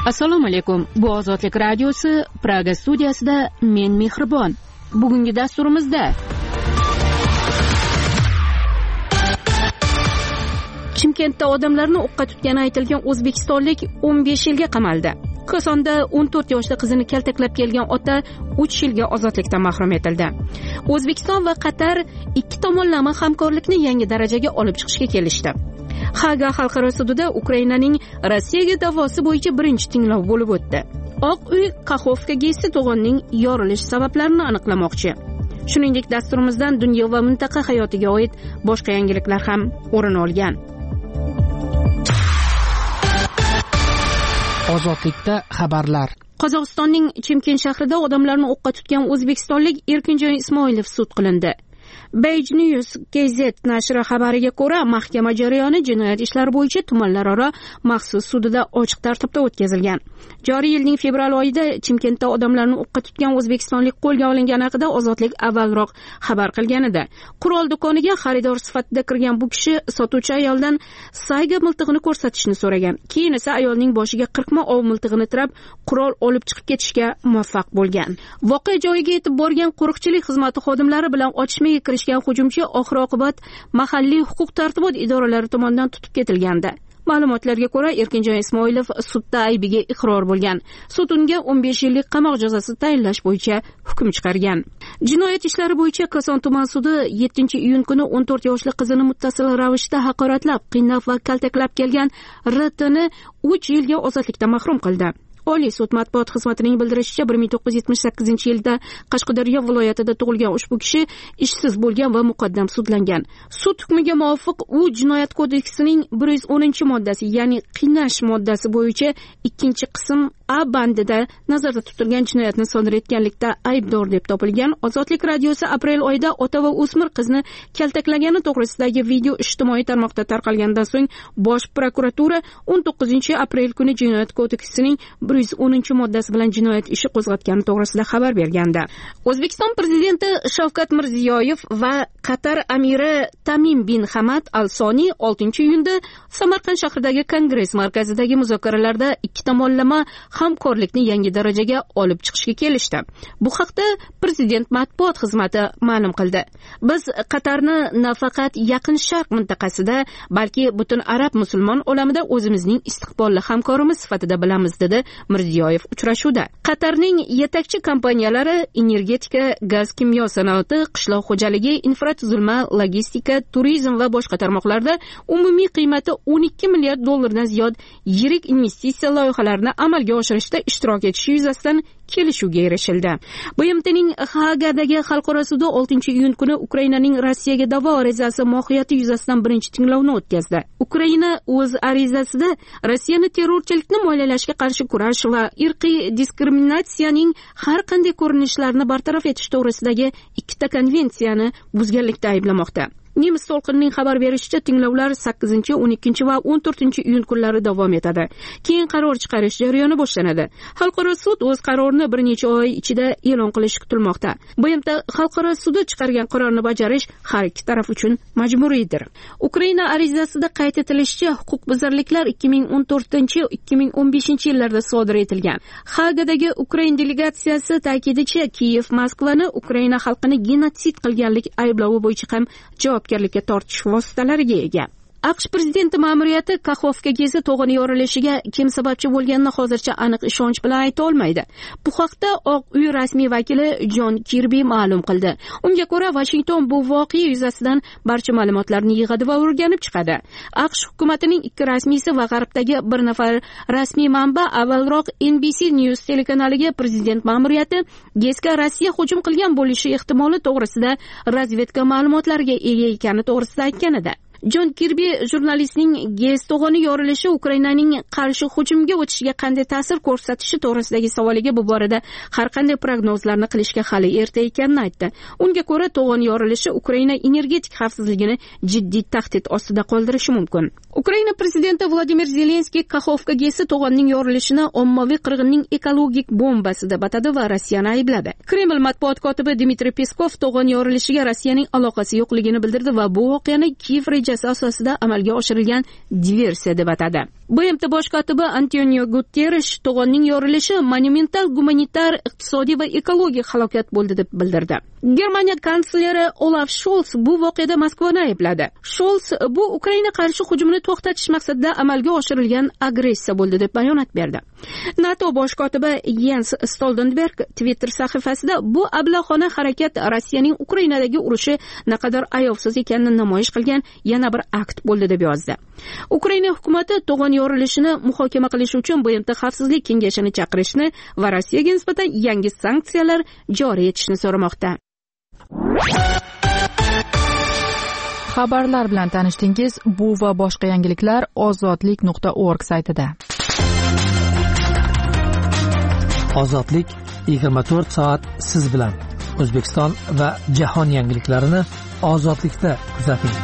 Assalomu alaykum. Bu Ozodlik radiosi Praga studiyasida men Mehribon. Bugungi dasturimizda Chimkentda odamlarni o'qqa tutgani aytilgan o'zbekistonlik 15 yilga qamaldi. Kosonda 14 yoshli qizini kaltaklab kelgan ota 3 yilga ozodlikdan mahrum etildi. O'zbekiston va Qatar ikki tomonlama hamkorlikni yangi darajaga olib chiqishga kelishdi. Haga xalqaro sudida Ukrainaning Rossiyaga da'vosi bo'yicha birinchi tinglov bo'lib o'tdi. Oq uy Kaxovka GESi to'g'onning yorilish sabablarini aniqlamoqchi. Shuningdek, dasturimizdan dunyo va mintaqa hayotiga oid boshqa yangiliklar ham o'rin olgan. Ozodlikda xabarlar. Qozog'istonning Chimkent shahrida odamlarni o'qqa tutgan o'zbekistonlik Erkinjon Ismoilov sud qilindi. Beige News Gazette nashri xabariga ko'ra, mahkama jarayoni jinoyat ishlari bo'yicha tumanlararo maxsus sudida ochiq tartibda o'tkazilgan. Joriy yilning fevral oyida Chimkentda odamlarni o'qqa tutgan o'zbekistonlik qo'lga olingani haqida Ozodlik avvalroq xabar qilgan edi. Qurol do'koniga xaridor sifatida kirgan bu kishi sotuvchi ayoldan sayga miltig'ini ko'rsatishni so'ragan. Keyin esa ayolning boshiga 40 ov miltig'ini tirab, qurol olib chiqib ketishga muvaffaq bo'lgan. Voqea joyiga yetib borgan qo'riqchilik xizmati xodimlari bilan otishmaga kirishgan hujumchi oxir-oqibat mahalliy huquq-tartibot idoralari tomonidan tutib ketilgandi. Ma'lumotlarga ko'ra, Erkinjon Ismoilov sudda aybiga iqror bo'lgan. Sud unga 15 yillik qamoq jazosi tayinlash bo'yicha hukm chiqargan. Jinoyat ishlari bo'yicha Koson tuman sudi 7-iyun kuni 14 yoshli qizini muttasil ravishda haqoratlab, qiynab va kaltaklab kelgan R.T.ni 3 yilga ozodlikdan mahrum qildi. Oliy sud matbuot xizmatining bildirishicha, 1978-yilda Qashqadaryo viloyatida tug'ilgan ushbu kishi ishsiz bo'lgan va muqaddam sudlangan. Sud hukmiga muvofiq u Jinoyat kodeksining 110-moddasi, ya'ni qiynash moddasi bo'yicha 2-qism A bandida nazarda tutilgan jinoyatni sodir etganlikda aybdor deb topilgan. Ozodlik radiosi aprel oyida ota va o'smir qizni kaltaklagani to'g'risidagi video ijtimoiy tarmoqda tarqalgandan so'ng Bosh prokuratura 19-aprel kuni Jinoyat kodeksining 110-moddasi bilan jinoyat ishi qo'zg'atgani to'g'risida xabar bergandi. O'zbekiston prezidenti Shavkat Mirziyoyev va Qatar amiri Tamim bin Hamad Al Soni 6-iyunda Samarqand shahridagi Kongress markazidagi muzokaralarda ikki tomonlama hamkorlikni yangi darajaga olib chiqishga kelishdi. Bu haqda prezident matbuot xizmati ma'lum qildi. Biz Qatarni nafaqat Yaqin Sharq mintaqasida, balki butun arab musulmon olamida o'zimizning istiqbolli hamkorimiz sifatida bilamiz, dedi Mirziyoyev uchrashuvda. Qatarning yetakchi kompaniyalari energetika, gaz, kimyo sanoati, qishloq xo'jaligi, infratuzilma, logistika, turizm va boshqa tarmoqlarda umumiy qiymati 12 milliard dollardan ziyod yirik investitsiya loyihalarini amalga oshirishda ishtirok etishi yuzasidan kelishuvga erishildi. BMTning Hagadagi xalqaro sudi 6-iyun kuni Ukrainaning Rossiyaga da'vo arizasi mohiyati yuzasidan birinchi tinglovni o'tkazdi. Ukraina o'z arizasida Rossiyani terrorchilikni moliyalashga qarshi kurash va irqiy diskriminatsiyaning har qanday ko'rinishlarini bartaraf etish to'g'risidagi ikkita konvensiyani buzganlikda ayblamoqda. Nemis To'lqinning xabar berishicha, tinglovlar 8, 12 va 14-iyun kunlari davom etadi. Keyin qaror chiqarish jarayoni boshlanadi. Xalqaro sud o'z qarorini bir necha oy ichida e'lon qilishi kutilmoqda. BMT xalqaro sudi chiqargan qarorni bajarish har ikki taraf uchun majburiydir. Ukraina arizasida qayd etilishicha, huquqbuzarliklar 2014-2015 yillarda sodir etilgan. Hagadagi Ukraina delegatsiyasi ta'kidicha, Kiyev Moskvani Ukraina xalqini genotsid qilganlik ayblovi bo'yicha ham javobgarlikka tortish vositalariga ega. AQSh prezidenti ma'muriyati Kaxovka GESi to'g'oni yorilishiga kim sababchi bo'lganini hozircha aniq ishonch bilan ayta olmaydi. Bu haqda Oq uy rasmiy vakili Jon Kirbi ma'lum qildi. Unga ko'ra, Washington bu voqea yuzasidan barcha ma'lumotlarni yig'adi va o'rganib chiqadi. AQSh hukumatining ikki rasmiysi va G'arbdagi bir nafar rasmiy manba avvalroq NBC News telekanaliga prezident ma'muriyati GESga Rossiya hujum qilgan bo'lishi ehtimoli to'g'risida razvedka ma'lumotlariga ega ekani to'g'risida aytgan edi. Jon Kirbi jurnalistning GES to'g'oni yorilishi Ukrainaning qarshi hujumga o'tishiga qanday ta'sir ko'rsatishi to'g'risidagi savoliga bu borada har qanday prognozlarni qilishga hali erta ekanini aytdi. Unga ko'ra, to'g'oni yorilishi Ukraina energetik xavfsizligini jiddiy tahdid ostida qoldirishi mumkin. Ukraina prezidenti Vladimir Zelenskiy Kaxovka GESi to'g'onning yorilishini ommaviy qirg'inning ekologik bombasi deb atadi va Rossiyani aybladi. Kreml matbuot kotibi Dmitriy Peskov to'g'on yorilishiga Rossiyaning aloqasi yo'qligini bildirdi va bu voqeani Kiyev rejasi retsepsiyasi asosida amalga oshirilgan diversiya deb atadi. BMT bosh kotibi Antonio Guterres to'g'onning yorilishi monumental gumanitar, iqtisodiy va ekologik halokat bo'ldi deb bildirdi. Germaniya kansleri Olaf Scholz bu voqeada Moskvani aybladi. Scholz bu Ukraina qarshi hujumni to'xtatish maqsadida amalga oshirilgan agressiya bo'ldi deb bayonot berdi. NATO bosh kotibi Jens Stoltenberg Twitter sahifasida bu ablahona harakat Rossiyaning Ukrainadagi urushi naqadar ayovsiz ekanini namoyish qilgan yana bir akt bo'ldi deb yozdi. Ukraina hukumati to'g'on yorilishini muhokama qilish uchun BMT xavfsizlik kengashini chaqirishni va Rossiyaga nisbatan yangi sanksiyalar joriy etishni so'ramoqda. Xabarlar bilan tanishdingiz. Bu va boshqa yangiliklar ozodlik.org saytida. Ozodlik 24 soat siz bilan. O'zbekiston va jahon yangiliklarini ozodlikda kuzating.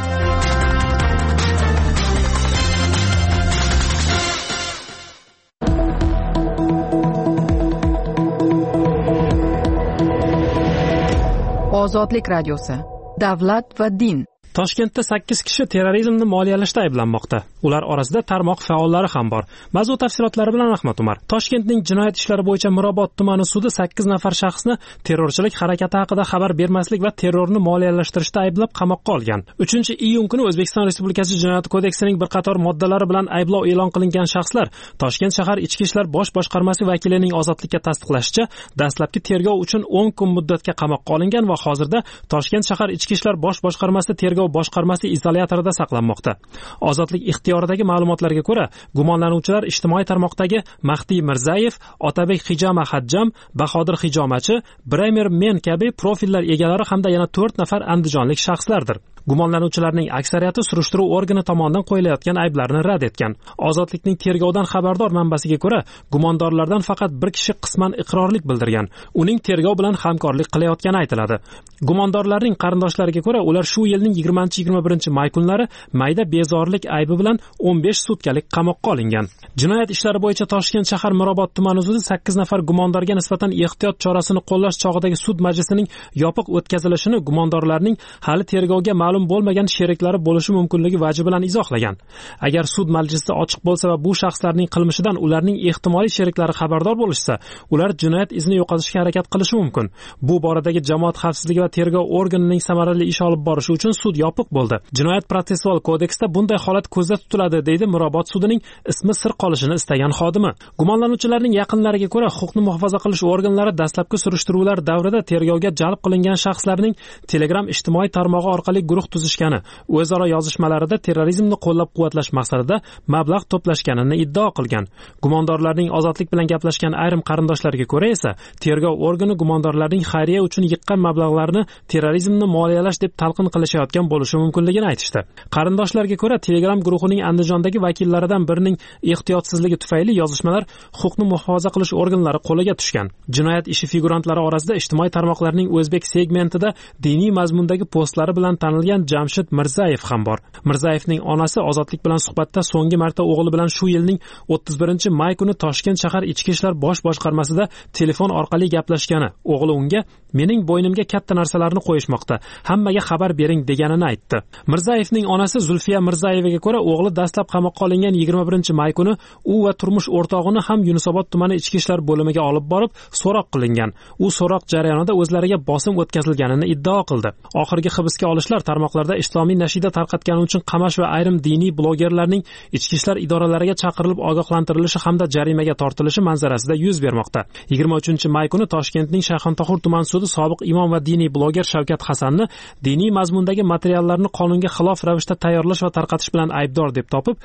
Ozodlik radiosi. Davlat va din. Toshkentda 8 kishi terrorizmni moliyalashda ayblanmoqda. Ular orasida tarmoq faollari ham bor. Ba'zi tafsilotlari bilan Ahmad Umar. Toshkentning jinoyat ishlari bo'yicha Mirobod tumani sudi 8 nafar shaxsni terrorchilik harakati haqida xabar bermaslik va terrorni moliyalashtirishda ayblab qamoqqa olgan. 3-iyun kuni O'zbekiston Respublikasi Jinoyat kodeksining bir qator moddalari bilan ayblov e'lon qilingan shaxslar Toshkent shahar ichki ishlar bosh boshqarmasi vakilining ozodlikka tasdiqlashicha dastlabki tergov uchun 10 kun muddatga qamoqqa olingan va hozirda Toshkent shahar ichki ishlar bosh boshqarmasi tergov boshqarmasi izolyatorida saqlanmoqda. Ozodlik ixtiyoridagi ma'lumotlarga ko'ra, gumonlanuvchilar ijtimoiy tarmoqdagi Mahdiy Mirzayev, Otabek Xijama Hajjam, Bahodir Hijomachi, Bremer Men kabi profillar egalari hamda yana 4 nafar andijonlik shaxslardir. Gumonlanuvchilarning aksariyati surishtiruv organi tomonidan qo'yilayotgan ayblarni rad etgan. Ozodlikning tergovdan xabardor manbasiga ko'ra, gumondorlardan faqat bir kishi qisman iqrorlik bildirgan. Uning tergov bilan hamkorlik qilayotgani aytiladi. Gumondorlarning qarindoshlariga ko'ra, ular shu yilning 20-21 may kunlari mayda bezorilik aybi bilan 15 sutkalik qamoqqa olingan. Jinoyat ishlari bo'yicha Toshkent shahar Mirobod tumani sudi 8 nafar gumondorga nisbatan ehtiyot chorasini qo'llash chog'idagi sud majlisining yopiq o'tkazilishini gumondorlarning hali tergovga ma'lum bo'lmagan sheriklari bo'lishi mumkinligi vaji bilan izohlagan. Agar sud majlisi ochiq bo'lsa va bu shaxslarning qilmishidan ularning ehtimoliy sheriklari xabardor bo'lishsa, ular jinoyat izini yo'qotishga harakat qilishi mumkin. Bu boradagi jamoat xavfsizligi va tergov organining samarali ish olib borishi uchun sud yopiq bo'ldi. Jinoyat protsessual kodeksda bunday holat ko'zda tutiladi, deydi Mirobod sudining ismi sir qolishini istagan xodimi. Gumonlanuvchilarning yaqinlariga ko'ra, huquqni muhofaza qilish organlari dastlabki surishtiruvlar davrida tergovga jalb qilingan shaxslarning Telegram ijtimoiy tarmog'i orqali guruh tuzishgani, o'zaro yozishmalarida terrorizmni qo'llab-quvvatlash maqsadida mablag' to'plashganini iddao qilgan. Gumondorlarning ozodlik bilan gaplashgan ayrim qarindoshlariga ko'ra esa, tergov organi gumondorlarning xayriya uchun yiqqan mablag'larni terrorizmni moliyalash deb talqin qilishayotgan bo'lishi mumkinligini aytishdi. Qarindoshlarga ko'ra, Telegram guruhining Andijondagi vakillaridan birining ehtiyotsizligi tufayli yozishmalar huquqni muhofaza qilish organlari qo'liga tushgan. Jinoyat ishi figurantlari orasida ijtimoiy tarmoqlarning o'zbek segmentida diniy mazmundagi postlari bilan tanilgan Jamshid Mirzayev ham bor. Mirzayevning onasi ozodlik bilan suhbatda so'nggi marta o'g'li bilan shu yilning 31 may kuni Toshkent shahar ichki ishlar bosh boshqarmasida telefon orqali gaplashgani, o'g'li unga "Mening bo'ynimga katta narsalarni qo'yishmoqda. Hammaga xabar bering" deganini aytdi. Mirzayevning onasi Zulfiya Mirzayevaga ko'ra, o'g'li dastlab qamoqqa olingan 21 may kuni u va turmush o'rtog'ini ham Yunusobod tumani ichki ishlar bo'limiga olib borib so'roq qilingan. U so'roq jarayonida o'zlariga bosim o'tkazilganini iddao qildi. Oxirgi hibsga olishlar tarmoqlarda islomiy nashida tarqatgani uchun qamash va ayrim diniy blogerlarning ichki ishlar idoralariga chaqirilib ogohlantirilishi hamda jarimaga tortilishi manzarasida yuz bermoqda. 23 may kuni Toshkentning Shayxontohur tuman sudi sobiq imom va diniy bloger Shavkat Hasanni diniy mazmundagi materiallarni qonunga xilof ravishda tayyorlash va tarqatish bilan aybdor deb topib,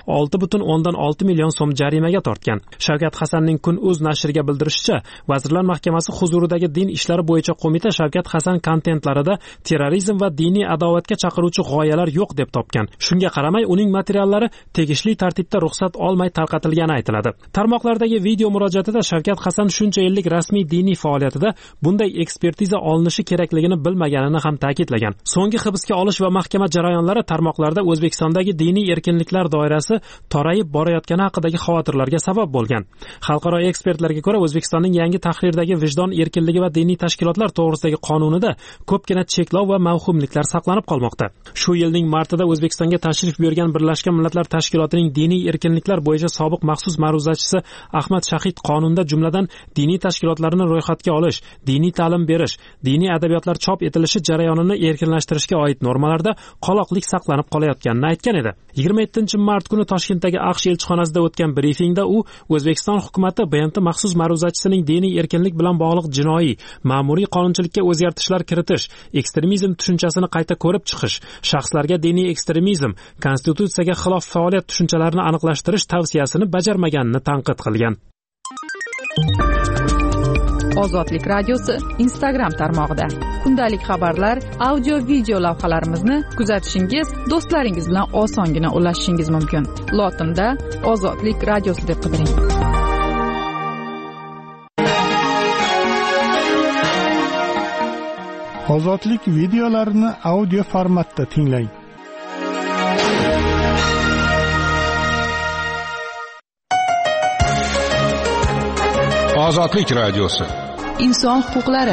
6,6 million so'm jarimaga tortgan. Shavkat Hasanning Kun.uz nashriga bildirishicha, Vazirlar Mahkamasi huzuridagi din ishlari bo'yicha qo'mita Shavkat Hasan kontentlarida terrorizm va diniy adovatga chaqiruvchi g'oyalar yo'q deb topgan. Shunga qaramay, uning materiallari tegishli tartibda ruxsat olmay tarqatilgani aytiladi. Tarmoqlardagi video murojaatida Shavkat Hasan shuncha yillik rasmiy diniy faoliyatida bunday ekspertiza olinishi kerakligini bilmaganini ham ta'kidlagan. So'nggi hibsga olish va mahkama jarayonlari tarmoqlarda O'zbekistondagi diniy erkinliklar doirasi torayib borayotgani haqidagi xavotirlarga sabab bo'lgan. Xalqaro ekspertlarga ko'ra, O'zbekistonning yangi tahrirdagi vijdon erkinligi va diniy tashkilotlar to'g'risidagi qonunida ko'pgina cheklov va mavhumliklar saqlanib qolmoqda. ketilmoqda. Shu yilning martida O'zbekistonga tashrif buyurgan Birlashgan Millatlar Tashkilotining diniy erkinliklar bo'yicha sobiq maxsus ma'ruzachisi Ahmad Shahid qonunda jumladan diniy tashkilotlarni ro'yxatga olish, diniy ta'lim berish, diniy adabiyotlar chop etilishi jarayonini erkinlashtirishga oid normalarda qoloqlik saqlanib qolayotganini aytgan edi. 27-mart kuni Toshkentdagi AQSh elchixonasida o'tgan brifingda u O'zbekiston hukumatı BMT maxsus ma'ruzachisining diniy erkinlik bilan bog'liq jinoiy, ma'muriy qonunchilikka o'zgartishlar kiritish, ekstremizm tushunchasini qayta ko'rib chiqish, shaxslarga diniy ekstremizm, konstitutsiyaga xilof faoliyat tushunchalarini aniqlashtirish tavsiyasini bajarmaganini tanqid qilgan. Ozodlik radiosi Instagram tarmog'ida kundalik xabarlar, audio video lavhalarimizni kuzatishingiz, do'stlaringiz bilan osongina ulashishingiz mumkin. Lotinda Ozodlik radiosi deb qidiring. Ozodlik videolarini audio formatda tinglang. Ozodlik radiosi. Inson huquqlari.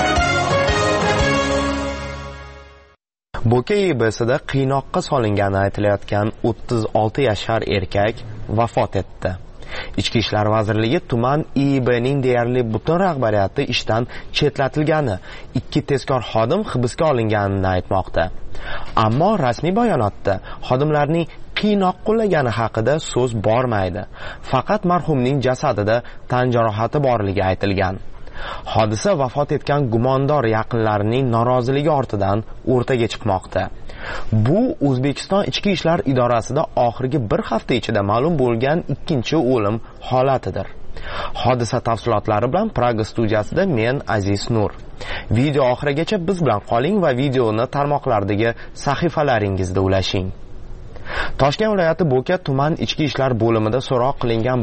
Bo'ka YBSida qiynoqqa solingani aytilayotgan 36 yashar erkak vafot etdi. Ichki ishlar vazirligi tuman IIBning deyarli butun rahbariyati ishdan chetlatilgani, 2 tezkor xodim hibsga olinganini aytmoqda. Ammo rasmiy bayonotda xodimlarning qiynoq qo'llagani haqida so'z bormaydi. Faqat marhumning jasadida tan jarohati borligi aytilgan. Hodisa vafot etgan gumondor yaqinlarining noroziligi ortidan o'rtaga chiqmoqda. Bu O'zbekiston Ichki ishlar idorasida oxirgi bir hafta ichida ma'lum bo'lgan ikkinchi o'lim holatidir. Hodisa tafsilotlari bilan Praga studiyasida men Aziz Nur. Video oxirigacha biz bilan qoling va videoni tarmoqlardagi sahifalaringizda ulashing. Toshkent viloyati Bo'ka tuman ichki ishlar bo'limida so'roq qilingan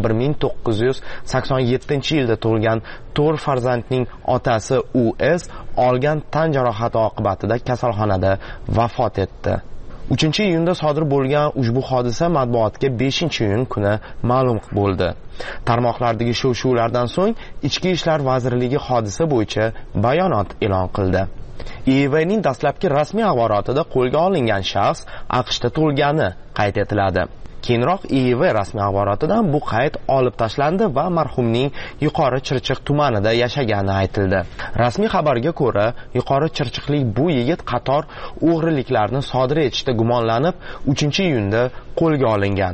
1987-yilda tug'ilgan 4 farzandning otasi US olgan tan jarohati oqibatida kasalxonada vafot etdi. 3-iyunda sodir bo'lgan ushbu hodisa matbuotga 5-iyun kuni ma'lum bo'ldi. Tarmoqlardagi shuv-shuvlardan so'ng Ichki ishlar vazirligi hodisa bo'yicha bayonot e'lon qildi. IIBning dastlabki rasmiy axborotida qo'lga olingan shaxs AQShda tug'ilgani qayd etiladi. Keyinroq IIB rasmiy axborotidan bu qayd olib tashlandi va marhumning Yuqori Chirchiq tumanida yashagani aytildi. Rasmiy xabarga ko'ra, Yuqori Chirchiqlik bu yigit qator o'g'riliklarni sodir etishda gumonlanib, 3-iyunda qo'lga olingan.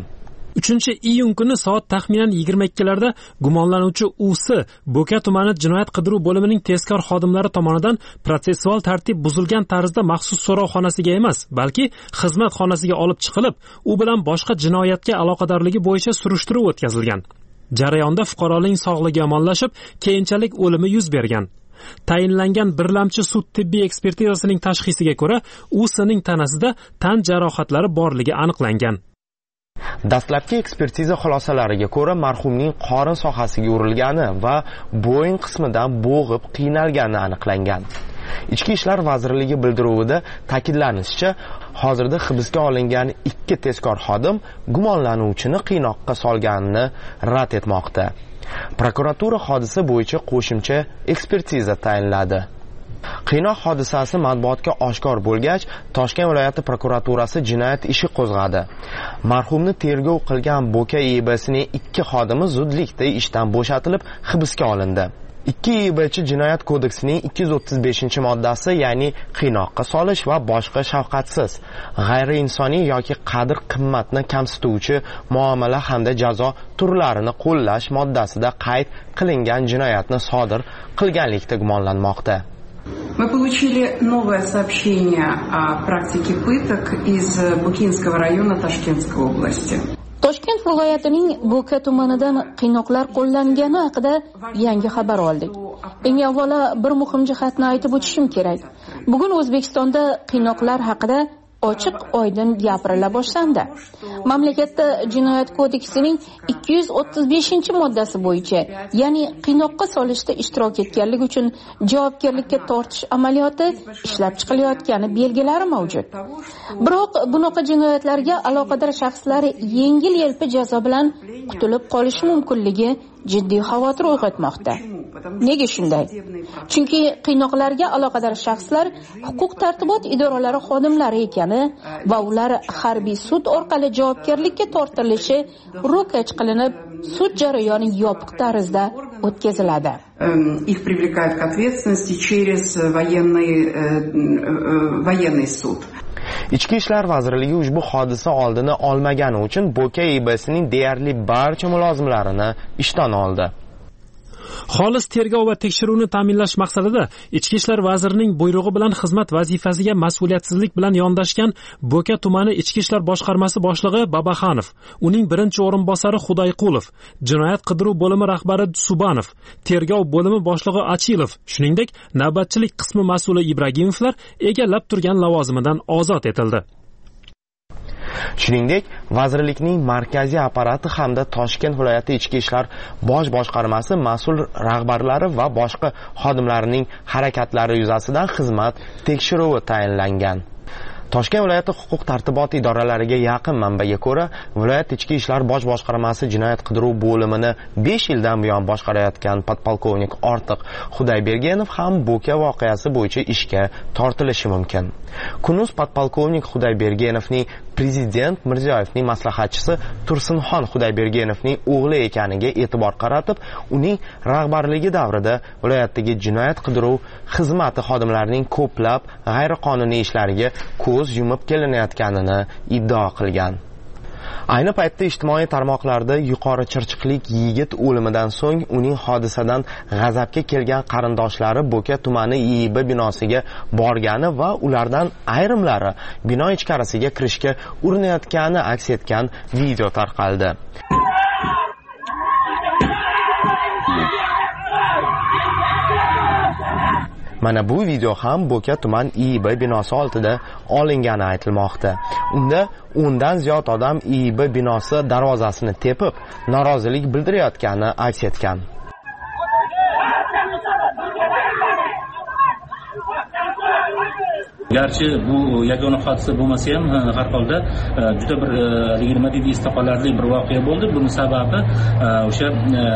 3-iyun kuni soat taxminan 22larda gumonlanuvchi US Bo'ka tumani jinoyat qidiruv bo'limining tezkor xodimlari tomonidan protsessual tartib buzilgan tarzda maxsus so'rovxonasiga emas, balki xizmat xonasiga olib chiqilib, u bilan boshqa jinoyatga aloqadorligi bo'yicha surishtiruv o'tkazilgan. Jarayonda fuqaroning sog'ligi yomonlashib, keyinchalik o'limi yuz bergan. Tayinlangan birlamchi sud tibbiy ekspertizasining tashxisiga ko'ra, USning tanasida tan jarohatlari borligi aniqlangan. Dastlabki ekspertiza xulosalariga ko'ra, marhumning qorin sohasiga urilgani va bo'yin qismidan bo'g'ib qiynalgani aniqlangan. Ichki ishlar vazirligi bildiruvida ta'kidlanishicha, hozirda hibsga olingan 2 tezkor xodim gumonlanuvchini qiynoqqa solganini rad etmoqda. Prokuratura hodisa bo'yicha qo'shimcha ekspertiza tayinladi. Qiynoq hodisasi matbuotga oshkor bo'lgach, Toshkent viloyati prokuraturasi jinoyat ishi qo'zg'adi. Marhumni tergov qilgan Bo'ka IIBsining 2 xodimi zudlikda ishdan bo'shatilib, hibsga olindi. 2 IIBchi jinoyat kodeksining 235-moddasi, ya'ni qiynoqqa solish va boshqa shafqatsiz, g'ayriinsoniy yoki qadr-qimmatni kamsituvchi muomala hamda jazo turlarini qo'llash moddasida qayd qilingan jinoyatni sodir qilganlikda gumonlanmoqda. Мы получили новое сообщение о практике пыток из Букинского района Ташкентской области. Toshkent viloyatining Bo'ka tumanidan qiynoqlar qo'llangani haqida yangi xabar oldik. Eng avvalo bir muhim jihatni aytib o'tishim kerak. Bugun O'zbekistonda qiynoqlar haqida ochiq oydin gapirila boshlandi. Mamlakatda jinoyat kodeksining 235-moddasi bo'yicha, ya'ni qiynoqqa solishda ishtirok etganlik uchun javobgarlikka tortish amaliyoti ishlab chiqilayotgani belgilari mavjud. Biroq bunaqa jinoyatlarga aloqador shaxslar yengil-yelpi jazo bilan qutulib qolishi mumkinligi jiddiy xavotir uyg'otmoqda. Nega shunday? Chunki qiynoqlarga aloqador shaxslar huquq tartibot idoralari xodimlari ekani va ular harbiy sud orqali javobgarlikka tortilishi ro'kach qilinib, sud jarayoni yopiq tarzda o'tkaziladi. Их привлекают к ответственности через военный суд. Ichki ishlar vazirligi ushbu hodisa oldini olmagani uchun Bo'ka IBsining deyarli barcha mulozimlarini ishdan oldi. Xolis tergov va tekshiruvni ta'minlash maqsadida Ichki ishlar vazirining buyrug'i bilan xizmat vazifasiga mas'uliyatsizlik bilan yondashgan Bo'ka tumani Ichki ishlar boshqarmasi boshlig'i Babaxanov, uning birinchi o'rinbosari Xudayqulov, jinoyat qidiruv bo'limi rahbari Subanov, tergov bo'limi boshlig'i Achilov, shuningdek navbatchilik qismi mas'uli Ibragimovlar egallab turgan lavozimidan ozod etildi. Shuningdek, vazirlikning markaziy apparati hamda Toshkent viloyati ichki ishlar bosh boshqarmasi mas'ul rahbarlari va boshqa xodimlarining harakatlari yuzasidan xizmat tekshiruvi tayinlangan. Toshkent viloyati huquq tartibot idoralariga yaqin manbaga ko'ra, viloyat ichki ishlar bosh boshqarmasi jinoyat qidiruv bo'limini 5 yildan buyon boshqarayotgan podpolkovnik Ortiq Xudaybergenov ham Bo'ka voqeasi bo'yicha ishga tortilishi mumkin. Kunuz podpolkovnik Xudaybergenovning Prezident Mirziyoyevning maslahatchisi Tursunxon Xudaybergenovning o'g'li ekaniga e'tibor qaratib, uning rahbarligi davrida viloyatdagi jinoyat qidiruv xizmati xodimlarining ko'plab g'ayriqonuniy ishlariga ko'z yumib kelinayotganini iddao qilgan. Ayni paytda ijtimoiy tarmoqlarda yuqori chirchiqlik yigit o'limidan so'ng uning hodisadan g'azabga kelgan qarindoshlari Bo'ka tumani IIB binosiga borgani va ulardan ayrimlari bino ichkarisiga kirishga urinayotgani aks etgan video tarqaldi. Mana bu video ham Bo'ka tuman IIB binosi oldida olingani aytilmoqda. Unda 10 dan ziyod odam IIB binosi darvozasini tepib, norozilik bildirayotgani aks etgan. Garchi bu yagona hodisa bo'lmasa ham, har holda juda bir nima deydi, istiqolarli bir voqea bo'ldi. Buning sababi o'sha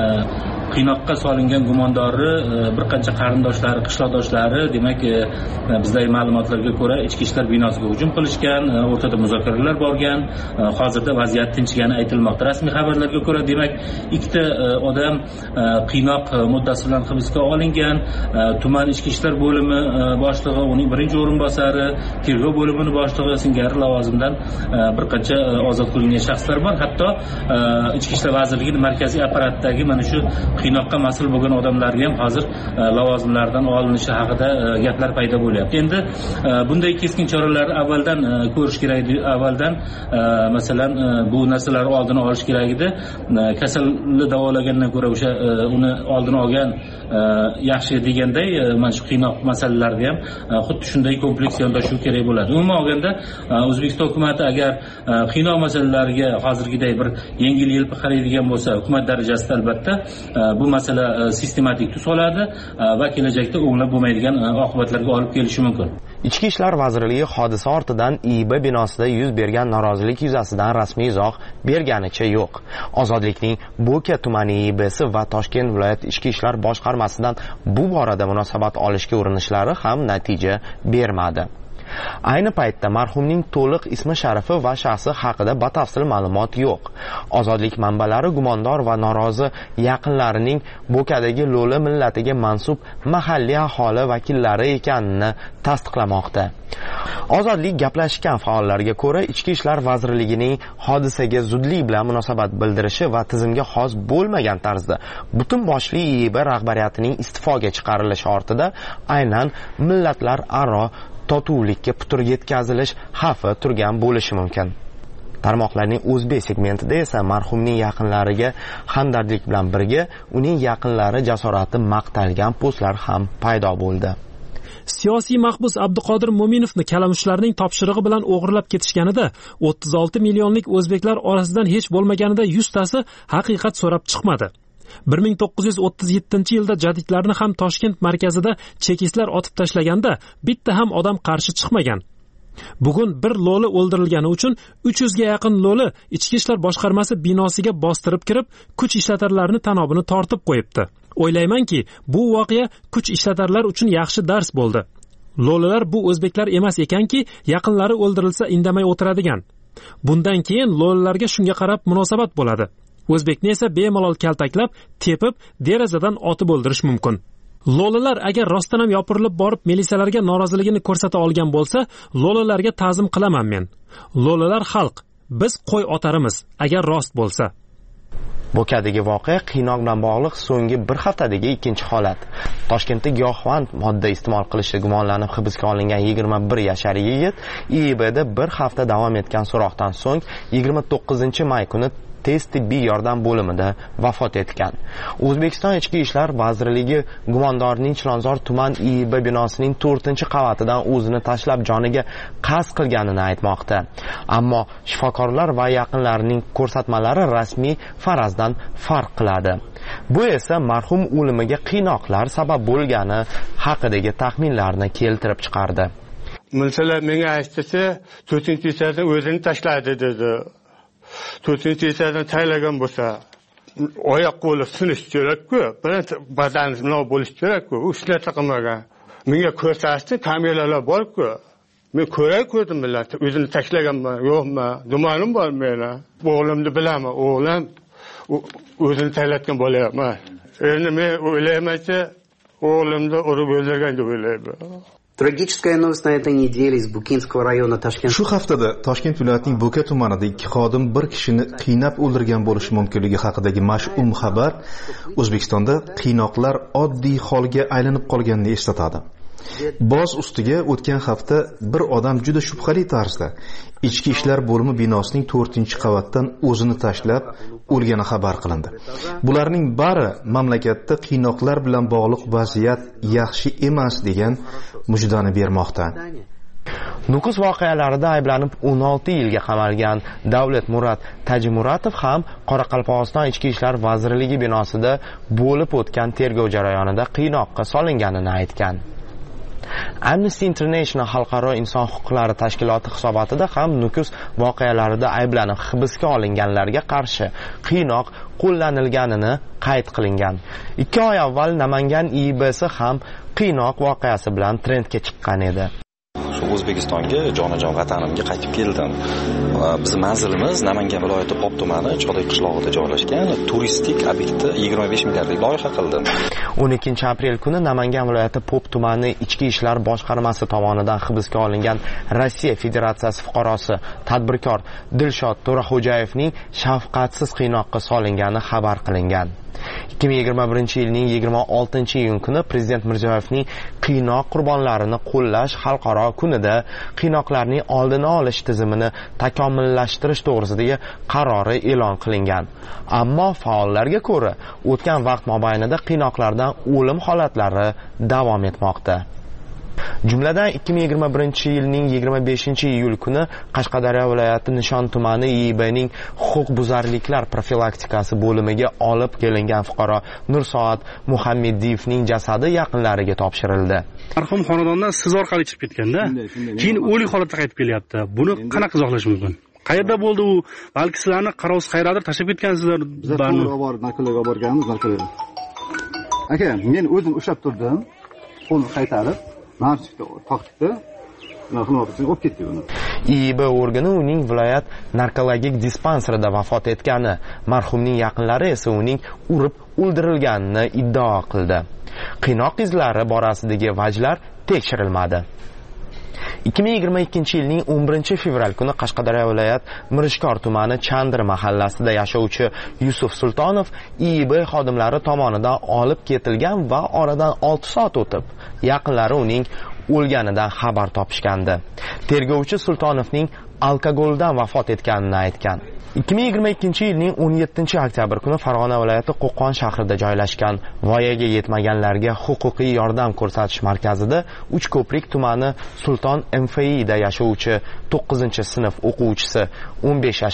qiynoqqa solingan gumondorni bir qancha qarindoshlari, qishloqdoshlari, demak, bizdagi ma'lumotlarga ko'ra ichki ishlar binosiga hujum qilishgan, o'rtada muzokaralar bo'lgan, hozirda vaziyat tinchigani aytilmoqda. Rasmiy xabarlarga ko'ra, demak, ikkita odam qiynoq muddati bilan hibsga olingan, tuman ichki ishlar bo'limi boshlig'i, uning birinchi o'rinbosari, tergov bo'limining boshlig'i singari lavozimdan bir qancha ozod qilingan shaxslar bor. Hatto ichki ishlar vazirligining markaziy apparatidagi mana shu qiynoqqa mas'ul bo'lgan odamlarga ham hozir lavozimlardan olinishi haqida gaplar paydo bo'lyapti. Endi bunday keskin choralarni avvaldan ko'rish kerak edi. Avvaldan masalan bu narsalarni oldini olish kerak edi. Kasalni davolagandan ko'ra o'sha uni oldini olgan yaxshi deganday, mana shu qiynoq masalalarga ham xuddi shunday kompleks yondashuv kerak bo'ladi. Umuman olganda O'zbekiston hukumatı agar qiynoq masalalariga hozirgidek bir yengil-yelpi qaraydigan bo'lsa, hukumat darajasida albatta bu masala sistematik tus oladi va kelajakda o'nglab bo'lmaydigan oqibatlarga olib kelishi mumkin. Ichki ishlar vazirligi hodisa ortidan IIB binosida yuz bergan norozilik yuzasidan rasmiy izoh berganicha yo'q. Ozodlikning Bo'ka tumani IIBsi va Toshkent viloyat ichki ishlar boshqarmasidan bu borada munosabat olishga urinishlari ham natija bermadi. Ayni paytda marhumning to'liq ismi sharifi va shaxsi haqida batafsil ma'lumot yo'q. Ozodlik manbalari gumondor va norozi yaqinlarining Bo'kadagi Lo'li millatiga mansub mahalliy aholi vakillari ekanini tasdiqlamoqda. Ozodlik gaplashgan faollarga ko'ra, Ichki ishlar vazirligining hodisaga zudlik bilan munosabat bildirishi va tizimga xos bo'lmagan tarzda butun boshli IIB rahbariyatining istifoga chiqarilishi ortida aynan millatlar aro totuvlikka putur yetkazilish xavfi turgan bo'lishi mumkin. Tarmoqlarning o'zbek segmentida esa marhumning yaqinlariga hamdardlik bilan birga uning yaqinlari jasorati maqtalgan postlar ham paydo bo'ldi. Siyosiy mahbus Abduqodir Mo'minovni kalamushlarning topshirig'i bilan o'g'irlab ketishganida 36 millionlik o'zbeklar orasidan hech bo'lmaganida 100 tasi haqiqat so'rab chiqmadi. 1937 yilda jadidlarni ham Toshkent markazida chekistlar otib tashlaganda bitta ham odam qarshi chiqmagan. Bugun bir lo'li o'ldirilgani uchun 300 ga yaqin lo'li ichki ishlar boshqarmasi binosiga bostirib kirib, kuch ishlatarlarni tanobini tortib qo'yibdi. O'ylaymanki, bu voqea kuch ishlatarlar uchun yaxshi dars bo'ldi. Lo'lilar bu o'zbeklar emas ekanki, yaqinlari o'ldirilsa indamay o'tiradigan. Bundan keyin lo'lilarga shunga qarab munosabat bo'ladi. O'zbekni esa bemalol kaltaklab, tepib, derazadan otib o'ldirish mumkin. Lo'lilar agar rostdan ham yopirilib borib militsiyalarga noroziligini ko'rsata olgan bo'lsa, lo'lilarga ta'zim qilaman men. Lo'lilar xalq, biz qo'y otarimiz, agar rost bo'lsa. Bo'kadagi voqea qiynoq bilan bog'liq so'nggi bir haftadagi ikkinchi holat. Toshkentda giyohvand modda iste'mol qilishda gumonlanib hibsga olingan 21 yashar yigit IIBda bir hafta davom etgan so'roqdan so'ng 29-may kuni tez tibbiy yordam bo'limida vafot etgan. O'zbekiston Ichki ishlar vazirligi gumondorning Chilonzor tuman IIB binosining 4-qavatidan o'zini tashlab joniga qasd qilganini aytmoqda. Ammo shifokorlar va yaqinlarining ko'rsatmalari rasmiy farazdan farq qiladi. Bu esa marhum o'limiga qiynoqlar sabab bo'lgani haqidagi taxminlarni keltirib chiqardi. Milsalar menga aytsa, 4-kechada o'zini tashladi dedi. 4-kechada taylagan bo'lsa, oyoq qo'li sinish kerak-ku, birinchi badani nima bo'lish kerak-ku, ushlar taqamagan. Menga ko'rsatdi, kameralar bor-ku. Men ko'rdim bilan, o'zini tashlaganman, yo'qmi? Gumonim bor meni. O'g'limni bilaman, o'g'lim o'zini taylatgan bo'layapman. Endi men o'ylaymanki, o'g'limni urib o'ldirgan deb o'ylayman. Трагическая новость на этой неделе из Букинского района Ташкент. Shu haftada Toshkent viloyatining Bo'ka tumanida 2 xodim bir kishini qiynab o'ldirgan bo'lishi mumkinligi haqidagi mash'um xabar O'zbekistonda qiynoqlar oddiy holga aylanib qolganini eslatadi. Boz ustiga o'tgan hafta bir odam juda shubhali tarzda Ichki ishlar bo'limi binosining 4-qavatdan o'zini tashlab o'lgani xabar qilindi. Bularning bari mamlakatda qiynoqlar bilan bog'liq vaziyat yaxshi emas degan mujdani bermoqda. Nukus voqealarida ayblanib 16 yilga qamalgan Davlat Murat Tajimuratov ham Qoraqalpog'iston Ichki ishlar vazirligi binosida bo'lib o'tgan tergov jarayonida qiynoqqa solinganini aytgan. Amnesty International xalqaro inson huquqlari tashkiloti hisobotida ham Nukus voqealarida ayblanib hibsga olinganlarga qarshi qiynoq qo'llanilganini qayd qilingan. 2 oy avval Namangan IIBsi ham qiynoq voqeasi bilan trendga chiqqan edi. O'zbekistonga jonajon vatanimga qaytib keldim. Bizning manzilimiz Namangan viloyati Pop tumani Chodiy qishlog'ida joylashgan turistik obyektda 25 milliardlik loyiha qildim. 12 aprel kuni Namangan viloyati Pop tumani Ichki ishlar boshqarmasi tomonidan hibsga olingan Rossiya Federatsiyasi fuqarosi tadbirkor Dilshod To'raxo'jayevning shafqatsiz qiynoqqa solingani xabar qilingan. 2021-yilning 26-iyun kuni Prezident Mirziyoyevning qiynoq qurbonlarini qo'llash xalqaro kunida qiynoqlarning oldini olish tizimini takomillashtirish to'g'risidagi qarori e'lon qilingan. Ammo faollarga ko'ra, o'tgan vaqt mobaynida qiynoqlardan o'lim holatlari davom etmoqda. Jumladan 2021-yilning 25-iyul kuni Qashqadaryo viloyati Nishon tumani IIBning huquqbuzarliklar profilaktikasi bo'limiga olib kelingan fuqaro Nursoat Muhammediyevning jasadi yaqinlariga topshirildi. Marhum xonadondan siz orqali chiqib ketganda, keyin o'lik holatda qaytib kelyapti. Buni qanaqa izohlash mumkin? Qayerda bo'ldi u? Balki sizlarni qarovsiz qayerdadir tashlab ketgansizlar. Narkolarga borganmiz, narkolar. Aka, men o'zim ushlab turdim. Qo'lni qaytarib IIB organi uning viloyat narkologik dispanserida vafot etgani, marhumning yaqinlari esa uning urib o'ldirilganini iddao qildi. Qiynoq izlari borasidagi vajlar tekshirilmadi. 2022-yilning 11-fevral kuni Qashqadaryo viloyat Mirishkor tumani Chandr mahallasida yashovchi Yusuf Sultonov IIB xodimlari tomonidan olib ketilgan va oradan 6 soat o'tib yaqinlari uning o'lganidan xabar topishgandi. Tergovchi Sultonovning alkogoldan vafot etganini aytgan. 2022-yilning 17-oktyabr kuni Farg'ona viloyati Qo'qon shahrida joylashgan voyaga yetmaganlarga huquqiy yordam ko'rsatish markazida Uchko'prik tumani Sulton MFI'da yashovchi 9-sinf o'quvchisi 15 yashar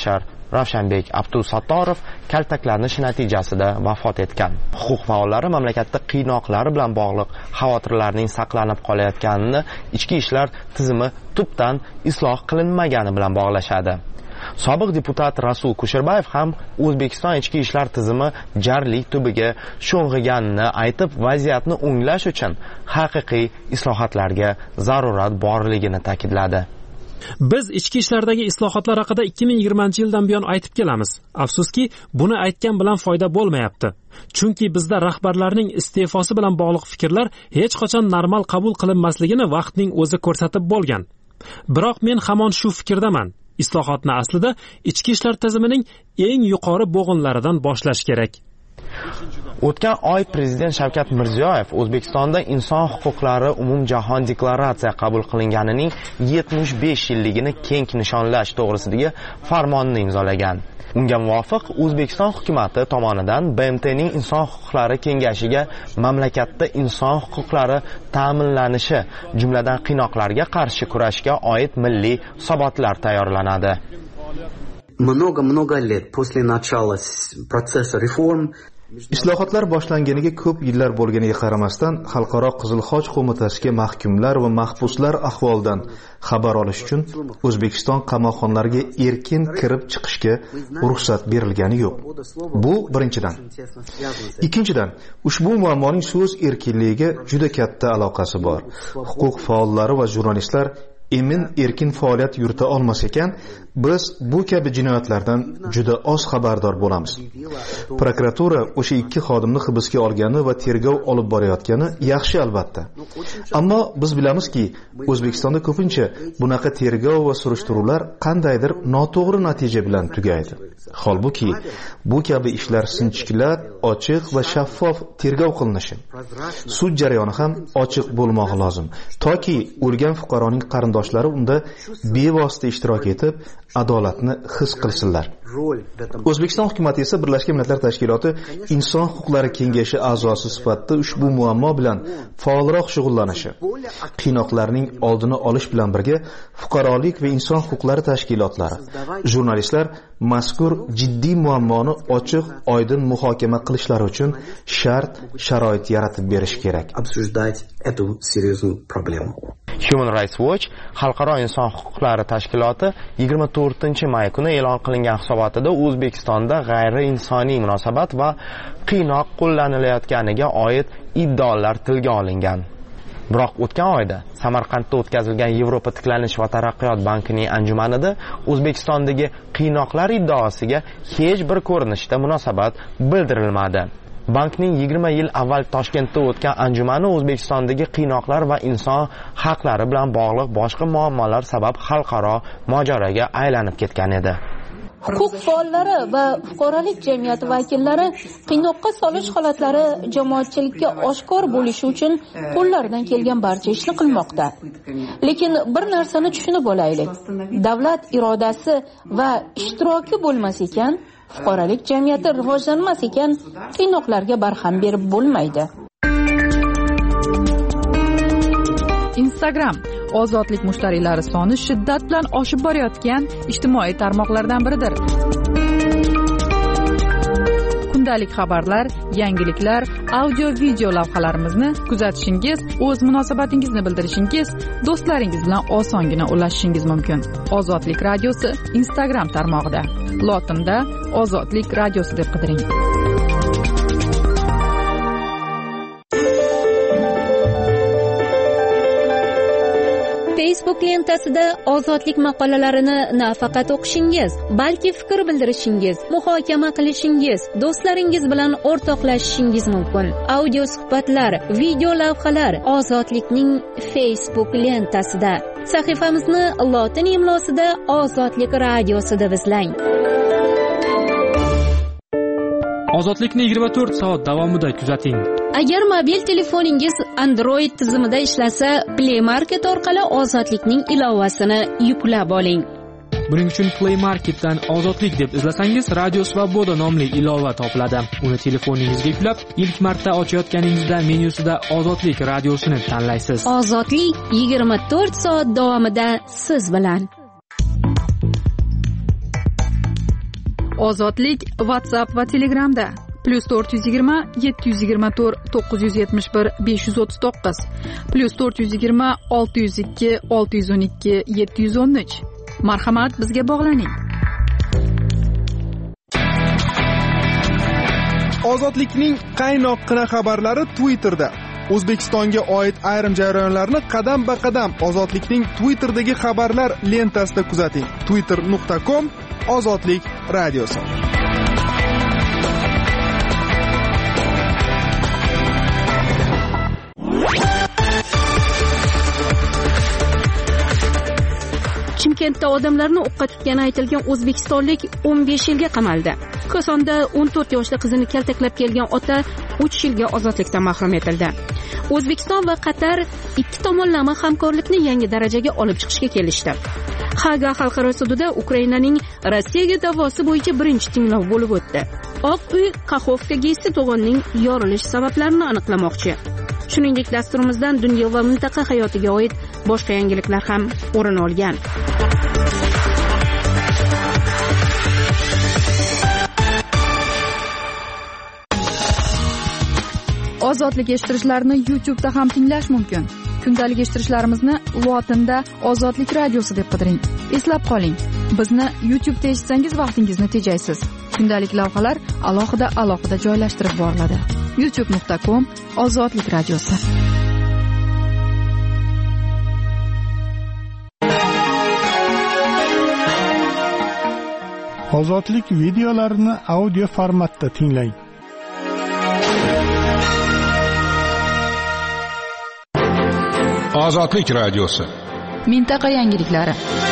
Ravshanbek Abdusattorov kaltaklanish natijasida vafot etgan. Huquq faollari mamlakatda qiynoqlar bilan bog'liq xavotirlarning saqlanib qolayotganini ichki ishlar tizimi tubdan isloh qilinmagani bilan bog'lashadi. Sobiq deputat Rasul Kusherbayev ham O'zbekiston ichki ishlar tizimi jarlik tubiga sho'ng'iganini aytib, vaziyatni o'nglash uchun haqiqiy islohotlarga zarurat borligini ta'kidladi. Biz ichki ishlardagi islohotlar haqida 2020-yildan buyon aytib kelamiz. Afsuski, buni aytgan bilan foyda bo'lmayapti. Chunki bizda rahbarlarning iste'fosi bilan bog'liq fikrlar hech qachon normal qabul qilinmasligini vaqtning o'zi ko'rsatib bo'lgan. Biroq men hamon shu fikrdaman. Islohotni aslida ichki ishlar tizimining eng yuqori bo'g'inlaridan boshlash kerak. O'tgan oy Prezident Shavkat Mirziyoyev O'zbekistonda inson huquqlari umumjahon deklaratsiya qabul qilinganining 75 yilligini keng nishonlash to'g'risidagi farmonni imzolagan. Unga muvofiq O'zbekiston hukumatı tomonidan BMTning inson huquqlari kengashiga mamlakatda inson huquqlari ta'minlanishi, jumladan qiynoqlarga qarshi kurashga oid milliy hisobotlar tayyorlanadi. Много лет после начала процесса реформ Islohotlar boshlanganiga ko'p yillar bo'lganiga qaramasdan, Xalqaro Qizil Xoch qo'mitasiga mahkumlar va mahbuslar ahvolidan xabar olish uchun O'zbekiston qamoqxonalariga erkin kirib chiqishga ruxsat berilgani yo'q. Bu birinchidan. Ikkinchidan, ushbu muammoning so'z erkinligiga juda katta aloqasi bor. Huquq faollari va jurnalistlar emin erkin faoliyat yurita olmas ekan, biz bu kabi jinoyatlardan juda oz xabardor bo'lamiz. Prokuratura o'sha ikki xodimni hibsga olgani va tergov olib borayotgani yaxshi albatta. Ammo biz bilamizki, O'zbekistonda ko'pincha bunaqa tergov va surishtiruvlar qandaydir noto'g'ri natija bilan tugaydi. Holbuki, bu kabi ishlar sinchiklab, ochiq va shaffof tergov qilinishi. Sud jarayoni ham ochiq bo'lmog'i lozim, toki o'lgan fuqaroning qarindoshlari unda bevosita ishtirok etib, adolatni his qilsinlar. O'zbekiston hukumatı esa Birlashgan Millatlar Tashkiloti Inson huquqlari kengashi a'zosi sifatida ushbu muammo bilan faolroq shug'ullanishi, qiynoqlarning oldini olish bilan birga fuqarolik va inson huquqlari tashkilotlari, jurnalistlar mazkur jiddiy muammoni ochiq, oydin muhokama qilishlari uchun sharoit yaratib berish kerak. Human Rights Watch Xalqaro inson huquqlari tashkiloti 24-may kuni e'lon qilingan hisobotida O'zbekistonda g'ayri-insoniy munosabat va qiynoq qo'llanilayotganiga oid iddaolar tilga olingan. Biroq o'tgan oyda Samarqandda o'tkazilgan Yevropa tiklanish va taraqqiyot bankining anjumanida O'zbekistondagi qiynoqlar iddaosiga hech bir ko'rinishda munosabat bildirilmadi. Bankning 20 yil avval Toshkentda o'tgan anjumani O'zbekistondagi qiynoqlar va inson haqlari bilan bog'liq boshqa muammolar sabab xalqaro mojaroga aylanib ketgan edi. Huquq faollari va fuqarolik jamiyati vakillari qiynoqqa solish holatlari jamoatchilikka oshkor bo'lishi uchun qo'llaridan kelgan barcha ishni qilmoqda. Lekin bir narsani tushunib olaylik. Davlat irodasi va ishtiroki bo'lmas ekan, fuqarolik jamiyati rivojlanmas ekan, qiynoqlarga barham berib bo'lmaydi. Instagram ozodlik mushtariylari soni shiddat bilan oshib borayotgan ijtimoiy tarmoqlardan biridir. Kundalik xabarlar, yangiliklar, audio-video lavhalarimizni kuzatishingiz, o'z munosabatingizni bildirishingiz, do'stlaringiz bilan osongina ulashishingiz mumkin. Ozodlik radiosi Instagram tarmog'ida. Lotinda Ozodlik radiosi deb qidiring. Facebook lentasida ozodlik maqolalarini nafaqat o'qishingiz, balki fikr bildirishingiz, muhokama qilishingiz, do'stlaringiz bilan o'rtoqlashishingiz mumkin. Audio suhbatlar, video lavhalar ozodlikning Facebook lentasida. Sahifamizni lotin imlosida Ozodlik radiosi deb izlang. Ozodlikni 24 soat davomida kuzating. Agar mobil telefoningiz Android tizimida ishlasa, Play Market orqali Ozodlikning ilovasini yuklab oling. Buning uchun Play Marketdan Ozodlik deb izlasangiz, Radio Svoboda nomli ilova topiladi. Uni telefoningizga yuklab, ilk marta ochayotganingizda menyusida Ozodlik radiosini tanlaysiz. Ozodlik 24 soat davomida siz bilan. Ozodlik WhatsApp va Telegramda +420 724 971 539 +420 602 612 713. Marhamat, bizga bog'laning. Ozodlikning qaynoqqina xabarlari Twitterda. O'zbekistonga oid ayrim jarayonlarni qadam-ba-qadam Ozodlikning Twitterdagi xabarlar lentasida kuzating. twitter.com Ozodlik radiosi. Chimkentda odamlarni o'qqa tutgani aytilgan o'zbekistonlik 15 yilga qamaldi. Kosonda 14 yoshli qizini kaltaklab kelgan ota 3 yilga ozodlikdan mahrum etildi. O'zbekiston va Qatar ikki tomonlama hamkorlikni yangi darajaga olib chiqishga kelishdi. Haga xalqaro sudida Ukrainaning Rossiyaga da'vosi bo'yicha birinchi tinglov bo'lib o'tdi. Oq uy Kaxovkaga esi to'g'onning yorilish sabablarini aniqlamoqchi. Shuningdek, dasturimizdan dunyo va mintaqa hayotiga oid boshqa yangiliklar ham o'rin olgan. Ozodlik eshittirishlarni YouTube'da ham tinglash mumkin. Kundalik eshittirishlarimizni lotinda Ozodlik radiosi deb qidiring. Eslab qoling, bizni YouTube'da eshitsangiz vaqtingizni tejaysiz. Kundalik lavhalar alohida joylashtirib boriladi. youtube.com Ozodlik radiosi. Ozodlik videolarini audio formatda tinglang. Ozodlik radiosi. Mintaqa yangiliklari.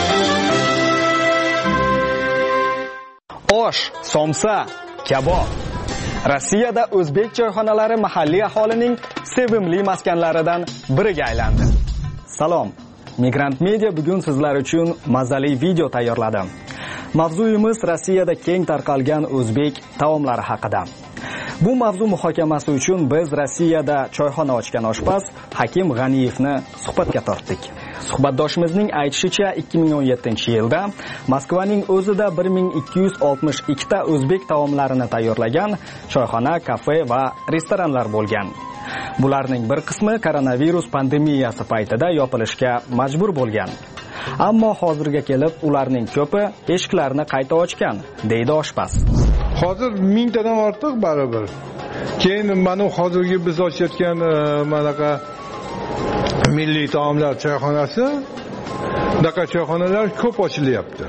Osh, somsa, kabob. Rossiyada o'zbek choyxonalari mahalliy aholining sevimli maskanlaridan biriga aylandi. Salom. Migrant Media bugun sizlar uchun mazali video tayyorladi. Mavzuyimiz Rossiyada keng tarqalgan o'zbek taomlari haqida. Bu mavzu muhokamasi uchun biz Rossiyada choyxona ochgan oshpaz Hakim G'aniyevni suhbatga tortdik. Suhbatdoshimizning aytishicha 2017-yilda Moskvaning o'zida 1262 ta o'zbek taomlarini tayyorlagan choyxona, kafe va restoranlar bo'lgan. Bularning bir qismi koronavirus pandemiyasi paytida yopilishga majbur bo'lgan. Ammo hozirga kelib ularning ko'pi eshiklarini qayta ochgan, deydi oshpaz. Hozir 1000 tadan ortiq baribir. Keyin mana hozirgi biz ochayotgan manaqa milliy taomlar choyxonasi, bunaqa choyxonalar ko'p ochilyapti.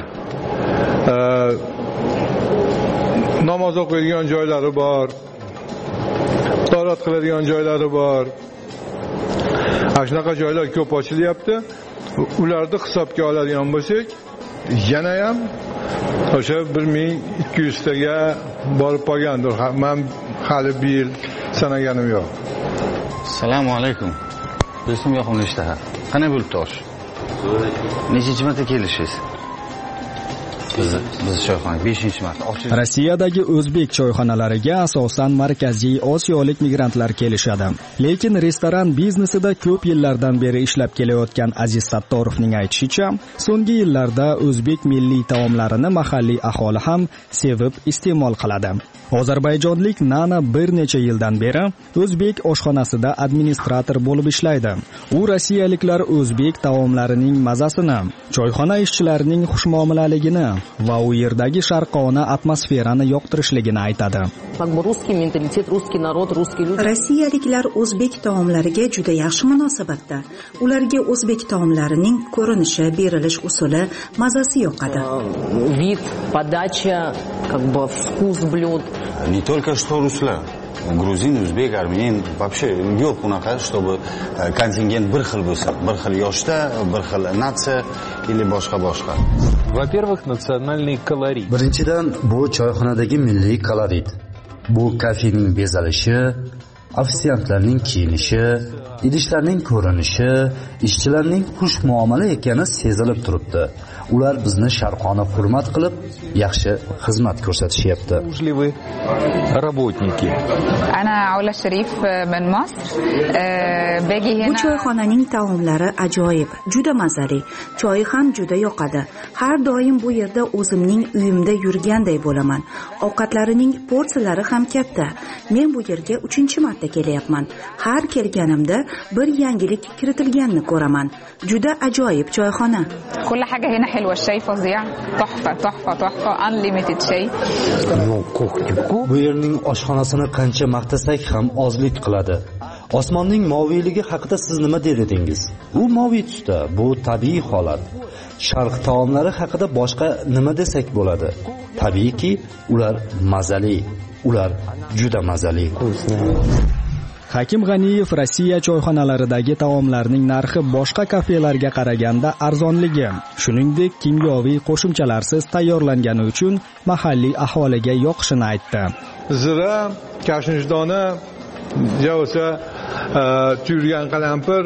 Namoz o'qiydigan joylari bor, ziyorat qiladigan joylari bor. Shunaqa joylar ko'p ochilyapti. Ularni hisobga oladigan bo'lsak, yana ham o'sha 1200 taga borib qolgandir. Men hali bir yil sanaganim yo'q. Assalomu alaykum. Do'stim yoqimli ishtaha. Qanday bo'libdi osh? Nechinchi marta kelishingiz? Biz choyxona 5-marta ochildi. Rossiyadagi o'zbek choyxonalariga asosan Markaziy Osiyolik migrantlar kelishadi. Lekin restoran biznesida ko'p yillardan beri ishlab kelayotgan Aziz Sattorovning aytishicha, so'nggi yillarda o'zbek milliy taomlarini mahalliy aholi ham sevib iste'mol qiladi. Ozarbayjonlik Nana bir necha yildan beri o'zbek oshxonasida administrator bo'lib ishlaydi. U rossiyaliklar o'zbek taomlarining mazasini, choyxona ishchilarining xushmuomalaligini va u yerdagi sharqona atmosferani yoqtirishligini aytadi. Rossiyaliklar o'zbek taomlariga juda yaxshi munosabatda. Ularga o'zbek taomlarining ko'rinishi, berilish usuli, mazasi yoqadi. Вид, подача, вкус блюд. Не только что ruslar, gruzin, o'zbek, armen, вообще yo'q unaqa, чтобы kontingent bir xil bo'lsa, bir xil yoshda, bir xil natsiya или boshqa. Во-первых, национальный колорит. Birinchidan, bu choyxonadagi milliy kolorit. Bu kafening bezalishi, ofisiantlarning kiyinishi, idishlarning ko'rinishi, ishchilarning xush muomala ekani sezilib turibdi. Ular bizni sharqona hurmat qilib, yaxshi xizmat ko'rsatishyapti. Работники. Ana Aula Sharif min Misr. Bu choyxonaning taomlari ajoyib, juda mazali. Choyi ham juda yoqadi. Har doim bu yerda o'zimning uyimda yurganday bo'laman. Ovqatlarining porsiyalari ham katta. Men bu yerga 3-marta kelyapman. Har kelganimda bir yangilik kiritilganini ko'raman. Juda ajoyib choyxona. كل حاجة هنا حلوة الشاي فظيع تحفة تحفة تحفة unlimited شاي. Bu yerning oshxonasini qancha maqtasak ham ozlik qiladi. Osmonning moviyligi haqida siz nima der edingiz? U moviy tusda, bu tabiiy holat. Sharq taomlari haqida boshqa nima desak bo'ladi? Tabiiyki, ular mazali. Ular juda mazali. Hakim G'aniyev Rossiya choyxonalaridagi taomlarning narxi boshqa kafelarga qaraganda arzonligi, shuningdek kimyoviy qo'shimchalarsiz tayyorlangani uchun mahalliy aholiga yoqishini aytdi. Zira, kashinshdona, bo'lsa tuyulgan qalampir,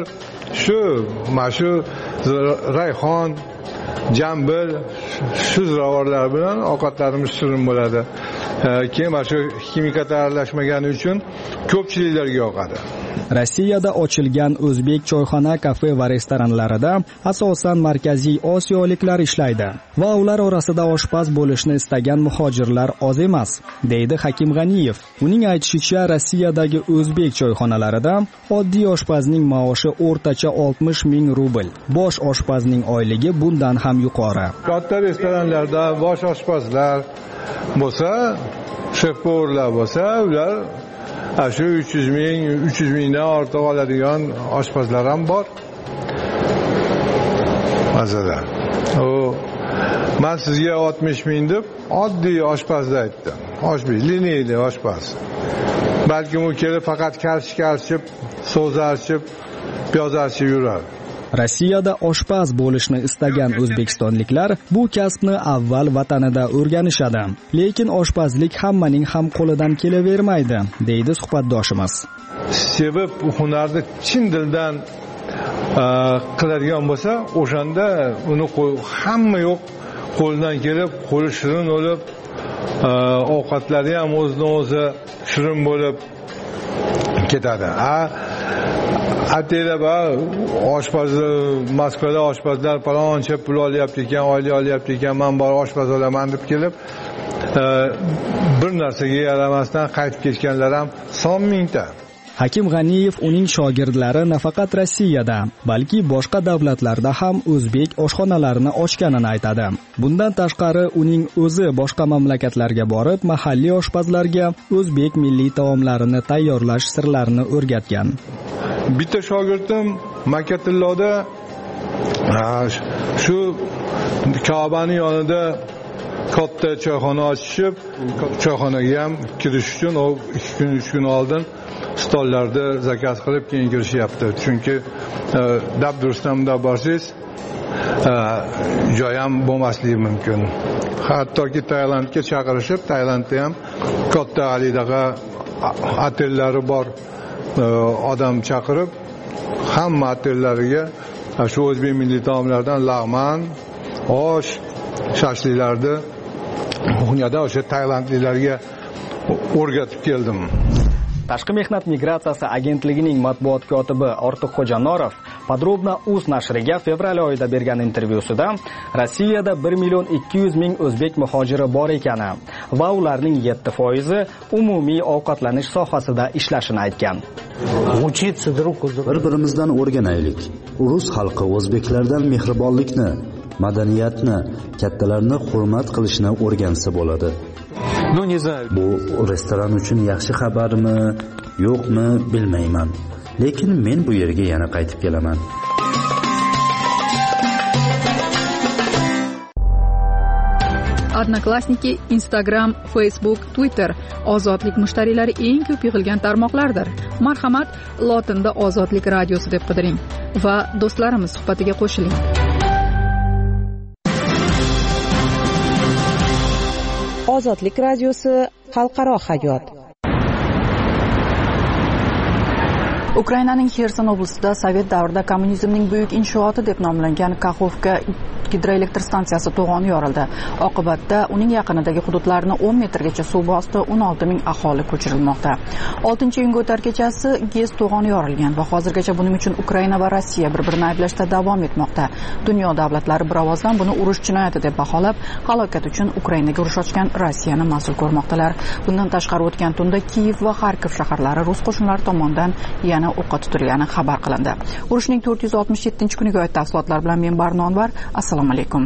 shu rayhon, jambil, shu ziravorlar bilan ovqatlarimiz shirin bo'ladi. Keyin mana shu kimikalar aralashmagani uchun ko'pchiliklarga yoqadi. Rossiyada ochilgan o'zbek choyxona, kafe va restoranlarida asosan Markaziy Osiyoliklar ishlaydi va ular orasida oshpaz bo'lishni istagan muhojirlar oz emas, deydi Hakim G'aniyev. Uning aytishicha, Rossiyadagi o'zbek choyxonalarida oddiy oshpazning maoshi o'rtacha 60 ming rubl. Bosh oshpazning oyligi bundan ham yuqori. Katta restoranlarda bosh oshpazlar bo'lsa, shef-povurlar bo'lsa, ular shu 300 mingdan ortiq oladigan oshpazlar ham bor. Masalan, men sizga 60 ming deb oddiy oshpazni aytdim. Liniyli oshpaz. Balki u kelib faqat karchib, so'z archib, piyoz archib yurar. Rossiyada oshpaz bo'lishni istagan o'zbekistonliklar bu kasbni avval vatanida o'rganishadi. Lekin oshpazlik hammaning ham qo'lidan kelavermaydi, deydi suhbatdoshimiz. Sebab hunarni chin dildan qiladigan bo'lsa, o'shanda uni hamma yo'q qo'ldan kelib, qo'li shirin bo'lib, ovqatlari ham o'zidan-o'zi shirin bo'lib ketadi. Atela oshpazni Moskvada oshpazlar paloncha pul olyapti ekan, oylik olyapti ekan, men bor oshpaz olaman deb kelib, bir narsaga yaramasdan qaytib ketganlar ham son mingta. Hakim G'aniyev uning shogirdlari nafaqat Rossiyada, balki boshqa davlatlarda ham o'zbek oshxonalarini ochganini aytadi. Bundan tashqari uning o'zi boshqa mamlakatlarga borib, mahalliy oshpazlarga o'zbek milliy taomlarini tayyorlash sirlarini o'rgatgan. Bitta shogirdim Makkatilloda shu Ka'baning yonida katta choyxona ochishib, choyxonaga ham kirish uchun 2 kun 3 kun oldin stollarda zakaz qilib keyin kirishyapti. Chunki dabdurustamda borsangiz joy ham bo'lmasligi mumkin. Hattoki Tailandga chaqirishib, Tailandda ham katta alidaga otellari bor odam chaqirib, hamma otellariga shu o'zbek milliy taomlardan lag'man, osh, shashliklarni bunyada o'sha tailandliklarga o'rgatib keldim. Tashqi mehnat migratsiyasi agentligining matbuot kotibi Ortiqxo'ja Norov Podrobno.uz nashriga fevral oyida bergan intervyusida Rossiyada 1.200.000 o'zbek muhojiri bor ekani va ularning 7% umumiy ovqatlanish sohasida ishlashini aytgan. Bir-birimizdan o'rganaylik. Rus xalqi o'zbeklardan mehribonlikni, madaniyatni, kattalarni hurmat qilishni o'rgansa bo'ladi. Bu restoran uchun yaxshi xabarmi, yo'qmi bilmayman. Lekin men bu yerga yana qaytib kelaman. Odnoklassniki, Instagram, Facebook, Twitter ozodlik mushtariylari eng ko'p yig'ilgan tarmoqlardir. Marhamat, lotinda Ozodlik radiosi deb qidiring va do'stlarimiz suhbatiga qo'shiling. Ozodlik radiosi xalqaro hayot. Ukrainaning Xerson oblastida Sovet davrida kommunizmning buyuk inshooti deb nomlangan Kakhovka gidroelektrostansiyasi to'g'oni yorildi. Oqibatda uning yaqinidagi hududlarni 10 metrgacha suv bosdi, 16 ming aholi ko'chirilmoqda. 6-iyun o'tar kechasi GES to'g'oni yorilgan va hozirgacha buning uchun Ukraina va Rossiya bir-birini ayblashda davom etmoqda. Dunyo davlatlari bir ovozdan buni urush jinoyati deb baholab, halokat uchun Ukrainaga urush ochgan Rossiyani mas'ul ko'rmoqdalar. Bundan tashqari o'tgan tunda Kiyev va Xarkov shaharlari rus qo'shinlari tomonidan yana o'qqa tutilgani xabar qilindi. Urushning 467-kuniga oid tafsilotlar bilan men Barno Anvar. Assalomu alaykum.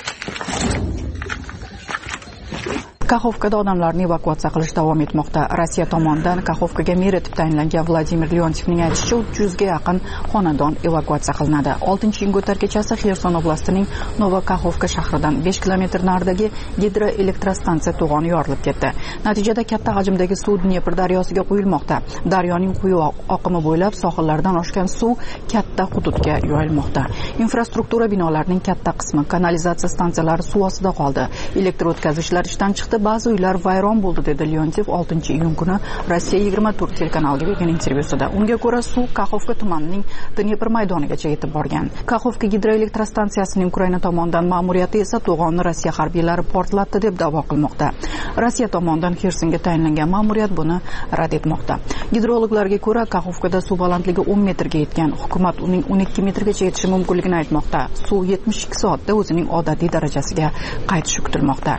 Kakhovkada odamlarni evakuatsiya qilish davom etmoqda. Rossiya tomonidan Kakhovkaga mer etib tayinlangan Vladimir Leontievning aytishicha, 300 ga yaqin xonadon evakuatsiya qilinadi. 6-iyun o'tar kechasi Xerson oblastining Novokakhovka shahridan 5 kilometr naridagi gidroelektrostansiya to'g'oni yorilib ketdi. Natijada katta hajmdagi suv Dnepr daryosiga quyilmoqda. Daryoning quyi oqimi bo'ylab sohillardan oshgan suv katta hududga yoyilmoqda. Infrastruktura binolarining katta qismi, kanalizatsiya stansiyalari suv ostida qoldi. Elektr o'tkazgichlar ishdan chiqdi. Ba'zi uylar vayron bo'ldi, dedi Leontiev 6-iyun kuni Rossiya 24 telekanaliga bergan intervyusida. Unga ko'ra, suv Kakhovka tumanining Dnepr maydonigacha yetib borgan. Kakhovka gidroelektrostansiyasining Ukraina tomonidan ma'muriyati esa to'g'onni Rossiya harbiylari portlatdi deb da'vo qilmoqda. Rossiya tomonidan Xersonga tayinlangan ma'muriyat buni rad etmoqda. Gidrologlarga ko'ra, Kakhovkada suv balandligi 10 metrga yetgan. Hukumat uning 12 metrgacha yetishi mumkinligini aytmoqda. Suv 72 soatda o'zining odatiy darajasiga qaytishi kutilmoqda.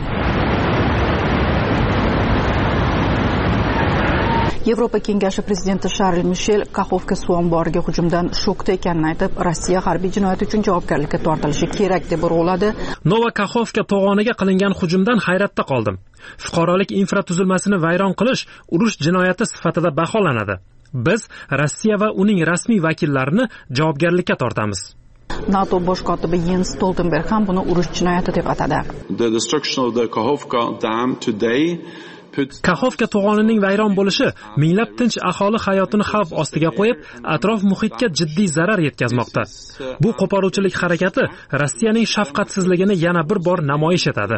Yevropa Kengashi prezidenti Sharl Mishel Kakhovka suv omboriga hujumdan shokda ekanini aytib, Rossiya harbiy jinoyat uchun javobgarlikka tortilishi kerak deb urg'uladi. Novokakhovka to'g'oniga qilingan hujumdan hayratda qoldim. Fuqarolik infratuzilmasini vayron qilish urush jinoyati sifatida baholanadi. Biz Rossiya va uning rasmiy vakillarini javobgarlikka tortamiz. NATO bosh kotibi Jens Stoltenberg ham buni urush jinoyati deb atadi. The destruction of the Kakhovka dam today Kakhovka to'g'onining vayron bo'lishi minglab tinch aholi hayotini xavf ostiga qo'yib, atrof muhitga jiddiy zarar yetkazmoqda. Bu qo'poruvchilik harakati Rossiyaning shafqatsizligini yana bir bor namoyish etadi.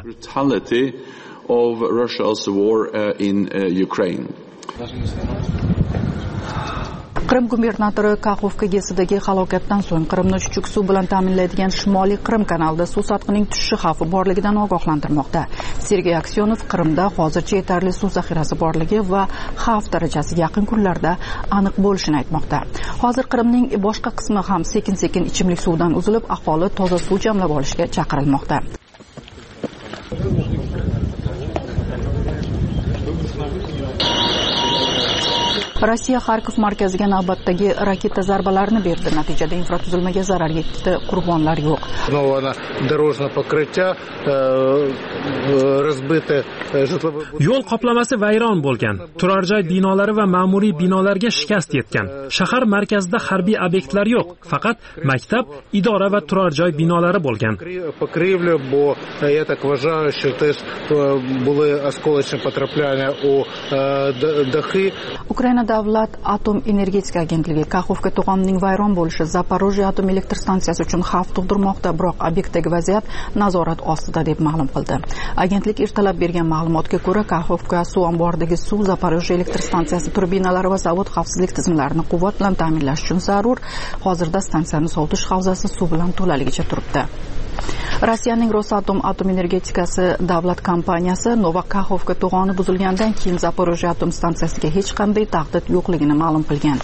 Qrim gubernatori Kakhovka gesidagi halokatdan so'ng Qrimni chuchuk suv bilan ta'minlaydigan Shimoliy Qrim kanalida suv sathining tushishi xavfi borligidan ogohlantirmoqda. Sergey Aksyonov Qrimda hozircha yetarli suv zaxirasi borligi va xavf darajasi yaqin kunlarda aniq bo'lishini aytmoqda. Hozir Qrimning boshqa qismi ham sekin-sekin ichimlik suvdan uzilib, aholi toza suv jamlab olishga chaqirilmoqda. Rossiya Xarkov markaziga navbatdagi raketa zarbalarini berdi. Natijada infratuzilmaga zarar yetdi, qurbonlar yo'q. Yo'l qoplamasi vayron bo'lgan. Turar joy binolari va ma'muriy binolarga shikast yetgan. Shahar markazida harbiy obyektlar yo'q, faqat maktab, idora va turar joy binolari bo'lgan. Ukraina davlat atom energetika agentligi Kakhovka to'g'onining vayron bo'lishi Zaporojye atom elektr stansiyasi uchun xavf tug'dirmoqda, biroq obyektdagi vaziyat nazorat ostida deb ma'lum qildi. Agentlik ertalab bergan ma'lumotga ko'ra, Kakhovka suv omboridagi suv Zaporojye elektr stansiyasi turbinalari va zavod xavfsizlik tizimlarini quvvat bilan ta'minlash uchun zarur. Hozirda stansiyani sovutish havzasi suv bilan to'laligicha turibdi. Rossiyaning Rosatom atom energetikasi davlat kompaniyasi Novokakhovka to'g'oni buzilgandan keyin Zaporojye atom stansiyasiga hech qanday tahdid yo'qligini ma'lum qilgan.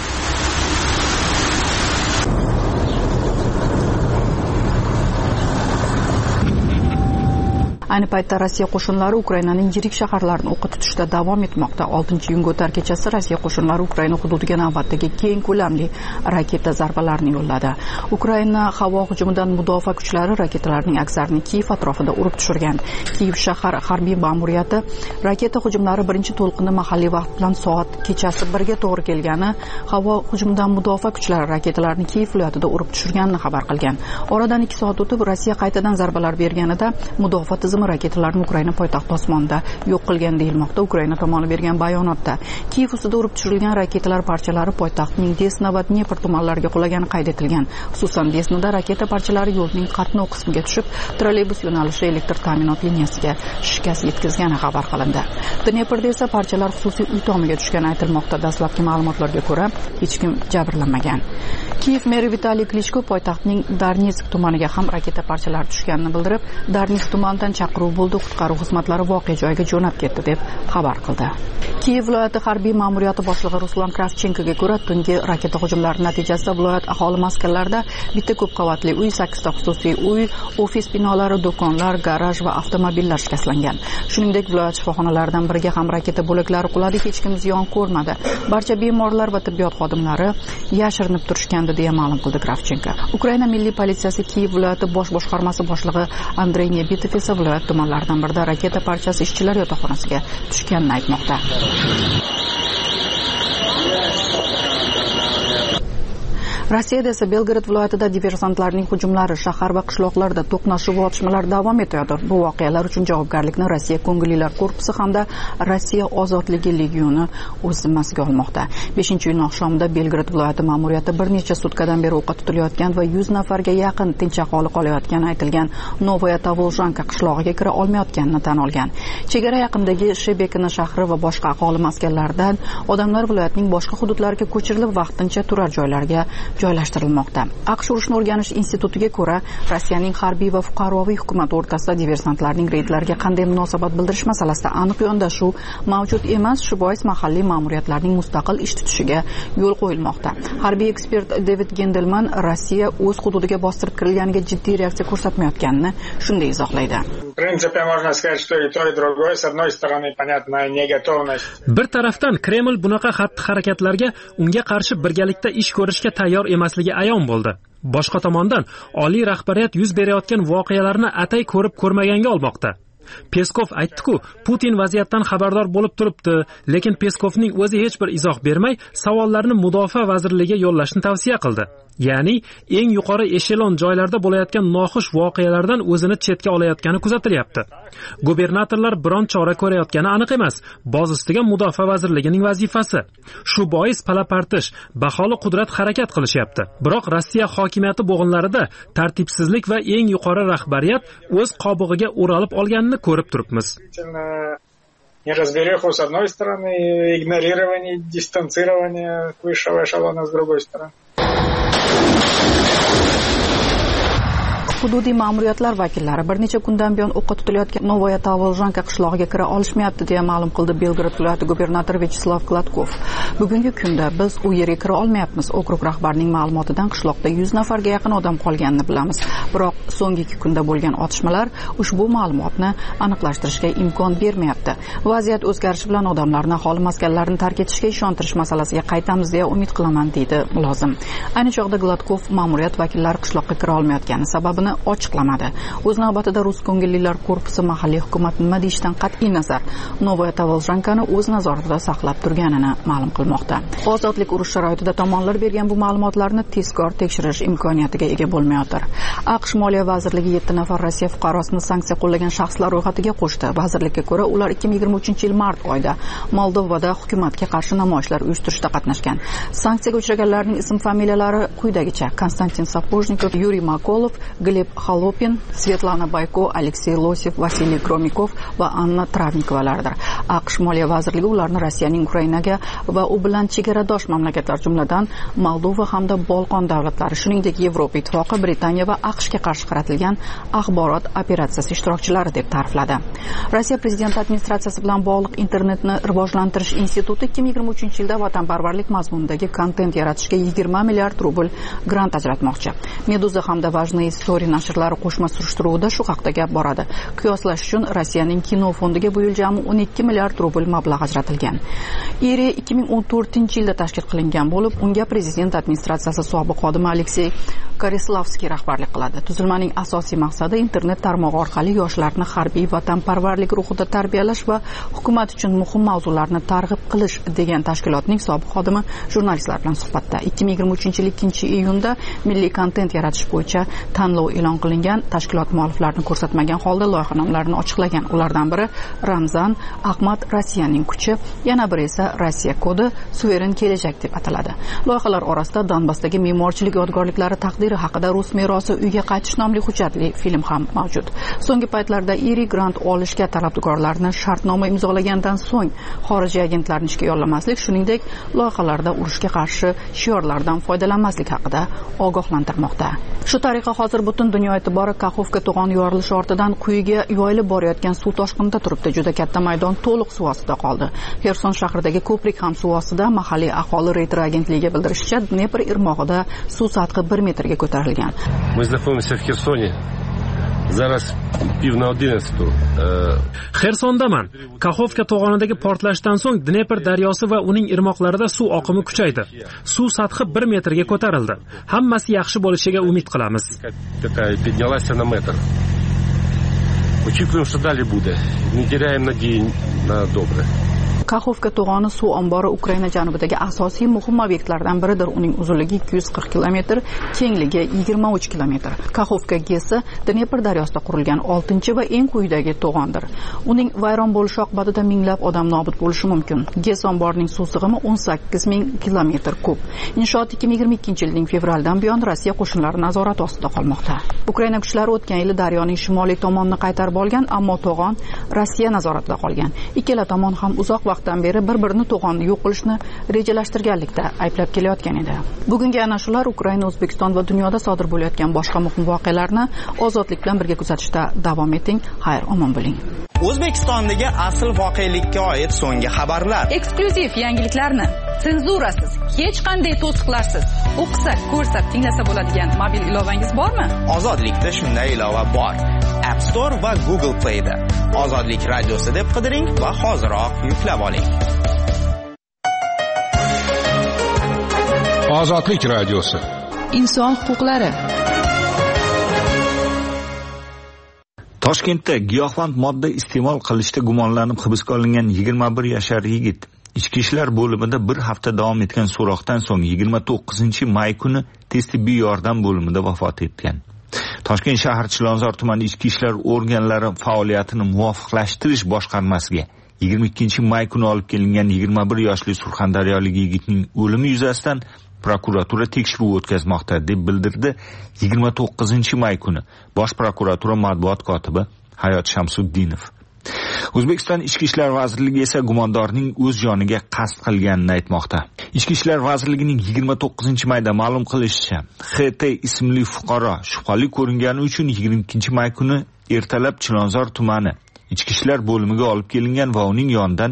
Ayni paytda Rossiya qo'shinlari Ukrainaning yirik shaharlarini o'qqa tutishda davom etmoqda. 6-iyun o'tar kechasi Rossiya qo'shinlari Ukraina hududiga navbatdagi keng ko'lamli raketa zarbalarini yo'lladi. Ukraina havo hujumidan mudofaa kuchlari raketalarning aksarini Kiyev atrofida urib tushirgan. Kiyev shahar harbiy ma'muriyati raketa hujumlari birinchi to'lqini mahalliy vaqt bilan soat kechasi 1 ga to'g'ri kelgani, havo hujumidan mudofaa kuchlari raketalarni Kiyev viloyatida urib tushirganini xabar qilgan. Oradan 2 soat o'tib Rossiya qaytadan zarbalar berganida mudofaa tizimi raketalarni Ukraina poytaxti osmonida yo'q qilgan deyilmoqda. Ukraina tomoni bergan bayonotda Kiyev ustida urib tushirilgan raketalar parchalari poytaxtning Desna va Dnepr tumanlariga qulagani qayd etilgan. Xususan, Desnada raketa parchalari yo'lning qatnov qismiga tushib, trolleybus yo'nalishi elektr ta'minot liniyasiga shikast yetkazgani xabar qilindi. Dneprda esa parchalar xususiy uy tomiga tushgani aytilmoqda. Dastlabki ma'lumotlarga ko'ra, hech kim jabrlanmagan. Kiyev meri Vitaliy Klichko poytaxtning Darnetsk tumaniga ham raketa parchalari tushganini bildirib, Darnetsk tumanidan chaqiruv bo'ldi, qutqaruv xizmatlari voqea joyiga jo'nab ketdi deb xabar qildi. Kiyev viloyati harbiy ma'muriyati boshlig'i Ruslan Kravchenkoga ko'ra, tungi raketa hujumlari natijasida viloyat aholi maskanlarida bitta ko'p qavatli uy, 8 ta xususiy uy, ofis binolari, do'konlar, garaj va avtomobillar shikastlangan. Shuningdek, viloyat shifoxonalaridan biriga ham raketa bo'laklari quladi, hech kim ziyon ko'rmadi. Barcha bemorlar va tibbiyot xodimlari yashirinib turishgandi deya ma'lum qildi Kravchenko. Ukraina milliy politsiyasi Kiyev viloyati bosh boshqarmasi boshlig'i Andrey Nebitov esa viloyat tumanlaridan birida raketa parchasi ishchilar yotoqxonasiga tushganini aytmoqda. Rossiyada esa Belgrad viloyatida diversantlarning hujumlari, shahar va qishloqlarda to'qnashuv va otishmalar davom etadi. Bu voqealar uchun javobgarlikni Rossiya ko'ngillilar korpusi hamda Rossiya ozodligi legioni o'z zimmasiga olmoqda. 5-iyun oqshomida Belgrad viloyati ma'muriyati bir necha sutkadan beri o'qqa tutilayotgan va 100 nafarga yaqin tinch aholi qolayotgani aytilgan Novaya Tovolzhanka qishlog'iga kira olmayotganini tan olgan. Chegara yaqinidagi Shebekina shahri va boshqa aholi maskanlaridan odamlar viloyatning boshqa hududlariga ko'chirilib, vaqtincha turar joylarga joylashtirilmoqda. AQSh urushni o'rganish institutiga ko'ra, Rossiyaning harbiy va fuqaroviy hukumat o'rtasida diversantlarning reydlariga qanday munosabat bildirish masalasida aniq yondashuv mavjud emas, shu bois mahalliy ma'muriyatlarning mustaqil ish tutishiga yo'l qo'yilmoqda. Harbiy ekspert David Gendelman Rossiya o'z hududiga bostirib kirilganiga jiddiy reaksiya ko'rsatmayotganini shunday izohlaydi. Bir tarafdan Kreml bunaqa xatti-harakatlarga unga qarshi birgalikda ish ko'rishga tayyor emasligi ayon bo'ldi. Boshqa tomondan oliy rahbariyat yuz berayotgan voqealarni atay ko'rib ko'rmaganga olmoqda. Peskov aytdi-ku, Putin vaziyatdan xabardor bo'lib turibdi, lekin Peskovning o'zi hech bir izoh bermay, savollarni mudofaa vazirligiga yo'llashni tavsiya qildi. Ya'ni eng yuqori eshelon joylarda bo'layotgan noxush voqealardan o'zini chetga olayotgani kuzatilyapti. Gubernatorlar biron chora ko'rayotgani aniq emas. Boz ustiga mudofaa vazirligining vazifasi. Shu bois palapartish, baholi qudrat harakat qilishyapti. Biroq Rossiya hokimiyati bo'g'inlarida tartibsizlik va eng yuqori rahbariyat o'z qobig'iga o'ralib olganini ko'rib turibmiz. Неразбериху с одной стороны, игнорирование, дистанцирование высшего эшелона с другой стороны. Hududiy ma'muriyatlar vakillari bir necha kundan buyon o'qqa tutilayotgan Novaya Tovolzhanka qishlog'iga kira olishmayapti deya ma'lum qildi Belgrad viloyati gubernatori Vyacheslav Gladkov. Bugungi kunda biz u yerga kira olmayapmiz. Okrug rahbarining ma'lumotidan qishloqda 100 nafarga yaqin odam qolganini bilamiz. Biroq so'nggi 2 kunda bo'lgan otishmalar ushbu ma'lumotni aniqlashtirishga imkon bermayapti. Vaziyat o'zgarishi bilan odamlarni aholi maskanlarini tark etishga ishontirish masalasiga qaytamiz deya umid qilaman, deydi mulozim. Ayni chog'da Gladkov ma'muriyat vakillari qishloqqa kira olmayotgani sababini ochiqlamadi. O'z navbatida Rus ko'ngillilar korpusi mahalliy hukumat nima deyishdan qat'iy nazar Novaya Tovolzhankani o'z nazoratida saqlab turganini ma'lum qilmoqda. Ozodlik urush sharoitida tomonlar bergan bu ma'lumotlarni tezkor tekshirish imkoniyatiga ega bo'lmayotir. AQSh Moliya vazirligi 7 nafar Rossiya fuqarosini sanksiya qo'llagan shaxslar ro'yxatiga qo'shdi. Vazirlikka ko'ra, ular 2023-yil mart oyida Moldovada hukumatga qarshi namoyishlar uyushtirishda qatnashgan. Sanksiyaga uchraganlarning ism-familiyalari quyidagicha: Konstantin Sapojnikov, Yuriy Makolov, Gleb Xalopin, Svetlana Bayko, Aleksey Losev, Vasiliy Kromikov va Anna Travnikovalardir. AQSh Moliya vazirligi ularni Rossiyaning Ukrainaga va u bilan chegaradosh mamlakatlar jumladan Moldova hamda Bolqon davlatlari, shuningdek Yevropa Ittifoqi, Britaniya va AQShga qarshi qaratilgan axborot operatsiyasi ishtirokchilari deb ta'rifladi. Rossiya prezidenti administratsiyasi bilan bog'liq internetni rivojlantirish instituti 2023-yilda vatanparvarlik mazmunidagi kontent yaratishga 20 milliard rubl grant ajratmoqchi. Meduza hamda Vajniy Story nashrlari qo'shma surishtiruvida shu haqda gap boradi. Qiyoslash uchun Rossiyaning kino fondiga bu yil jami 12 milliard rubl mablag' ajratilgan. IRI 2014-yilda tashkil qilingan bo'lib, unga prezident administratsiyasi sobiq xodimi Aleksey Korislavskiy rahbarlik qiladi. Tuzilmaning asosiy maqsadi internet tarmog'i orqali yoshlarni harbiy vatanparvarlik ruhida tarbiyalash va hukumat uchun muhim mavzularni targ'ib qilish, degan tashkilotning sobiq xodimi jurnalistlar bilan suhbatda 2023-yil 2-iyunda milliy kontent yaratish bo'yicha tanlov e'lon qilingan tashkilot mualliflarini ko'rsatmagan holda loyiha nomlarini ochiqlagan. Ulardan biri Ramzan Ahmad Rossiyaning kuchi, yana biri esa Rossiya kodi suveren kelajak deb ataladi. Loyihalar orasida Donbassdagi me'morchilik yodgorliklari taqdiri haqida Rus merosi uyga qaytish nomli hujjatli film ham mavjud. So'nggi paytlarda iri grant olishga talabgorlarni shartnoma imzolagandan so'ng xorijiy agentlarni ishga yollamaslik, shuningdek loyihalarda urushga qarshi shiorlardan foydalanmaslik haqida ogohlantirmoqda. Shu tariqa hozir butun dunyo e'tibori Kaxovka to'g'oni yorilishi ortidan quyiga yoyilib borayotgan suv toshqinida turibdi. Juda katta maydon to'liq suv ostida qoldi. Xerson shahridagi ko'prik ham suv ostida. Mahalliy aholi Reuters agentligiga bildirishicha, Dnepr irmog'ida suv sathi 1 metrga ko'tarilgan. Мы находимся в Херсоне. Zaraz pivna 11. Xersondaman. Kaxovka to'g'onidagi portlashdan so'ng Dnepr daryosi va uning irmoqlarida suv oqimi kuchaydi. Suv sathi 1 metrga ko'tarildi. Hammasi yaxshi bo'lishiga umid qilamiz. Такая поднялась на метр. Очікуємо, що далі буде. Не теряємо надії на добре. Kaxovka to'g'oni suv ombori Ukraina janubidagi asosiy muhim obyektlardan biridir. Uning uzunligi 240 km, kengligi 23 km. Kaxovka GESi Dnepr daryosida qurilgan 6-chi va eng quyidagi to'g'ondir. Uning vayron bo'lishi oqibatida minglab odam nobud bo'lishi mumkin. GES omborining suv sig'imi 18,000 km3. Inshoot 2022-yilning fevraldan buyon Rossiya qo'shinlari nazorati ostida qolmoqda. Ukraina kuchlari o'tgan yili daryoning shimoliy tomonini qaytarib olgan, ammo to'g'on Rossiya nazoratida qolgan. Ikkala tomon ham uzoq vaqtdan beri bir-birini to'g'onni yo'q qilishni rejalashtirganlikda ayblab kelayotgan edi. Bugungi ana shular Ukraina, O'zbekiston va dunyoda sodir bo'layotgan boshqa muhim voqealarni ozodlik bilan birga kuzatishda davom eting. Xayr, omon bo'ling. O'zbekistondagi asl voqelikka oid so'nggi xabarlar, eksklyuziv yangiliklarni senzurasiz, hech qanday to'siqlarsiz o'qisak, ko'rsak, tinglasa bo'ladigan mobil ilovangiz bormi? Ozodlikda shunday ilova bor. App Store va Google Play da Ozodlik radiosi deb qidiring va hoziroq yuklab oling. Ozodlik radiosi. Inson huquqlari. Toshkentda giyohvand modda iste'mol qilishda gumonlanib hibsga olingan 21 yashar yigit ichki ishlar bo'limida bir hafta davom etgan so'roqdan so'ng 29-may kuni tez tibbiy yordam bo'limida vafot etgan. Toshkent shahar Chilonzor tumani ichki ishlar organlari faoliyatini muvofiqlashtirish boshqarmasiga 22-may kuni olib kelingan 21 yoshli surxondaryolik yigitning o'limi yuzasidan prokuratura tekshiruv o'tkazmoqda deb bildirdi 29-may kuni Bosh prokuratura matbuot kotibi Hayot Shamsuddinov. O'zbekiston Ichki ishlar vazirligi esa gumondorning o'z joniga qasd qilganini aytmoqda. Ichki ishlar vazirligining 29-mayda ma'lum qilishicha, XT ismli fuqaro shubhali ko'ringani uchun 22-may kuni ertalab Chilonzor tumani ichki ishlar bo'limiga olib kelingan va uning yonidan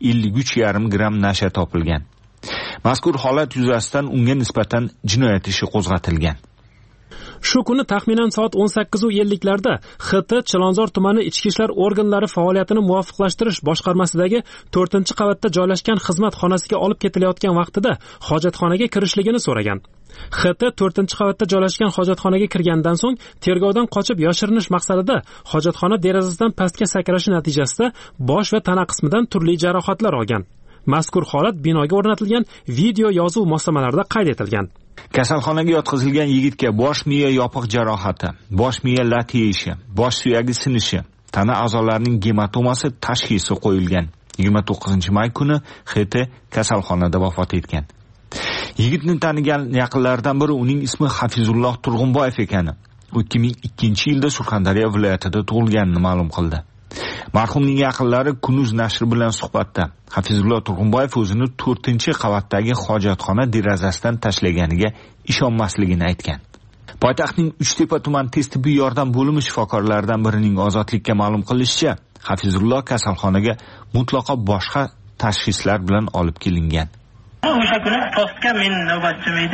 53,5 gram nasha topilgan. Mazkur holat yuzasidan unga nisbatan jinoyat ishi qo'zg'atilgan. Shu kuni taxminan soat 18:50larda XT Chilonzor tumani ichki ishlar organlari faoliyatini muvofiqlashtirish boshqarmasidagi 4-qavatda joylashgan xizmat xonasiga olib ketilayotgan vaqtida hojatxonaga kirishligini so'ragan. XT 4-qavatda joylashgan hojatxonaga kirgandan so'ng tergovdan qochib yashirinish maqsadida hojatxona derazasidan pastga sakrashi natijasida bosh va tana qismidan turli jarohatlar olgan. Mazkur holat binoga o'rnatilgan video yozuv moslamalarida qayd etilgan. Kasalxonaga yotqizilgan yigitga bosh miya yopiq jarohati, bosh miya lat yeyishi, bosh suyagi sinishi, tana a'zolarining gematomasi tashxisi qo'yilgan. 29-may kuni XT kasalxonada vafot etgan. Yigitni tanigan yaqinlaridan biri uning ismi Hafizulloh Turg'unboyev ekani. 2002-yilda Surxondaryo viloyatida tug'ilganini ma'lum qildi. Marhumning yaqinlari Kunuz nashri bilan suhbatda Hafizulloh Turg'unboyev o'zini 4-qavatdagi hojatxona derazasidan tashlaganiga ishonmasligini aytgan. Poytaxtning Uchtepa tuman tez tibbiy yordam bo'limi shifokorlaridan birining Ozodlikka ma'lum qilishicha, Hafizulloh kasalxonaga mutlaqo boshqa tashxislar bilan olib kelingan. O'sha kuni postga men navbatchim edi.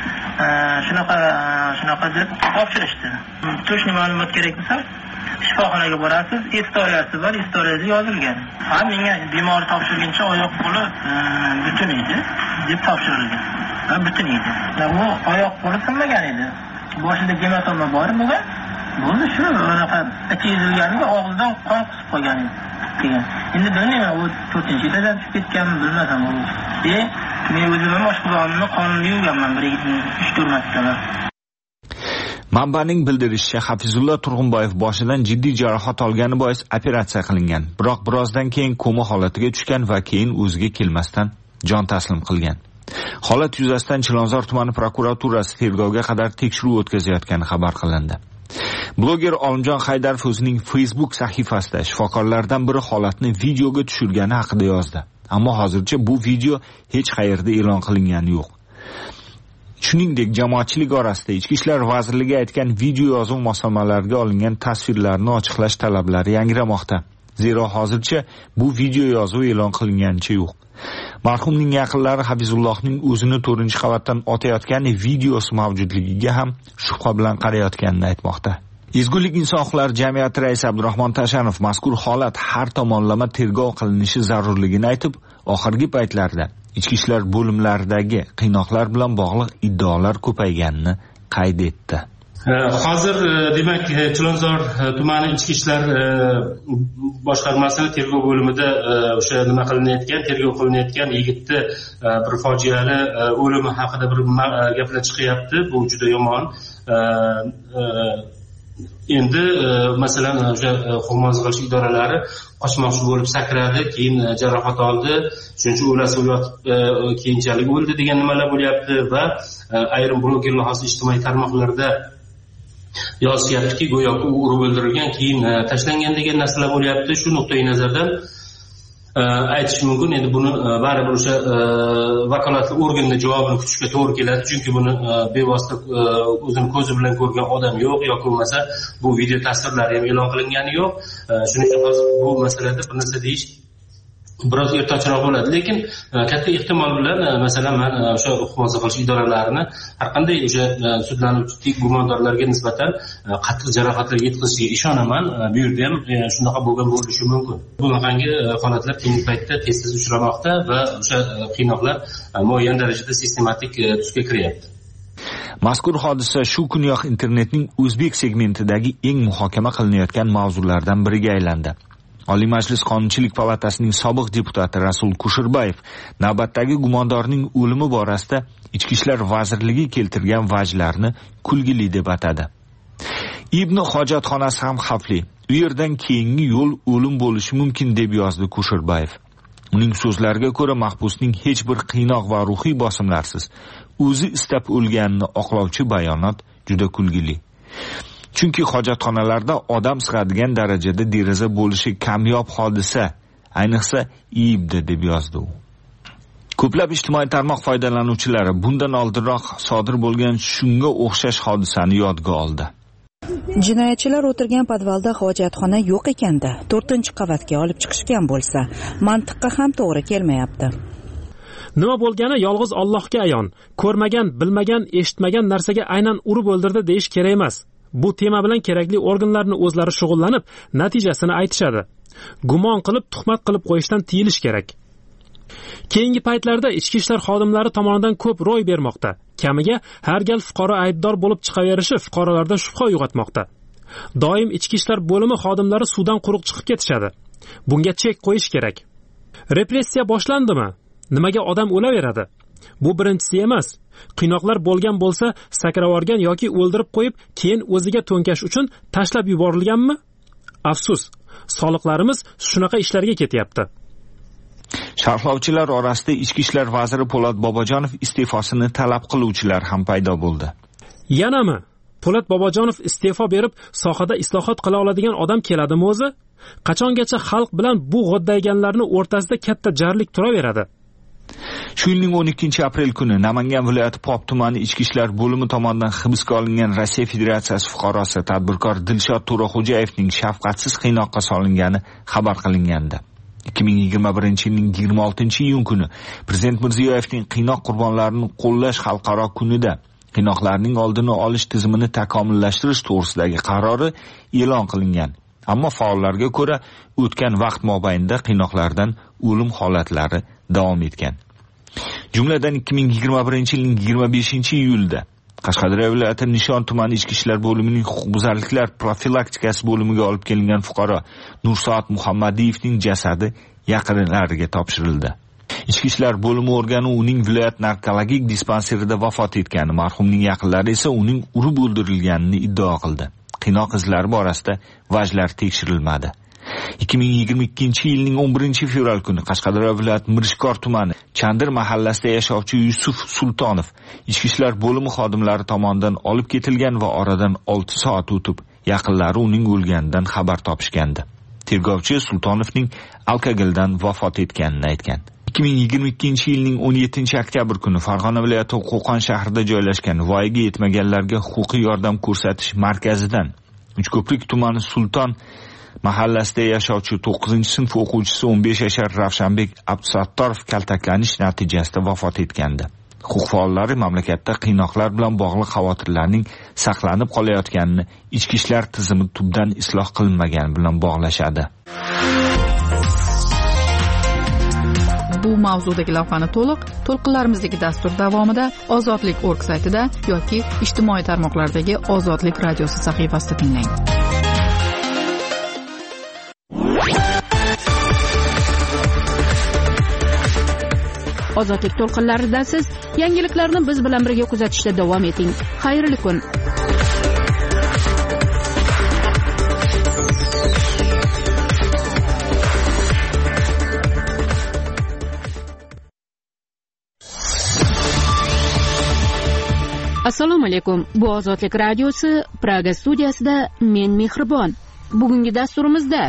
Shunaqa deb topshirishdi. To'shni ma'lumot kerak bo'lsa shifoxonaga borasiz, istoriyasi bor, istoriyada yozilgan. Menga bemor topshirguncha oyoq qo'li butun edi deb topshirilgan. Butun edi. Bu oyoq qo'li sinmagan edi. Boshida gematoma bor bo'lgan. Bo'ldi shu unaqa ichi ezilganiga og'zidan qon qusib qolgan degan. Endi bilmayman, u 4-yilda tushib ketganmi, bilmasam u. Men o'zim ham oshqozonimni qonini yuvganman 3-4 marta. Manbaning bildirishicha, Hafizullo Turg'unboyev boshidan jiddiy jarohat olgani bois operatsiya qilingan. Biroq birozdan keyin koma holatiga tushgan va keyin o'ziga kelmasdan jon taslim qilgan. Holat yuzasidan Chilonzor tumani prokuraturasi tergovga qadar tekshiruv o'tkazayotgani xabar qilindi. Bloger Olimjon Haydarov o'zining Facebook sahifasida shifokorlardan biri holatni videoga tushirgani haqida yozdi. Ammo hozircha bu video hech qayerda e'lon qilingani yo'q. Shuningdek, jamoatchilik orasida Ichki ishlar vazirligi aytgan video yozuv moslamalariga olingan tasvirlarni ochiqlash talablari yangramoqda. Zero hozircha bu video yozuv e'lon qilinganicha yo'q. Marhumning yaqinlari Hafizullohning o'zini 4-qavatdan otayotgan videosi mavjudligiga ham shubha bilan qarayotganini aytmoqda. Ezgulik inson huquqlari jamiyati raisi Abdurahmon Tashanov mazkur holat har tomonlama tergov qilinishi zarurligini aytib, oxirgi paytlarda ichki ishlar bo'limlaridagi qiynoqlar bilan bog'liq iddaolar ko'payganini qayd etdi. Hozir demak Chilonzor tumani ichki ishlar boshqarmasi tergov bo'limida o'sha nima qilinayotgan, tergov qilinayotgan yigitni bir fojiali o'limi haqida bir gaplar chiqyapti. Bu juda yomon. Endi masalan o'sha huquq qilish idoralari qochmoqchi bo'lib sakradi, keyin jarohat oldi, shuncha o'lasi yotib keyinchalik o'ldi degan nimalar bo'lyapti va ayrim blogerlar hozir ijtimoiy tarmoqlarda yozishyaptiki, go'yoki u urib o'ldirilgan, keyin tashlangan degan narsalar bo'lyapti. Shu nuqtai nazardan aytish mumkin, endi buni baribir o'sha vakolatli organning javobini kutishga to'g'ri keladi, chunki buni bevosita o'zini ko'zi bilan ko'rgan odam yo'q yoki bo'lmasa bu video tasvirlari ham e'lon qilingani yo'q. Shuning uchun hozir bu masalada bir narsa deyish biroz ertaroq bo'ladi, lekin katta ehtimol bilan masalan men o'sha huquq qilish idoralarini har qanday o'sha sudlanuvchi gumondorlarga nisbatan qattiq jarohatlar yetkazishiga ishonaman. Bu yerda ham shunaqa bo'lgan bo'lishi mumkin. Bunaqangi holatlar keyingi paytda tez-tez uchramoqda va o'sha qiynoqlar muayyan darajada sistematik tusga kiryapti. Mazkur hodisa shu kuniyoq internetning o'zbek segmentidagi eng muhokama qilinayotgan mavzulardan biriga aylandi. Oliy Majlis Qonunchilik palatasining sobiq deputati Rasul Kushirbayev navbatdagi gumondorning o'limi borasida Ichki ishlar vazirligi keltirgan vajlarni kulgili deb atadi. Ibn hojatxonasi ham xavfli. U yerdan keyingi yo'l o'lim bo'lishi mumkin deb yozdi Kushirbayev. Uning so'zlariga ko'ra, mahbusning hech bir qiynoq va ruhiy bosimlarsiz o'zi istab o'lganini oqlovchi bayonot juda kulgili. Chunki hojatxonalarda odam sig'adigan darajada deraza bo'lishi kamyob hodisa, ayniqsa Iibda deb yozdi u. Ko'plab ijtimoiy tarmoq foydalanuvchilari bundan oldinroq sodir bo'lgan shunga o'xshash hodisani yodga oldi. Jinoyatchilar o'tirgan podvalda hojatxona yo'q ekanda, 4-qavatga olib chiqishgan bo'lsa, mantiqqa ham to'g'ri kelmayapti. Nima bo'lgani yolg'iz Allohga ayon. Ko'rmagan, bilmagan, eshitmagan narsaga aynan urib o'ldirdi deyish kerak emas. Bu tema bilan kerakli organlarni o'zlari shug'ullanib, natijasini aytishadi. Gumon qilib, tuhmat qilib qo'yishdan tiyilish kerak. Keyingi paytlarda ichki ishlar xodimlari tomonidan ko'p ro'y bermoqda. Kamiga har gal fuqaro aybdor bo'lib chiqaverishi fuqarolarda shubha uyg'otmoqda. Doim ichki ishlar bo'limi xodimlari suvdan quruq chiqib ketishadi. Bunga chek qo'yish kerak. Repressiya boshlandimi? Nimaga odam o'laveradi? Bu birinchisi emas. Qiynoqlar bo'lgan bo'lsa, sakravorgan yoki o'ldirib qo'yib, keyin o'ziga to'nkash uchun tashlab yuborilganmi? Afsus, soliqlarimiz shunaqa ishlarga ketyapti. Sharhlovchilar orasida Ichki ishlar vaziri Po'lat Bobojonov iste'fosini talab qiluvchilar ham paydo bo'ldi. Yanami? Po'lat Bobojonov iste'fo berib, sohada islohot qila oladigan odam keladimi o'zi? Qachongacha xalq bilan bu g'oddayganlarni o'rtasida katta jarlik turaveradi? Shu yilning 12-aprel kuni Namangan viloyati Pop tumani ichki ishlar bo'limi tomonidan hibsga olingan Rossiya Federatsiyasi fuqarosi tadbirkor Dilshod To'raxo'jayevning shafqatsiz qiynoqqa solingani xabar qilingandi. 2021-yilning 26-iyun kuni Prezident Mirziyoyevning qiynoq qurbonlarini qo'llash xalqaro kunida qiynoqlarning oldini olish tizimini takomillashtirish to'g'risidagi qarori e'lon qilingan. Ammo faollarga ko'ra, o'tgan vaqt mobaynida qiynoqlardan o'lim holatlari davom etgan. Jumladan 2021-yilning 25-iyulda Qashqadaryo viloyati Nishon tumani ichki ishlar bo'limining huquqbuzarliklar profilaktikasi bo'limiga olib kelingan fuqaro Nursoat Muhammadiyevning jasadi yaqinlariga topshirildi. Ichki ishlar bo'limi organi uning viloyat narkologik dispanserida vafot etgani, marhumning yaqinlari esa uning urib o'ldirilganini iddao qildi. Qiynoq izlari borasida vajlar tekshirilmadi. 2022-yilning 11-fevral kuni Qashqadaryo viloyati Mirishkor tumani Chandir mahallasida yashovchi Yusuf Sultonov ichki ishlar bo'limi xodimlari tomonidan olib ketilgan va oradan 6 soat o'tib yaqinlari uning o'lganidan xabar topishgandi. Tergovchi Sultonovning alkogoldan vafot etganini aytgan. 2022-yilning 17-oktyabr kuni Farg'ona viloyati Qo'qon shahrida joylashgan voyaga yetmaganlarga huquqiy yordam ko'rsatish markazidan Uchko'prik tumani Sulton mahallasida yashovchi 9-sinf o'quvchisi 15 yashar Ravshanbek Abdusattorov kaltaklanish natijasida vafot etgandi. Huquq faollari mamlakatda qiynoqlar bilan bog'liq xavotirlarning saqlanib qolayotganini ichki ishlar tizimi tubdan isloh qilinmagani bilan bog'lashadi. Bu mavzudagi lavhani to'lqinlarimizdagi dastur davomida Ozodlik.org saytida yoki ijtimoiy tarmoqlardagi Ozodlik radiosi sahifasida tinglang. Ozodlik to'lqinlarida siz yangiliklarni biz bilan birga kuzatishda davom eting. Xayrli kun. Assalomu alaykum. Bu Ozodlik radiosi Praga studiyasida men Mehribon. Bugungi dasturimizda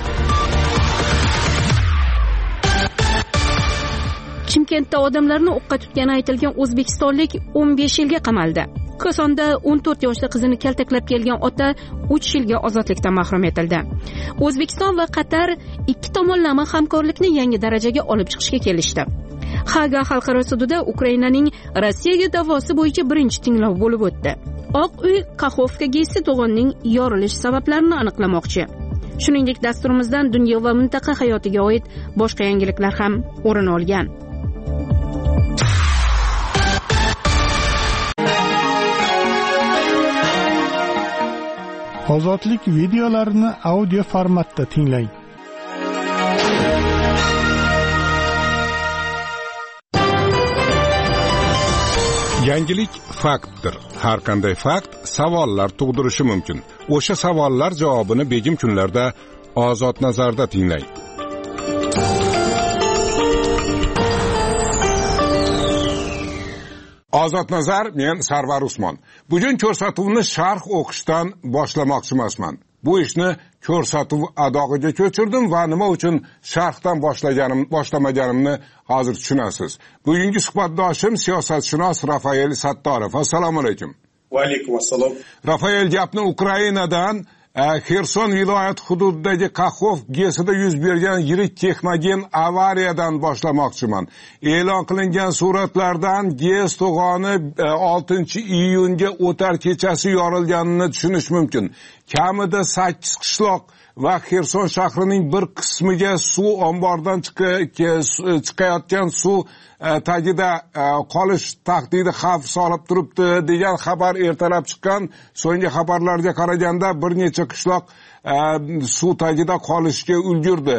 Chimkentda odamlarni o'qqa tutgani aytilgan o'zbekistonlik 15 yilga qamaldi. Kosonda 14 yoshli qizini kaltaklab kelgan ota 3 yilga ozodlikdan mahrum etildi. O'zbekiston va Qatar ikki tomonlama hamkorlikni yangi darajaga olib chiqishga kelishdi. Haga xalqaro sudida Ukrainaning Rossiyaga da'vosi bo'yicha birinchi tinglov bo'lib o'tdi. Oq uy Kaxovka GESi to'g'onning yorilish sabablarini aniqlamoqchi. Shuningdek, dasturimizdan dunyo va mintaqa hayotiga oid boshqa yangiliklar ham o'rin olgan. Ozodlik videolarini audio formatda tinglang. Yangilik faktdir. Har qanday fakt savollar tug'dirishi mumkin. O'sha savollar javobini begim kunlarda Ozod nazarda tinglang. Ozod nazar, men Sarvar Usmon. Bugun ko'rsatuvni sharh o'qishdan boshlamoqchi emasman. Bu ishni ko'rsatuv adog'iga ko'chirdim va nima uchun sharhdan boshlamaganimni hozir tushunasiz. Bugungi suhbatdoshim siyosatshunos Rafael Sattorov. Assalomu alaykum. Va alaykum assalom. Rafael, gapni Ukrainadan Xerson viloyat hududidagi Kaxov GESida yuz bergan yirik texnogen avariyadan boshlamoqchiman. E'lon qilingan suratlardan GES to'g'oni 6-iyunga o'tar kechasi yorilganini tushunish mumkin. Kamida 8 qishloq va Xerson shahrining bir qismiga suv omboridan chiqayotgan suv tagida qolish tahdidi xavf solib turibdi degan xabar ertalab chiqqan. So'nggi xabarlarga qaraganda bir necha qishloq suv tagida qolishga ulgurdi.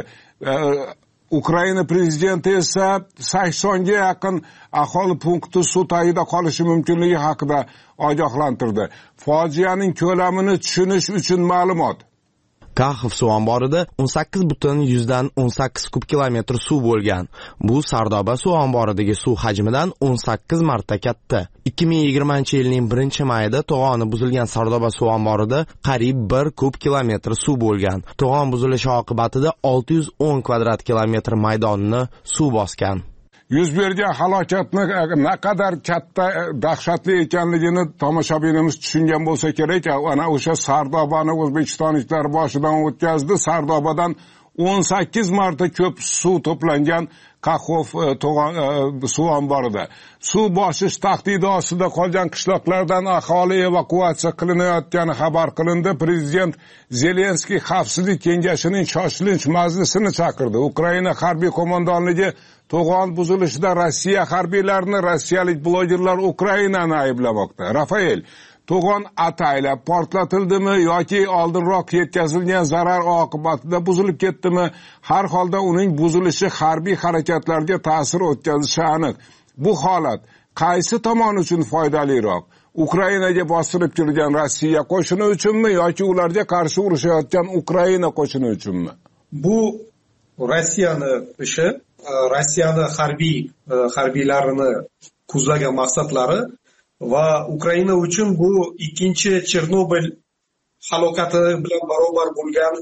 Ukraina prezidenti esa 80 ga yaqin aholi punkti suv tagida qolishi mumkinligi haqida ogohlantirdi. Fojianing ko'lamini tushunish uchun ma'lumot. Kaxov suv omborida 18,18 kub kilometr suv bo'lgan. Bu Sardoba suv omboridagi suv hajmidan 18 marta katta. 2020-yilning 1-mayida to'g'oni buzilgan Sardoba suv omborida qariyb 1 kub kilometr suv bo'lgan. To'g'on buzilishi oqibatida 610 kvadrat kilometr maydonni suv bosgan. Yuz bergan halokatni naqadar katta dahshatli ekanligini tomoshabinimiz tushungan bo'lsa kerak. Ana o'sha Sardobani o'zbekistonliklar boshidan o'tkazdi. Sardobadan 18 marta ko'p suv to'plangan Kaxov suv omborida. Suv bosish tahdidi ostida qolgan qishloqlardan aholi evakuatsiya qilinayotgani xabar qilindi. Prezident Zelenskiy Xavfsizlik kengashining shoshilinch majlisini chaqirdi. Ukraina harbiy qo'mondonligi to'g'on buzilishida Rossiya harbiylarini, rossiyalik blogerlar Ukrainani ayblamoqda. Rafael, to'g'on ataylab portlatildimi yoki oldinroq yetkazilgan zarar oqibatida buzilib ketdimi, har holda uning buzilishi harbiy harakatlarga ta'sir o'tkazishi aniq. Bu holat qaysi tomon uchun foydaliroq? Ukrainaga bostirib kirgan Rossiya qo'shini uchunmi yoki ularga qarshi urushayotgan Ukraina qo'shini uchunmi? Bu Rossiyani ishi, Rossiyani harbiylarini ko'zlagan maqsadlari va Ukraina uchun bu ikkinchi Chernobil halokati bilan barobar bo'lgan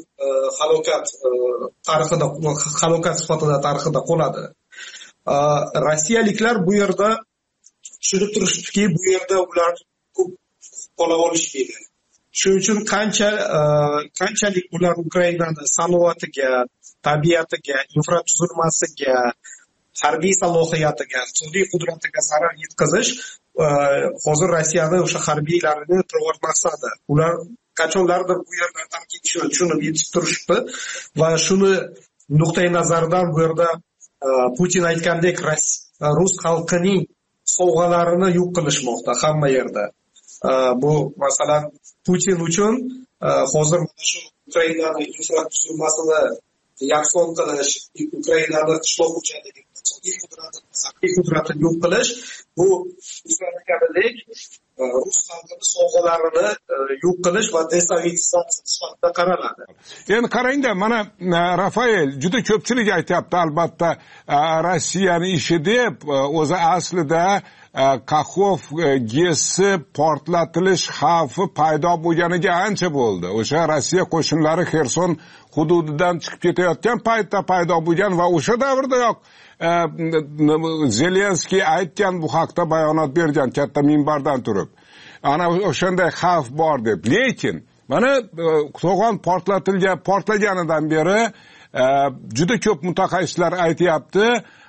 halokat sifatida tarixida qoladi. Rossiyaliklar bu yerda tushunib turishibdiki, bu yerda ular ko'p qola olishmaydi. Shuning uchun qanchalik ular Ukrainani sanoatiga, tabiatiga, infratuzilmasiga, harbiy salohiyatiga, iqtisodiy qudratiga zarar yetkazish hozir Rossiyani o'sha harbiylarini privat maqsadi. Ular qachonlardir bu yerdan tark etishini tushunib yetib turishibdi va shuni nuqtai nazardan bu yerda Putin aytgandek rus xalqining sovg'alarini yo'q qilishmoqda hamma yerda. Bu masalan Putin uchun hozir shu Ukrainani infratuzilmasini yakson qilish, Ukrainani qishloq xo'jaligi qudratini yo'q qilish, bu o'zbekistonlik rus xalqini sovg'alarini yo'q qilish va desovetizatsiya sifatida qaraladi. Endi qarangda, mana Rafael juda ko'pchilik aytyapti, albatta Rossiyani ishi deb, o'zi aslida Kaxov GESi portlatilish xavfi paydo bo'lganiga ancha bo'ldi. O'sha Rossiya qo'shinlari Xerson hududidan chiqib ketayotgan paytda paydo bo'lgan va o'sha davrdayoq Zelenskiy aytgan, bu haqda bayonot bergan katta minbardan turib. Ana o'shanday xavf bor deb. Lekin mana to'g'on portlaganidan beri juda ko'p mutaxassislar aytyapti,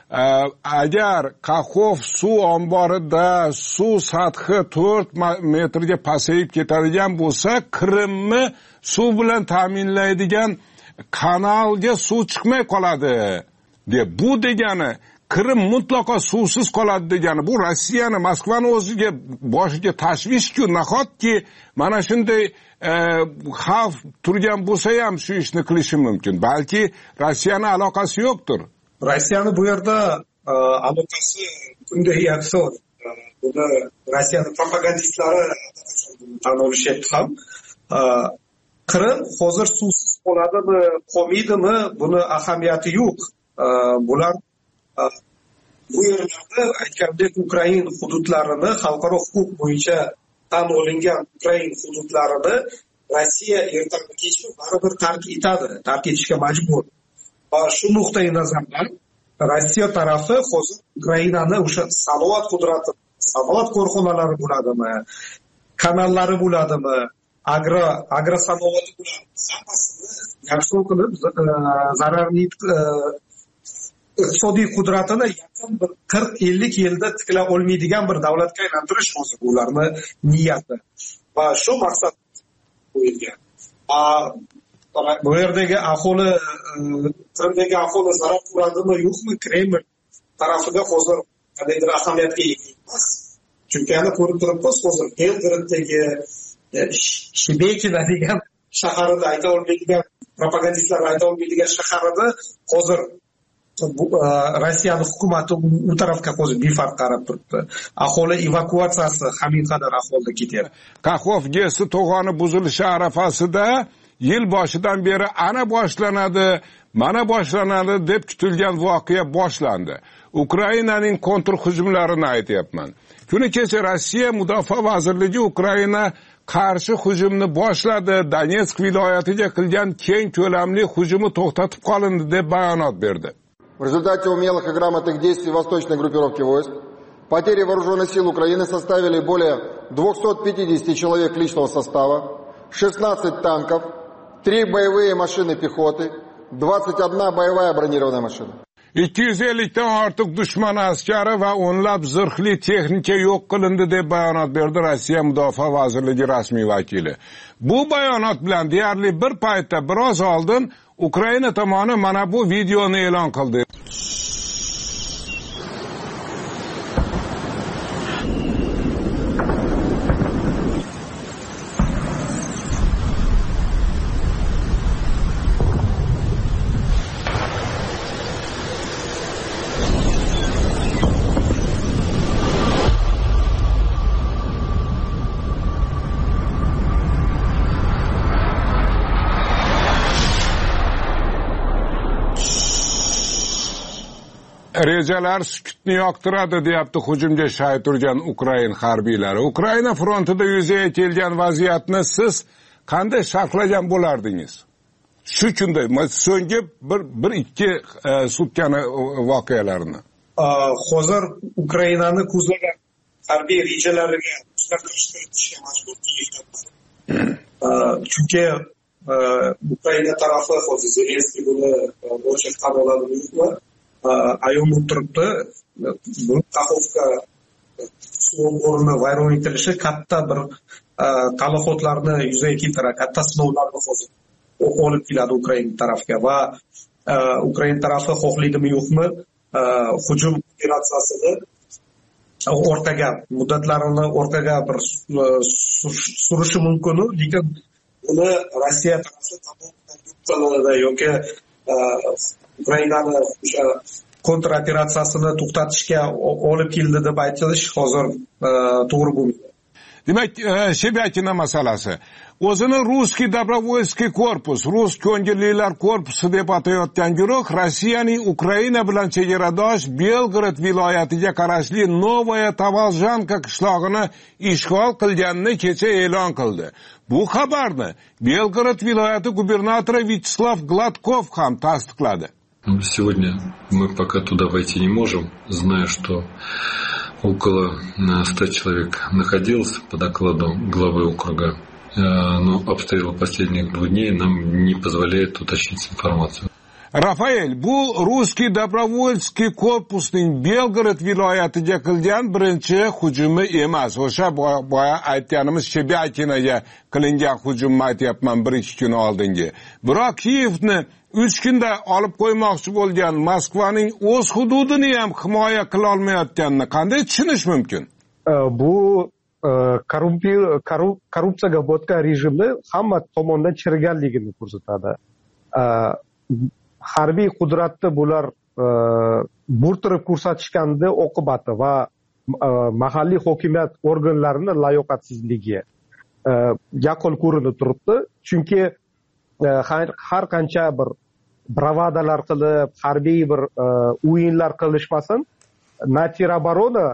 agar Kaxov suv omborida suv sathi 4 metrga pasayib ketadigan bo'lsa, Qrimni suv bilan ta'minlaydigan kanalga suv chiqmay qoladi deb. Bu degani Qrim mutlaqo suvsiz qoladi degani. Bu Rossiyani, Moskvani o'ziga boshiga tashvish-ku, nahotki mana shunday xavf turgan bo'lsa ham shu ishni qilishi mumkin. Balki Rossiyani aloqasi yo'qdir. Rossiyani bu yerda aloqasi bunday yakson. Buni Rossiyaning propagandistlari tan olishyapti ham. Qrim hozir suvsiz qoladimi, qolmaydimi, buni ahamiyati yo'q. Bular bu yerlarda aytgandek Ukraina hududlarini, xalqaro huquq bo'yicha tan olingan Ukraina hududlarini Rossiya ertaga kechmi baribir tark etishga majbur. Va shu nuqtai nazardan Rossiya tarafi hozir Ukrainani o'sha sanoat qudrati, sanoat korxonalari bo'ladimi, kanallari bo'ladimi, agrosanoati bo'ladimi, hammasini yakson qilib zararli iqtisodiy qudratini yaqin bir 40-50 yilda tiklay olmaydigan bir davlatga aylantirish hozir ularni niyati. Va shu maqsad qo'yilgan. Bu yerdagi aholi, Qrimdagi aholi zarar ko'radimi, yo'qmi, Kreml tarafiga hozir qandaydir ahamiyatga ega emas. Chunki ana ko'rib turibmiz, hozir Belgraddagi Shebekina degan shaharida ayta olmaydigan, propagandistlar ayta olmaydigan shaharida hozir Rossiyaning hukumati u tarafga hozir befarq qarab turibdi. Aholi evakuatsiyasi hamon qadar ahvolda ketyapti. Kaxov GESi to'g'oni buzilishi arafasida yil boshidan beri ana boshlanadi, mana boshlanadi deb kutilgan voqea boshlandi. Ukrainaning kontrhujumlarini aytyapman. Kuni kecha Rossiya Mudofaa vazirligi Ukraina qarshi hujumni boshladi. Donetsk viloyatiga qilgan keng ko'lamli hujumi to'xtatib qolindi deb bayonot berdi. В результате умелых и грамотных действий восточной группировки войск потери вооруженных сил Украины составили более 250 человек личного состава, 16 танков, 3 боевые машины пехоты, 21 боевая бронированная машина. 250 dan ortiq dushman askari va o'nlab zirhli texnika yo'q qilindi deb bayonot berdi Rossiya Mudofaa vazirligi rasmiy vakili. Bu bayonot bilan deyarli bir paytda biroz oldin Ukraina tomoni mana bu videoni e'lon qildi. rejalar sukutni yoqtiradi deyapti hujumga shay turgan Ukraina harbiylari. Ukraina frontida yuzaga kelgan vaziyatni siz qanday sharhlagan bo'lardingiz? Shu kunda so'nggi bir ikki sutkani voqealarini. Hozir Ukrainani ko'zlagan harbiy rejalariga o'zgartirish kiritishga majbur bo'lyapti. Chunki Ukraina tarafi hozir Zelenskiy buni ro'yxatga tan oladimi? Ayom o'tiribdi. Bu Kaxovka suv omborini vayron etilishi katta bir talafotlarni yuzaga keltiradi, katta sinovlarni hozir olib keladi Ukraina tarafiga va Ukraina tarafi xohlaydimi yo'qmi hujum operatsiyasini o'rtaga muddatlarini o'rtaga bir surishi mumkin, lekin buni Rossiya tarafi tomonidan yoki Ukrainani o'sha kontraoperatsiyasini to'xtatishga olib keldi deb aytish hozir to'g'ri bo'lmaydi. Demak, Shebyakina masalasi. O'zini Ruskiy Dobrovolskiy korpus, Rus ko'ngillilar korpusi deb atayotgan guruh Rossiyaning Ukraina bilan chegaradosh Belgrad viloyatiga qarashli Novaya Tavalzhanka qishlog'ini ishg'ol qilganini kecha e'lon qildi. Bu xabarni Belgrad viloyati gubernatori Vyacheslav Gladkov ham tasdiqladi. Сегодня мы пока туда войти не можем, зная, что около 100 человек находилось по докладу главы округа, но обстрелы последних 2 дней нам не позволяют уточнить информацию. Rafael, bu Ruskiy Dobrovolskiy korpusning Belgrad viloyatiga qilgan birinchi hujumi emas. O'sha boya aytganimiz Shebyakinaga qilingan hujumni aytyapman 1-2 kun oldingi. Biroq Kiyevni 3 kunda olib qo'ymoqchi bo'lgan Moskvaning o'z hududini ham himoya qila olmayotganini qanday tushunish mumkin? Bu korrupsiyaga botgan rejimni hamma tomonidan chiriganligini ko'rsatadi. Harbiy qudratni bular burtirib ko'rsatishganda oqibati va mahalliy hokimiyat organlarining layoqatsizligi yaqqol ko'rinib turibdi. Chunki har qancha bir bravadalar qilib, harbiy bir o'yinlar qilishmasin, na terobarona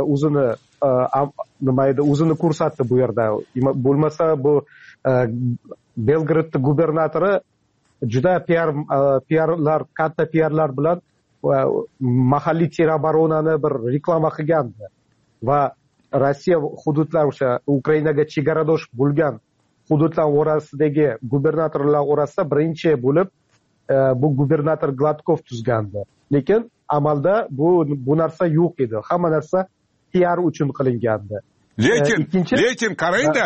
o'zini ko'rsatdi bu yerda. Bo'lmasa bu Belgradda gubernatori juda PRlar, katta PRlar bilan mahalliy terobaronani bir reklama qilgandi va Rossiya hududlar o'sha Ukrainaga chegaradosh bo'lgan hududlar orasidagi gubernatorlar orasida birinchi bo'lib bu gubernator Gladkov tuzgandi. Lekin amalda bu narsa yo'q edi. Hamma narsa PR uchun qilingandi. Lekin qarangda,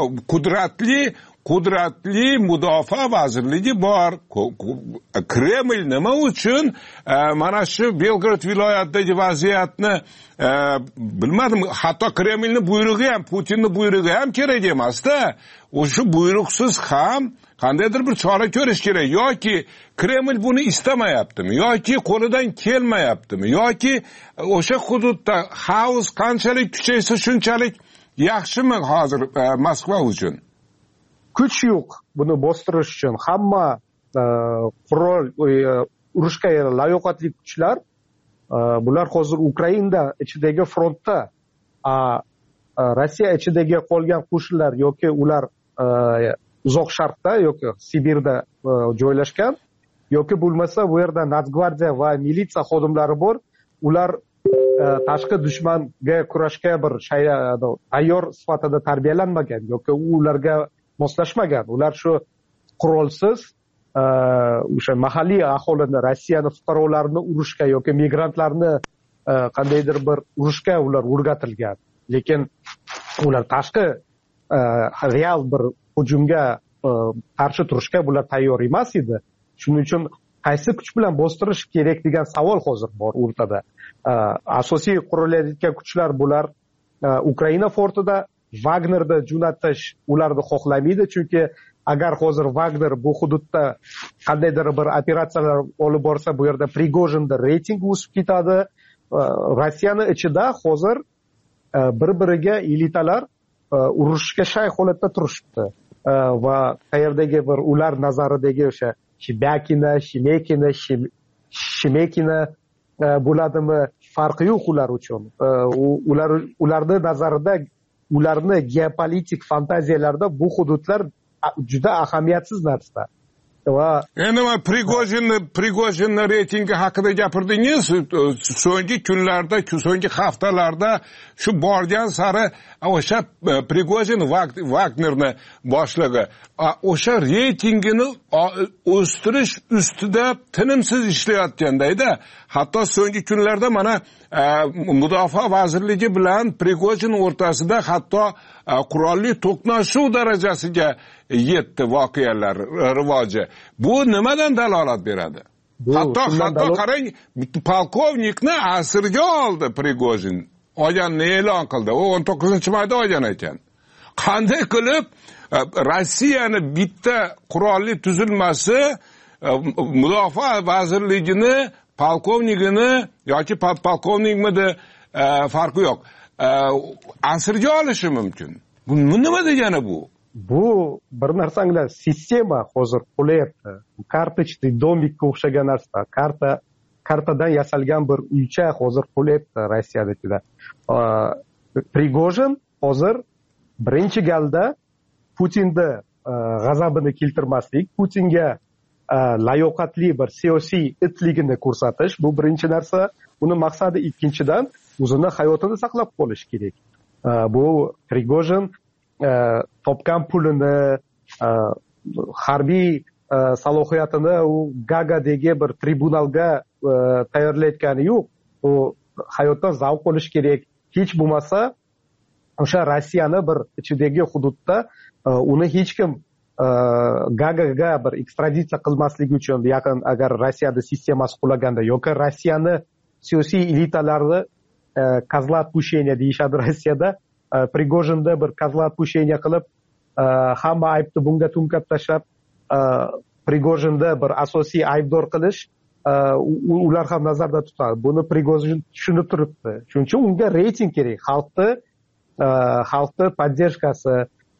qudratli mudofaa vazirligi bor. Kreml nima uchun mana shu Belgrad viloyatidagi vaziyatni bilmadim, hatto Kremlning buyrug'i ham, Putinning buyrug'i ham kerak emas-da. O'sha buyruqsiz ham qandaydir bir chora ko'rish kerak. Yoki Kreml buni istamayaptimi, yoki qo'lidan kelmayaptimi, yoki o'sha hududda xavf qanchalik kuchaysa shunchalik yaxshimi hozir Moskva uchun? Kuch yo'q buni bostirish uchun. Hamma qurol urushga layoqatli kuchlar bular hozir Ukraina ichidagi frontda, Rossiya ichidagi qolgan qo'shinlar yoki ular uzoq sharqda yoki Sibirda joylashgan, yoki bo'lmasa bu yerda Nadzgvardiya va militsiya xodimlari bor. Ular tashqi dushmanga kurashga bir tayyor sifatida tarbiyalanmagan yoki ularga moslashmagan. Ular shu qurolsiz o'sha mahalliy aholini, Rossiyani fuqarolarini urushga yoki migrantlarni qandaydir bir urushga ular o'rgatilgan. Lekin ular tashqi real bir hujumga qarshi turishga bular tayyor emas edi. Shuning uchun qaysi kuch bilan bostirish kerak degan savol hozir bor o'rtada. Asosiy qurilayotgan kuchlar bular Ukraina fortida, Wagnerni jo'natish ularni xohlamaydi, chunki agar hozir Wagner bu hududda qandaydir bir operatsiyalar olib borsa, bu yerda Prigojinning reytingi o'sib ketadi. Rossiyani ichida hozir bir-biriga elitalar urushga shay holatda turishibdi va qayerdagi bir ular nazaridagi o'sha Shebyakina, Shemekina bo'ladimi farqi yo'q ular uchun. Ularning nazarida ularni geopolitik fantaziyalarda bu hududlar juda ahamiyatsiz narsa. Va endi men Prigojinni reytingi haqida gapirdingiz. So'nggi kunlarda, so'nggi haftalarda shu borgan sari o'sha Prigojin Wagnerni boshlig'i o'sha reytingini o'stirish ustida tinimsiz ishlayotganda, hatto so'nggi kunlarda mana Mudofaa vazirligi bilan Prigojin o'rtasida hatto qurolli to'qnashuv darajasiga yetdi voqealar rivoji. Bu nimadan dalolat beradi? Hatto qarang, polkovnikni asirga oldi Prigojin. Olganini e'lon qildi. U 19-mayda olgan ekan. Qanday qilib Rossiyani bitta qurolli tuzilmasi mudofaa vazirligini polkovnigini yoki polkovnikmidi farqi yo'q, asirga olishi mumkin. Bu nima degani bu? Bu bir narsanglar sistema hozir qo'layapti. Kartochный domikka o'xshagan narsa. Kartadan yasalgan bir uycha hozir qo'layapti Rossiyada. Prigojin hozir birinchi galda Putinni g'azabini keltirmaslik, Putinga layoqatli bir siyosiy itligini ko'rsatish, bu birinchi narsa. Uni maqsadi ikkinchidan o'zini hayotini saqlab qolish kerak. Bu Prigojin topgan pulini, harbiy salohiyatini u Gagadagi bir tribunalga tayyorlayotgani yo'q. U hayotdan zavq olish kerak. Hech bo'lmasa o'sha Rossiyani bir ichidagi hududda uni hech kim Gagaga bir ekstraditsiya qilmasligi uchun, yaqin agar Rossiyada sistemasi qulaganda yoki Rossiyani siyosiy elitalarini kozla отпущения deyishadi Rossiyada, Prigojinda bir kozla отпущения qilib hamma aybni bunga to'nkab tashlab Prigojinda bir asosiy aybdor qilish ular ham nazarda tutadi. Buni Prigojin tushunib turibdi. Shuning uchun unga reyting kerak. Xalqni podдержкасы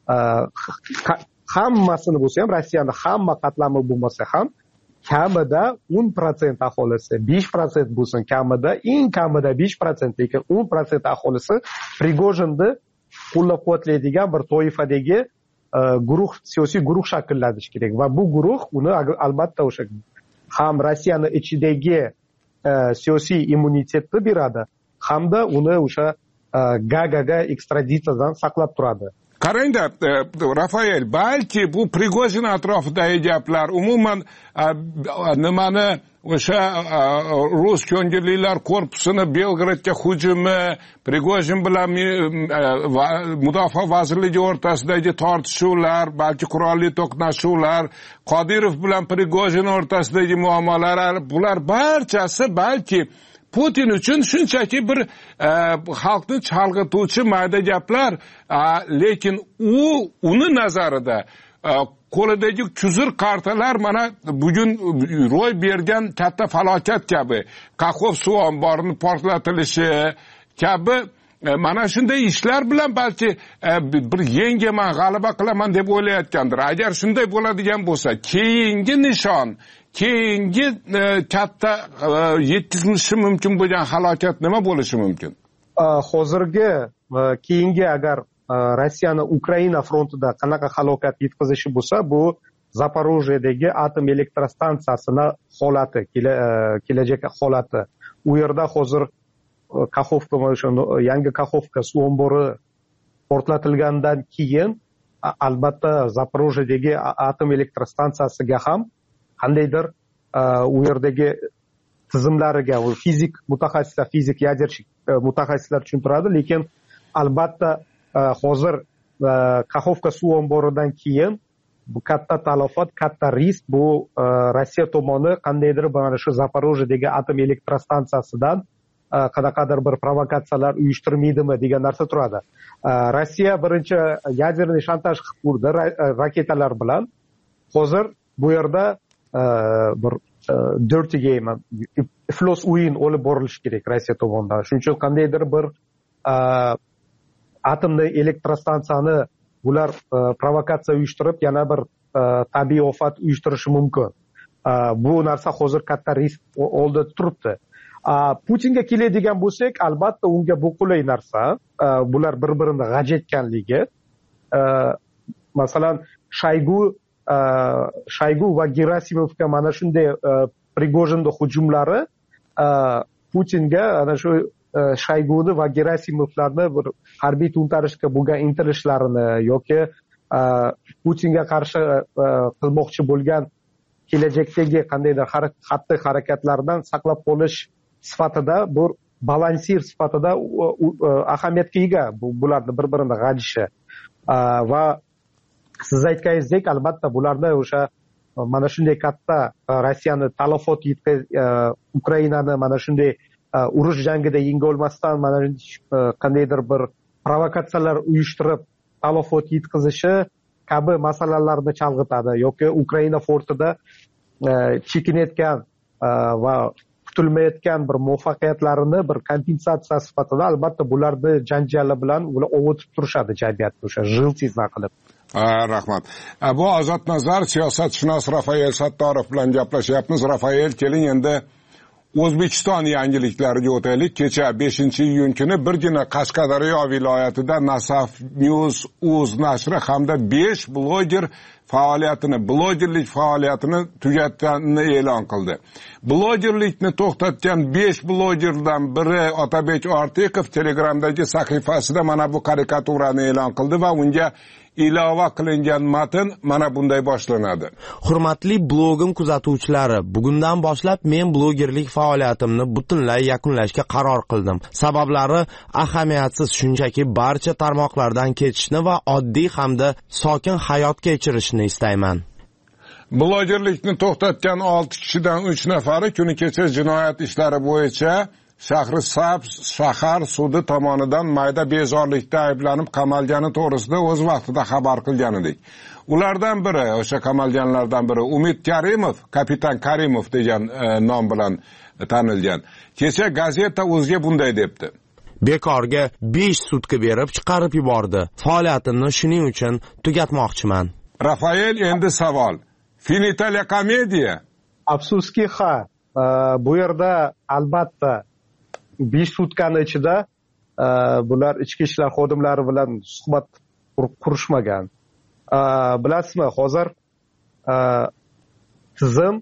hammasini bo'lsa ham, Rossiyani hamma qatlami bo'lmasa ham kamida 10% aholisi, 5% bo'lsin, kamida, eng kamida 5%, lekin 10% aholisi Prigojinni qo'llab-quvvatlaydigan bir toifadagi guruh, siyosiy guruh shakllanishi kerak. Va bu guruh uni albatta o'sha ham Rossiyani ichidagi siyosiy immunitetni beradi, hamda uni o'sha Gagaga ekstraditsiyadan saqlab turadi. Qarangda, Rafael, balki bu Prigojin atrofidagi gaplar umuman nimani o'sha rus ko'ngillilar korpusini Belgradga hujumi, Prigojin bilan mudofaa vazirligi o'rtasidagi tortishuvlar, balki qurolli to'qnashuvlar, Qodirov bilan Prigojin o'rtasidagi muammolar, bular barchasi balki Putin uchun shunchaki bir xalqni chalg'ituvchi mayda gaplar, lekin uni nazarida qo'lidagi kuzir qartalar mana bugun ro'y bergan katta falokat kabi, Kakov suv omborini portlatilishi kabi mana shunday ishlar bilan balki bir yengaman, g'alaba qilaman deb o'ylayotgandir. Agar shunday bo'ladigan bo'lsa, keyingi nishon, keyingi katta yetkazilishi mumkin bo'lgan halokat nima bo'lishi mumkin? Hozirgi keyingi agar Rossiyani Ukraina frontida qanaqa halokat yetkazishi bo'lsa, bu Zaporojyedagi atom elektrostansiyasini holati, kelajak holati. U yerda hozir Kaxovka, yangi Kaxovka suv ombori portlatilgandan keyin albatta Zaporojyedagi atom elektrostansiyasiga ham qandaydir u yerdagi tizimlariga fizik mutaxassislar, fizik yadershik mutaxassislar tushuntiradi, lekin albatta hozir Kaxovka suv omboridan keyin bu katta talafot, katta risk, bu Rossiya tomoni qandaydir mana shu Zaporojyedagi atom elektrostansiyasidan qanaqadir bir provokatsiyalar uyushtirmaydimi degan narsa turadi. Rossiya birinchi yaderniy shantaj qilib ko'rdi raketalar bilan. Hozir bu yerda bir dirty game, iflos o'yin olib borilishi kerak Rossiya tomonidan. Shuning uchun qandaydir bir atomli elektrostansiyani bular provokatsiya uyushtirib, yana bir tabiiy ofat uyushtirishi mumkin. Bu narsa hozir katta risk oldida turibdi. Putinga keladigan bo'lsak, albatta unga bu qulay narsa. Bular bir-birini g'ajayotganligi. Masalan, Shaygu va Gerasimovga mana shunday Prigojinning hujumlari Putinga ana shu Shayguni va Gerasimovlarni bir harbiy to'ntarishga bo'lgan intilishlarini yoki Putinga qarshi qilmoqchi bo'lgan kelajakdagi qandaydir xatti harakatlardan saqlab qolish sifatida bu balansir sifatida ahamiyatga ega bularni bir-birini g'ajishi va siz aytganingizdek albatta bularda o'sha mana shunday katta Rossiyani talafot Ukrainani mana shunday urush jangida yenga olmasdan mana qandaydir bir provokatsiyalar uyushtirib talafot yetkazishi kabi masalalarni chalg'itadi yoki Ukraina fortida chekinayotgan va kutilmayotgan bir muvaffaqiyatlarini bir kompensatsiya sifatida albatta bularni janjali bilan ular ovutib turishadi jamiyatni o'sha jiltizna qilib. Rahmat. Bu Ozod Nazar siyosatshunos Rafael Sattorov bilan gaplashyapmiz. Rafael, keling endi O'zbekiston yangiliklariga o'taylik. Kecha 5-iyun kuni birgina Qashqadaryo viloyatida Nasaf News.uz nashri hamda 5 blogerlik faoliyatini tugatganini e'lon qildi. Blogerlikni to'xtatgan 5 blogerdan biri Otabek Ortiqov Telegramdagi sahifasida mana bu karikaturani e'lon qildi va unga ilova qilingan matn mana bunday boshlanadi. Hurmatli blogim kuzatuvchilari, bugundan boshlab men blogerlik faoliyatimni butunlay yakunlashga qaror qildim. Sabablari ahamiyatsiz, shunchaki barcha tarmoqlardan ketishni va oddiy hamda sokin hayot kechirishni istayman. Blogerlikni to'xtatgan 6 kishidan 3 nafari kuni kecha jinoyat ishlari bo'yicha Shahrisabz shahar sudi tomonidan mayda bezorlikda ayblanib qamalgani to'g'risida o'z vaqtida xabar qilgan edik. Ulardan biri, o'sha qamalganlardan biri Umid Karimov, kapitan Karimov degan nom bilan tanilgan. Kecha gazeta o'ziga bunday debdi: Bekorga 5 sutka berib chiqarib yubordi. Faoliyatimni shuning uchun tugatmoqchiman. Rafael, endi savol. Finita la komediya? Afsuski ha. Bu yerda albatta 5 sutkani ichida bular ichki ishlar xodimlari bilan suhbat qurishmagan. Bilasizmi, hozir tizim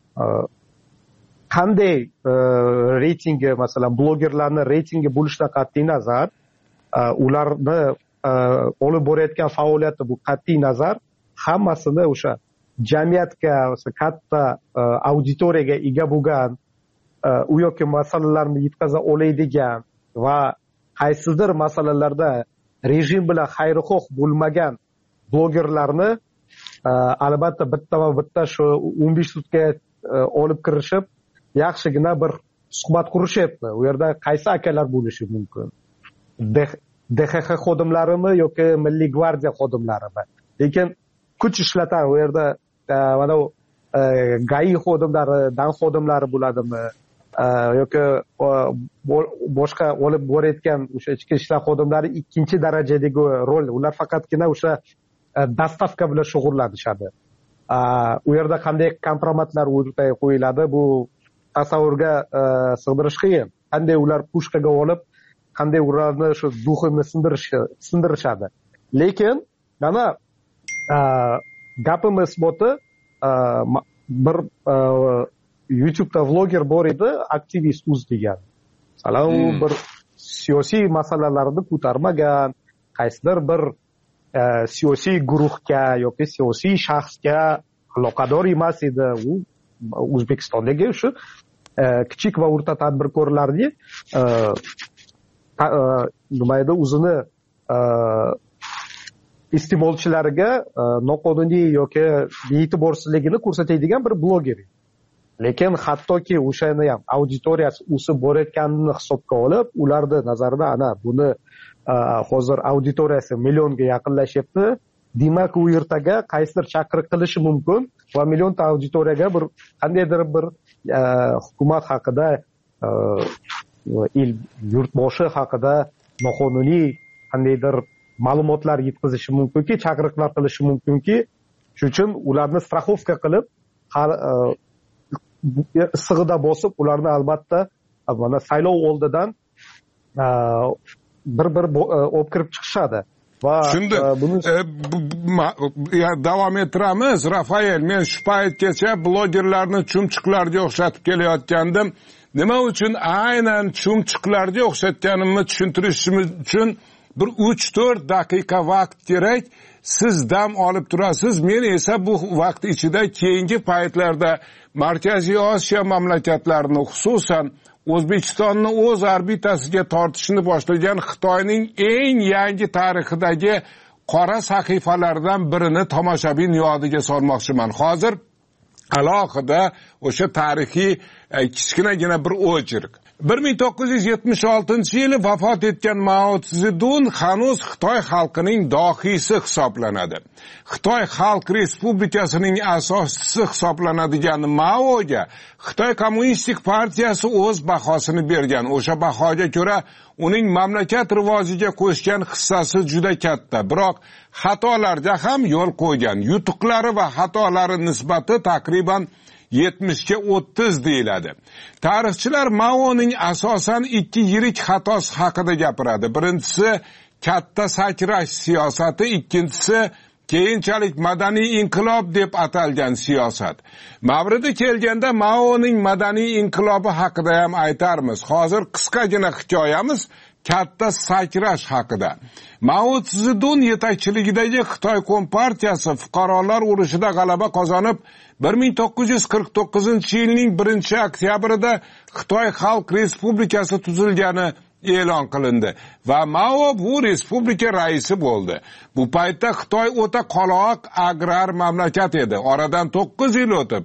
qanday reytingi, masalan, blogerlarning reytingi bo'lishidan qat'iy nazar, ularni olib borayotgan faoliyati bu qat'iy nazar hammasini o'sha jamiyatga, katta auditoriyaga ega bo'lgan u yoki masalalarni yetkaza oladigan va qaysidir masalalarda rejim bilan xayrixoh bo'lmagan blogerlarni albatta bitta shu 15 sutka olib kirishib yaxshigina bir suhbat qurishyapti. U yerda qaysi akalar bo'lishi mumkin? DXX xodimlarimi yoki Milliy gvardiya xodimlarimi? Lekin kuch ishlatadi u yerda mana GAI xodimlari, dan xodimlari bo'ladimi yoki boshqa olib borayotgan o'sha ichki ishlar xodimlari ikkinchi darajadagi rol, ular faqatgina o'sha dastavka bilan shug'ullanishadi. U yerda qanday kompromatlar o'rtaga qo'yiladi, bu tasavvurga sig'dirish qiyin. Qanday ular pushkaga olib, qanday ularni shu duhini sindirishadi. Lekin mana gapimiz isboti bir YouTube'da vloger bor edi, aktivist uz degan. Masalan, u bir siyosiy masalalarni ko'tarmagan, qaysidir bir siyosiy guruhga yoki siyosiy shaxsga aloqador emas edi. U O'zbekistondagi shu kichik va o'rta tadbirkorlarni nima edi, o'zini iste'molchilariga noqonuniy yoki e'tiborsizligini ko'rsatadigan bir bloger. Lekin hattoki o'shani ham auditoriyasi o'sib borayotganini hisobga olib, ularni nazarida ana buni hozir auditoriyasi millionga yaqinlashyapti. Demak, u yertaga qaysidir chaqiriq qilishi mumkin va millionta auditoriyaga bir qandaydir bir hukumat haqida, yurtboshi haqida noqonuniy qandaydir ma'lumotlar yetkazishi mumkinki, chaqiriqlar qilishi mumkinki, shuning uchun ularni strafovka qilib, issig'ida bosib, ularni albatta mana saylov oldidan bir olib kirib chiqishadi. Shunda davom ettiramiz. Rafael, men shu paytgacha blogerlarni chumchuqlarga o'xshatib kelayotgandim. Nima uchun aynan chumchuqlarga o'xshatganimni tushuntirishim uchun bir 3-4 daqiqa vaqt kerak. Siz dam olib turasiz, men esa bu vaqt ichida keyingi paytlarda Markaziy Osiyo mamlakatlarini, xususan O'zbekistonni o'z orbitasiga tortishni boshlagan Xitoyning eng yangi tarixidagi qora sahifalardan birini tomoshabin yodiga solmoqchiman. Hozir alohida o'sha tarixiy kichkinagina bir o'chirk. 1976-yili vafot etgan Mao Tsedun hanuz Xitoy xalqining dohiysi hisoblanadi. Xitoy Xalq Respublikasining asoschisi hisoblanadigan Maoga Xitoy Kommunistik partiyasi o'z bahosini bergan. O'sha bahoga ko'ra uning mamlakat rivojiga qo'shgan hissasi juda katta, biroq xatolarga ham yo'l qo'ygan. Yutuqlari va xatolari nisbati taqriban 70 ga 30 deyiladi. Tarixchilar Maoning asosan 2 yirik xatosi haqida gapiradi. Birinchisi katta sakrash siyosati, ikkinchisi keyinchalik madaniy inqilob deb atalgan siyosat. Mavridi kelganda Maoning madaniy inqilobi haqida ham aytarmiz. Hozir qisqagina hikoyamiz katta sakrash haqida. Mao Tsedun yetakchiligidagi Xitoy Kompartiyasi fuqarolar urushida g'alaba qozonib 1949-yilning 1-oktyabrida Xitoy Xalq Respublikasi tuzilgani e'lon qilindi va Mao bu respublika raisi bo'ldi. Bu paytda Xitoy o'ta qoloq agrar mamlakat edi. Oradan 9 yil o'tib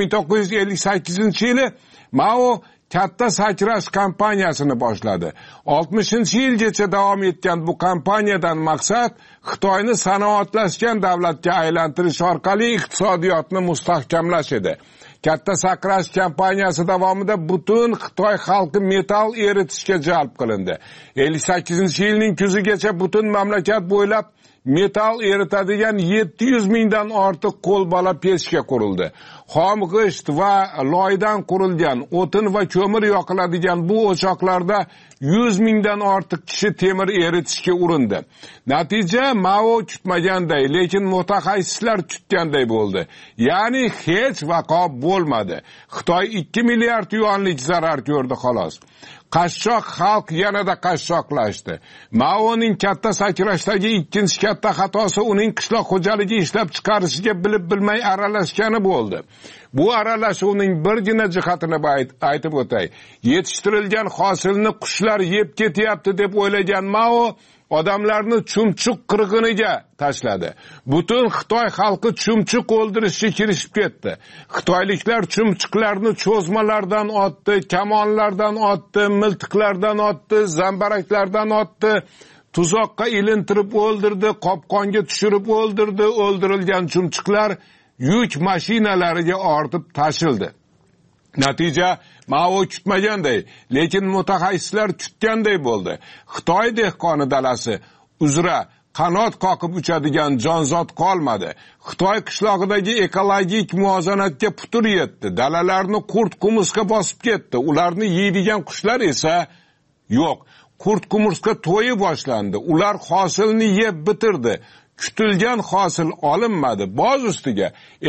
1958-yili Mao katta sakrash kampaniyasini boshladi. 60-yilgacha davom etgan bu kampaniyadan maqsad Xitoyni sanoatlashgan davlatga aylantirish orqali iqtisodiyotni mustahkamlash edi. Katta sakrash kampaniyasi davomida butun Xitoy xalqi metal eritishga jalb qilindi. 58-yilning kuzigacha butun mamlakat bo'ylab metal eritadigan 700 mingdan ortiq qo'lbola pechka qurildi. Xom g'isht va loydan qurilgan o'tin va ko'mir yoqiladigan bu o'choqlarda 100 mingdan ortiq kishi temir eritishga urindi. Natija Mao kutmaganday, lekin mutaxassislar kutganday bo'ldi. Ya'ni hech vaqo bo'lmadi. Xitoy 2 milliard yuanlik zarar ko'rdi xolos. Qashshoq xalq yanada qashshoqlashdi. Maoning katta sakrashdagi ikkinchi katta xatosi uning qishloq xo'jaligi ishlab chiqarishiga bilib bilmay aralashgani bo'ldi. Bu aralashuvning birgina jihatini aytib o'tay. Yetishtirilgan hosilni qushlar yeb ketyapti deb o'ylagan Mao odamlarni chumchuq qirg'iniga tashladi. Butun Xitoy xalqi chumchuq o'ldirishga kirishib ketdi. Xitoyliklar chumchuqlarni cho'zmalardan otdi, kamonlardan otdi, miltiqlardan otdi, zambaraklardan otdi, tuzoqqa ilintirib o'ldirdi, qopqonga tushirib o'ldirdi. O'ldirilgan chumchuqlar yuk mashinalariga ortib tashildi. Natija Mao kutmaganday, lekin mutaxassislar kutganday bo'ldi. Xitoy dehqoni dalasi uzra qanot qoqib uchadigan jonzot qolmadi. Xitoy qishlog'idagi ekologik muvozanatga putur yetdi. Dalalarni qurt qumursqa bosib ketdi. Ularni yeydigan qushlar esa yo'q. Qurt qumursqa to'yi boshlandi. Ular hosilni yeb bitirdi. Kutilgan hosil olinmadi. Boz ustiga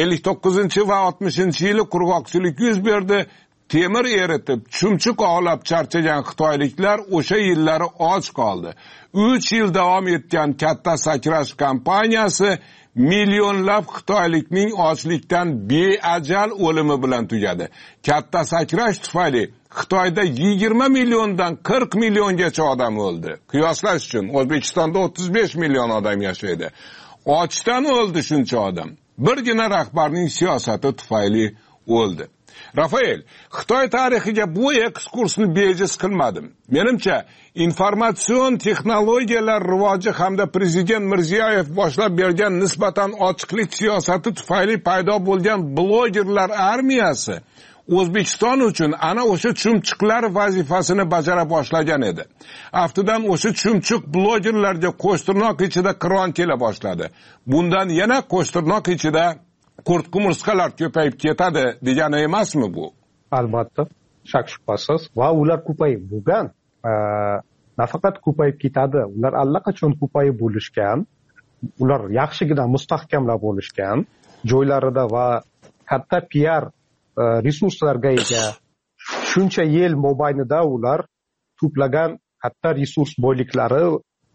59 va 60-yili qurg'oqchilik yuz berdi. Temir eritib, chumchuq ovlab charchagan xitoyliklar o'sha yillari och qoldi. 3 yil davom etgan katta sakrash kampaniyasi millionlab xitoylikning ochlikdan beajal o'limi bilan tugadi. Katta sakrash tufayli Xitoyda 20 milliondan 40 milliongacha odam o'ldi. Qiyoslash uchun O'zbekistonda 35 million odam yashaydi. Ochdan o'ldi shuncha odam. Birgina rahbarning siyosati tufayli o'ldi. Rafael, Xitoy tarixiga bu ekskursni bejiz qilmadim. Menimcha, informatsion texnologiyalar rivoji hamda prezident Mirziyoyev boshlab bergan nisbatan ochiqlik siyosati tufayli paydo bo'lgan blogerlar armiyasi O'zbekiston uchun ana o'sha chumchuqlar vazifasini bajara boshlagan edi. Aftidan o'sha chumchuq blogerlarga qo'shtirnoq ichida qiron kela boshladi. Bundan yana qo'shtirnoq ichida qurt qumursqalar ko'payib ketadi degani emasmi bu? Albatta. shak shubhasiz, va ular ko'payib bo'lgan. Nafaqat ko'payib ketadi, ular allaqachon ko'payib bo'lishgan. Ular yaxshigina mustahkamlab bo'lishgan joylarida va katta PR resurslarga ega. Shuncha yil mobaynida ular to'plagan katta resurs boyliklari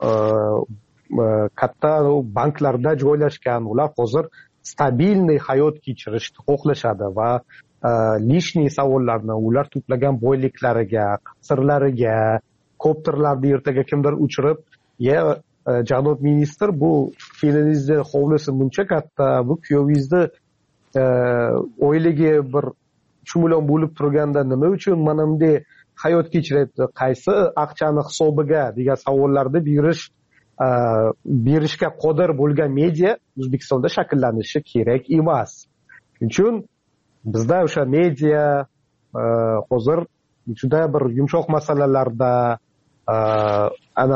katta banklarda joylashgan. Ular hozir stabilniy hayot kechirishni xohlashadi va lishniy savollarni ular to'plagan boyliklariga, qisirlariga, kopterlarni ertaga kimdir uchirib, janob ministr, bu kelinizni hovlisi buncha katta, bu kuyovingizni oyligi bir 3 million bo'lib turganda nima uchun mana bunday hayot kechiryapti, qaysi aqchani hisobiga degan savollarni berishga qodir bo'lgan media O'zbekistonda shakllanishi kerak emas. Shuning uchun bizda o'sha media hozir juda bir yumshoq masalalarda ana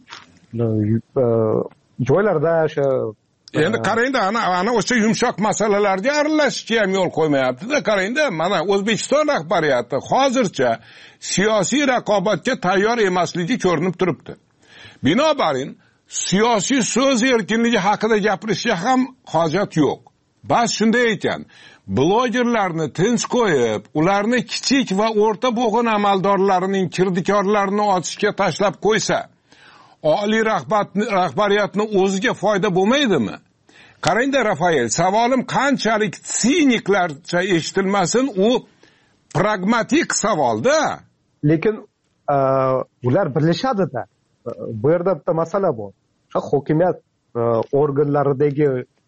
joylarda o'sha endi qarangda, ana o'sha yumshoq masalalarga aralashishga ham yo'l qo'ymayapti-da. Qarangda, mana O'zbekiston rahbariyati hozircha siyosiy raqobatga tayyor emasligi ko'rinib turibdi. Binobarin siyosiy so'z erkinligi haqida gapirishga ham hojat yo'q. Bas shunday ekan, blogerlarni tinch qo'yib, ularni kichik va o'rta bo'g'in amaldorlarining kirdikorlarini otishga tashlab qo'ysa, oliy rahbariyatni o'ziga foyda bo'lmaydimi? Qarangda Rafael, savolim qanchalik siniklarcha eshitilmasin, u pragmatik savolda. Lekin ular birlashadi-da. Bu yerda bitta masala bor. Hokimiyat organlaridagi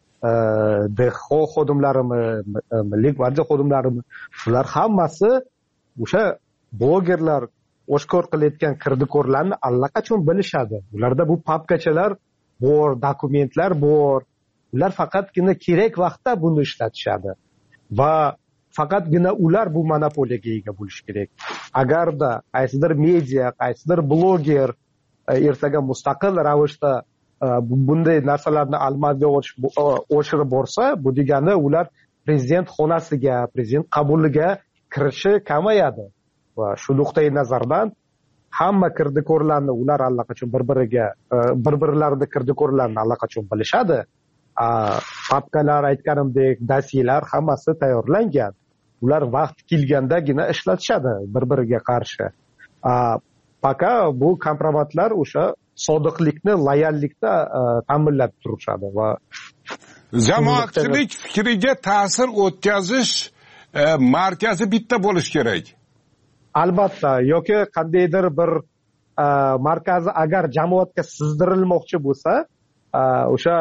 DXO xodimlarimi, Milliy gvardiya xodimlarimi, ular hammasi o'sha blogerlar oshkor qilayotgan kirdikorlarni allaqachon bilishadi. Ularda bu papkachalar bor, dokumentlar bor. Ular faqatgina kerak vaqtda buni ishlatishadi. Va faqatgina ular bu monopoliyaga ega bo'lishi kerak. Agarda qaysidir media, qaysidir bloger ertaga mustaqil ravishda bunday narsalarni amalga oshirib borsa, bu degani ular prezident xonasiga, prezident qabuliga kirishi kamayadi. Va shu nuqtai nazardan hamma kirdikorlarni ular allaqachon bir-birlarini kirdikorlarni allaqachon bilishadi. Papkalar, aytganimdek, dosyelar hammasi tayyorlangan. Ular vaqt kelgandagina ishlatishadi bir-biriga qarshi. Faqat bu kompromatlar o'sha sodiqlikni, loyallikni ta'minlab turishadi va jamoatchilik fikriga ta'sir o'tkazish markazi bitta bo'lish kerak. Albatta, yoki qandaydir bir markazi agar jamoatga sizdirilmoqchi bo'lsa, o'sha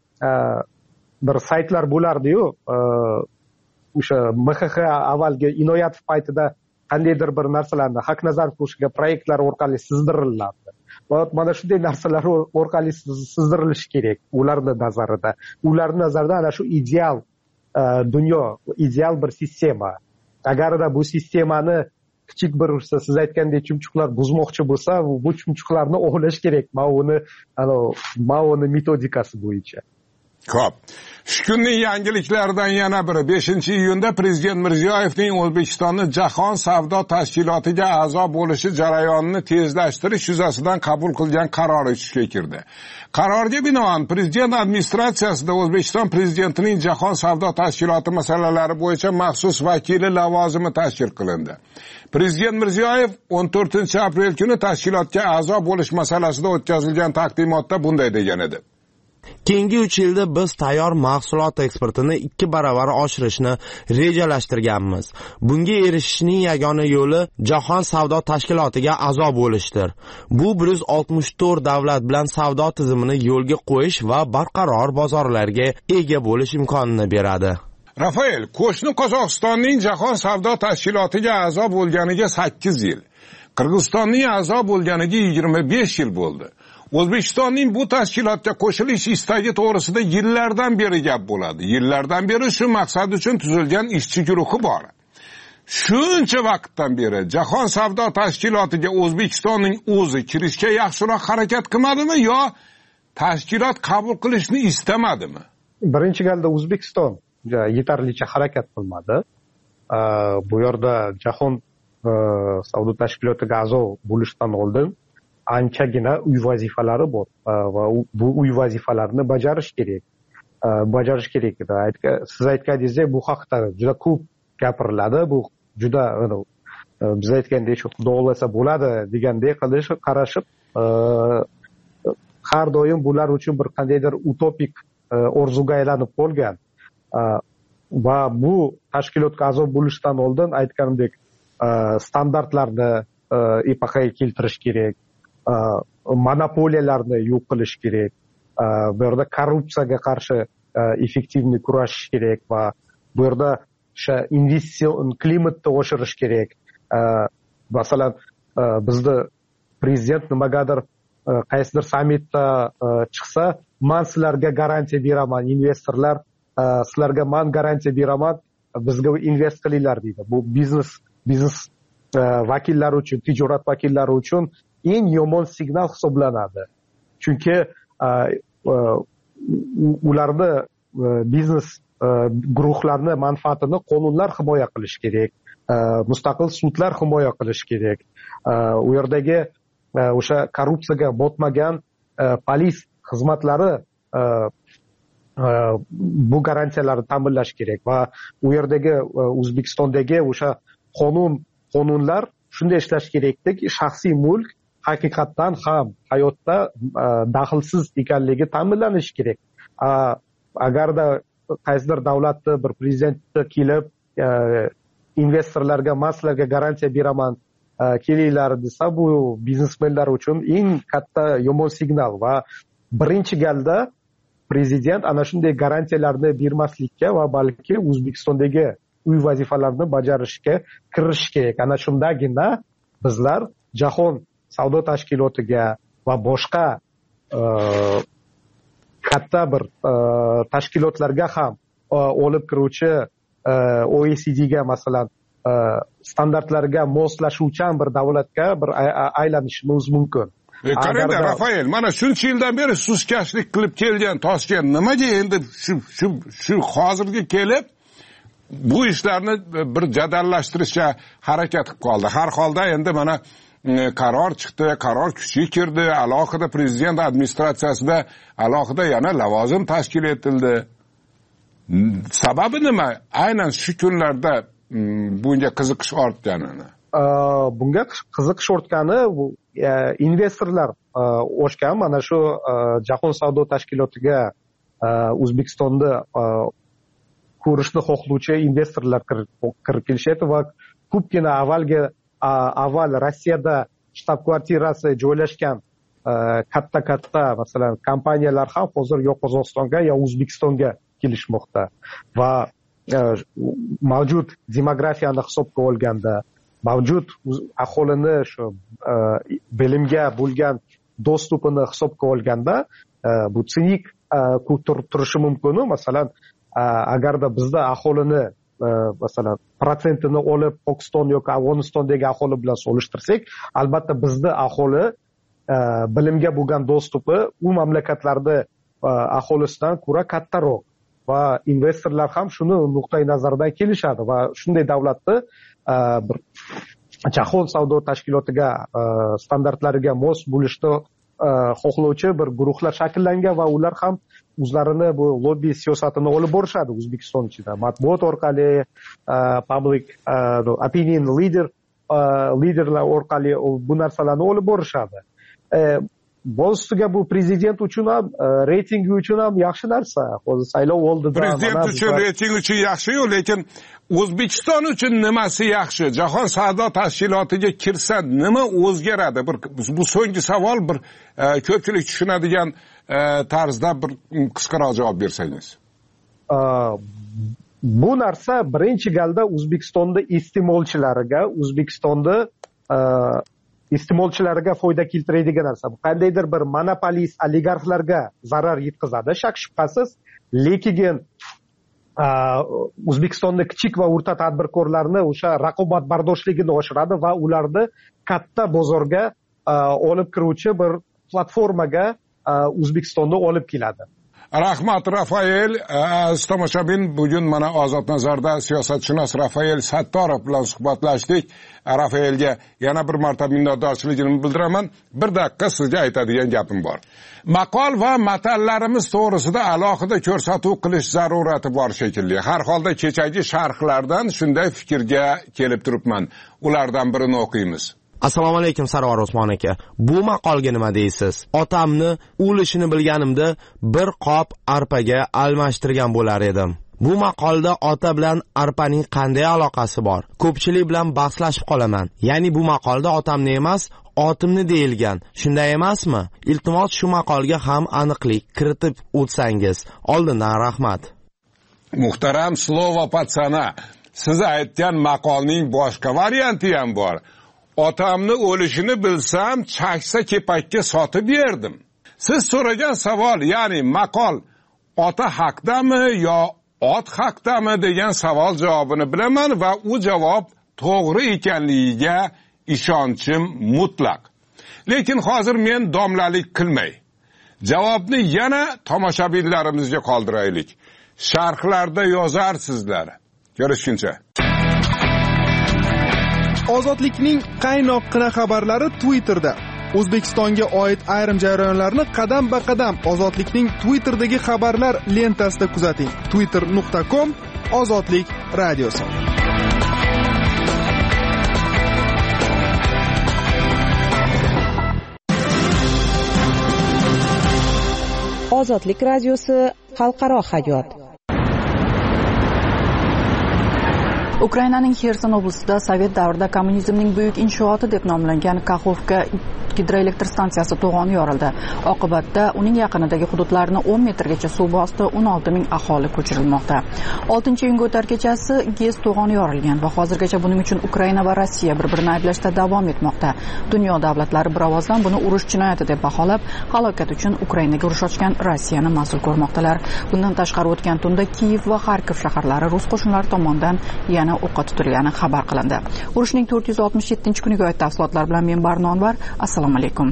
bir saytlar bo'lardi-yu, o'sha MXX avvalgi Inoyatov paytida qandaydir bir narsalarni haq nazar qo'yishga proyektlar orqali sizdirilardi. Va mana shunday narsalar orqali sizdirilishi kerak ularning nazarida. Ularning nazarida ana shu ideal dunyo, ideal bir sistema. Agarda bu sistemani kichik bir siz aytgandek chumchuqlar buzmoqchi bo'lsa, bu chumchuqlarni o'g'lash kerak. Mao'ni metodikasi bo'yicha. Xo'p. Shu kunning yangiliklaridan yana biri 5-iyunda Prezident Mirziyoyevning O'zbekistonni Jahon savdo tashkilotiga a'zo bo'lishi jarayonini tezlashtirish yuzasidan qabul qilgan qarori kuchga kirdi. Qarorga binoan Prezident administratsiyasida O'zbekiston prezidentining Jahon savdo tashkiloti masalalari bo'yicha maxsus vakili lavozimi tashkil qilindi. Prezident Mirziyoyev 14-aprel kuni tashkilotga a'zo bo'lish masalasida o'tkazilgan taqdimotda bunday degan edi. Keyingi 3 yilda biz tayyor mahsulot eksportini 2 baravar oshirishni rejalashtirganmiz. Bunga erishishning yagona yo'li Jahon savdo tashkilotiga a'zo bo'lishdir. Bu 164 davlat bilan savdo tizimini yo'lga qo'yish va barqaror bozorlarga ega bo'lish imkonini beradi. Rafael, qo'shni Qozog'istonning Jahon savdo tashkilotiga a'zo bo'lganiga 8 yil, Qirg'izistonning a'zo bo'lganiga 25 yil bo'ldi. O'zbekistonning bu tashkilotga qo'shilish istagi to'g'risida yillardan beri gap bo'ladi. Yillardan beri shu maqsad uchun tuzilgan ishchi guruhi bor. Shuncha vaqtdan beri Jahon savdo tashkilotiga O'zbekistonning o'zi kirishga yaxshiroq harakat qilmadimi yo tashkilot qabul qilishni istamadimi? Birinchi galda O'zbekiston yetarlicha harakat qilmadi. Bu yerda Jahon savdo tashkilotiga a'zo bo'lishdan oldin anchagina uy vazifalari bor va bu uy vazifalarni bajarish kerak edi. Siz aytganingizdek, bu haqda juda ko'p gapiriladi. Bu juda biz aytgandek, xudo xohlasa bo'ladi degandek qarashib, har doim bular uchun bir qandaydir utopik orzuga aylanib qolgan. Va bu tashkilotga a'zo bo'lishdan oldin aytganimdek standartlarni epaqaga keltirish kerak, monopoliyalarni yo'q qilish kerak, bu yerda korrupsiyaga qarshi effektivniy kurashish kerak va bu yerda o'sha investitsion klimatni oshirish kerak. Masalan, bizni prezident nimagadir qaysidir sammitda chiqsa, man sizlarga garantiya beraman, investorlar sizlarga man garantiya beraman, bizga invest qilinglar deydi. Bu biznes vakillari uchun, tijorat vakillari uchun eng yomon signal hisoblanadi. Chunki ularni biznes guruhlarni manfaatini qonunlar himoya qilish kerak, mustaqil sudlar himoya qilish kerak. U yerdagi o'sha korrupsiyaga botmagan polis xizmatlari bu garantiyalarni ta'minlash kerak va u yerdagi O'zbekistondagi o'sha qonunlar shunday ishlash kerakki, shaxsiy mulk haqiqatdan ham hayotda daxlsiz ekanligi ta'minlanishi kerak. Agarda qaysidir davlatni bir prezidenti kelib investorlarga, maslarga garantiya beraman, kelinglar desa, bu biznesmenlar uchun eng katta yomon signal va birinchi galda prezident ana shunday garantiyalarni bermaslikka va balki O'zbekistondagi uy vazifalarini bajarishga kirishish kerak. Ana shundagina bizlar Jahon savdo tashkilotiga va boshqa katta bir tashkilotlarga ham olib kiruvchi OECDga masalan standartlarga moslashuvchan bir davlatga bir aylanishimiz mumkin. Qarangda Rafael, mana shuncha yildan beri sustkashlik qilib kelgan Toshkent nimaga endi shu hozirga kelib bu ishlarni bir jadallashtirishga harakat qilib qoldi. Har holda endi mana qaror chiqdi, qaror kuchga kirdi, alohida prezident administratsiyasida alohida yana lavozim tashkil etildi. Sababi nima? Aynan shu kunlarda bunga qiziqish ortganini. Bunga qiziqish ortgani investorlar oshgan. Mana shu Jahon savdo tashkilotiga O'zbekistonda ko'rishni xohlovchi investorlar kirib kelishyapti va ko'pgina avval Rossiyada shtab-kvartirasi joylashgan katta masalan kompaniyalar ham hozir yo Qozog'istonga yo O'zbekistonga kelishmoqda va mavjud demografiyani hisobga olganda, mavjud aholini shu bilimga bo'lgan dostupini hisobga olganda bu sinik turishi mumkin. Masalan, agarda bizda aholini masalan protsentini olib Pokiston yoki Afg'onistondagi aholi bilan solishtirsak, albatta bizda aholi bilimga bo'lgan dostupi u mamlakatlarda aholisidan ko'ra kattaroq va investorlar ham shuni nuqtai nazardan kelishadi va shunday davlatni bir Jahon savdo tashkilotiga standartlariga mos bo'lishni xohlovchi bir guruhlar shakllangan va ular ham o'zlarini bu lobbi siyosatini olib borishadi O'zbekiston ichida. Matbuot orqali, public opinion liderlar orqali bu narsalarni olib borishadi. Boz ustiga bu prezident uchun ham, reytingi uchun ham yaxshi narsa. Hozir saylov oldida prezident uchun reyting uchun yaxshi-yu, lekin O'zbekiston uchun nimasi yaxshi? Jahon savdo tashkilotiga kirsa nima o'zgaradi? Bu so'nggi savol, bir ko'pchilik tushunadigan tarzda bir qisqaroq javob bersangiz. Bu narsa birinchi galda O'zbekistonda iste'molchilarga foyda keltiradigan narsa. Bu qandaydir bir monopolist oligarxlarga zarar yetkazadi, shak shubhasiz. Lekin O'zbekistonda kichik va o'rta tadbirkorlarni o'sha raqobatbardoshligini oshiradi va ularni katta bozorga olib kiruvchi bir platformaga O'zbekistonda olib keladi. Rahmat Rafael. Aziz tomoshabin, bugun mana Ozodnazarda siyosatshunos Rafael Sattorov bilan suhbatlashdik. Rafaelga yana bir marta minnatdorchiligimni bildiraman. Bir daqiqa sizga aytadigan gapim bor. Maqol va matallarimiz to'g'risida alohida ko'rsatuv qilish zarurati bor shekilli. Har holda kechagi sharhlardan shunday fikrga kelib turibman. Ulardan birini o'qiymiz. Assalomu alaykum Sarvar Osmon aka. Bu maqolga nima deysiz? Otamni o'lishini bilganimda bir qop arpaga almashtirgan bo'lar edim. Bu maqolda ota bilan arpaning qanday aloqasi bor? Ko'pchilik bilan bahslashib qolaman. Ya'ni bu maqolda otamni emas, otimni deyilgan. Shunday emasmi? Iltimos shu maqolga ham aniqlik kiritib o'tsangiz. Oldindan rahmat. Muhtaram Slovo patsana, siz aytgan maqolning boshqa varianti ham bor. Otamni o'lishini bilsam, chaksa kepakka sotib berdim. Siz so'ragan savol, ya'ni maqol ota haqdami yo ot haqdami degan savol javobini bilaman va u javob to'g'ri ekanligiga ishonchim mutlaq. Lekin hozir men domlalik qilmay. Javobni yana tomoshabinlarimizga qoldiraylik. Sharhlarda yozarsizlar. Ko'rishguncha. Ozodlikning qaynoqqina xabarlari Twitterda. O'zbekistonga oid ayrim jarayonlarni qadam-ba-qadam Ozodlikning Twitterdagi xabarlar lentasida kuzating. twitter.com Ozodlik radiosi. Ozodlik radiosi xalqaro hayot. Ukrainaning Xerson oblastida Sovet davrida kommunizmning buyuk inshooti deb nomlangan Kakhovka gidroelektrostansiyasi to'g'oni yorildi. Oqibatda uning yaqinidagi hududlarni 10 metrgacha suv bosdi, 16 ming aholi ko'chirilmoqda. 6-iyunga o'tar kechasi GES to'g'oni yorilgan va hozirgacha buning uchun Ukraina va Rossiya bir-birini ayblashda davom etmoqda. Dunyo davlatlari bir ovozdan buni urush jinoyati deb baholab, halokat uchun Ukrainaga urush ochgan Rossiyani mas'ul ko'rmoqdalar. Bundan tashqari o'tgan tunda Kiyev va Xarkov shaharlari rus qo'shinlari tomonidan yana o'qqa tutilgani xabar qilindi. Urushning 467-kuniga oid tafsilotlar bilan men Barnonvar. Assalomu alaykum.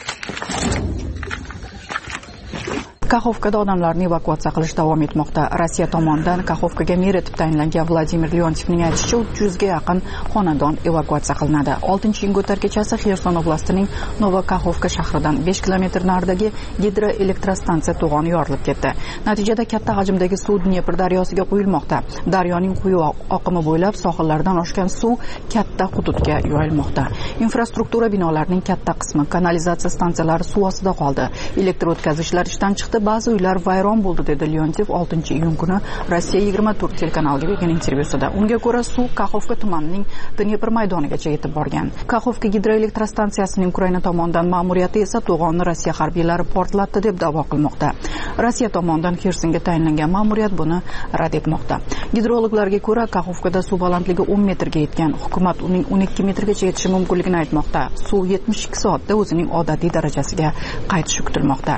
Kakhovkada odamlarni evakuatsiya qilish davom etmoqda. Rossiya tomonidan Kakhovkaga mer etib tayinlangan Vladimir Leontievning aytishicha, 300 ga yaqin xonadon evakuatsiya qilinadi. 6-iyun o'tar kechasi Xerson oblastining Novokakhovka shahridan 5 kilometr naridagi gidroelektrostansiya to'g'oni yorilib ketdi. Natijada katta hajmdagi suv Dnepr daryosiga quyilmoqda. Daryoning quyi oqimi bo'ylab sohillardan oshgan suv katta hududga yoyilmoqda. Infrastruktura binolarining katta qismi, kanalizatsiya stansiyalari suv ostida qoldi. Elektr o'tkazgichlar ishdan chiqdi. Ba'zi uylar vayron bo'ldi dedi Leontiev 6-iyun kuni Rossiya 24 telekanaliga bergan intervyusida. Unga ko'ra, suv Kakhovka tumanining Dnepr maydonigacha yetib borgan. Kakhovka gidroelektrostansiyasining Ukraina tomonidan ma'muriyati esa to'g'onni Rossiya harbiylari portlatdi deb da'vo qilmoqda. Rossiya tomonidan Xersonga tayinlangan ma'muriyat buni rad etmoqda. Gidrologlarga ko'ra, Kakhovkada suv balandligi 10 metrga yetgan. Hukumat uning 12 metrgacha yetishi mumkinligini aytmoqda. Suv 72 soatda o'zining odatiy darajasiga qaytishi kutilmoqda.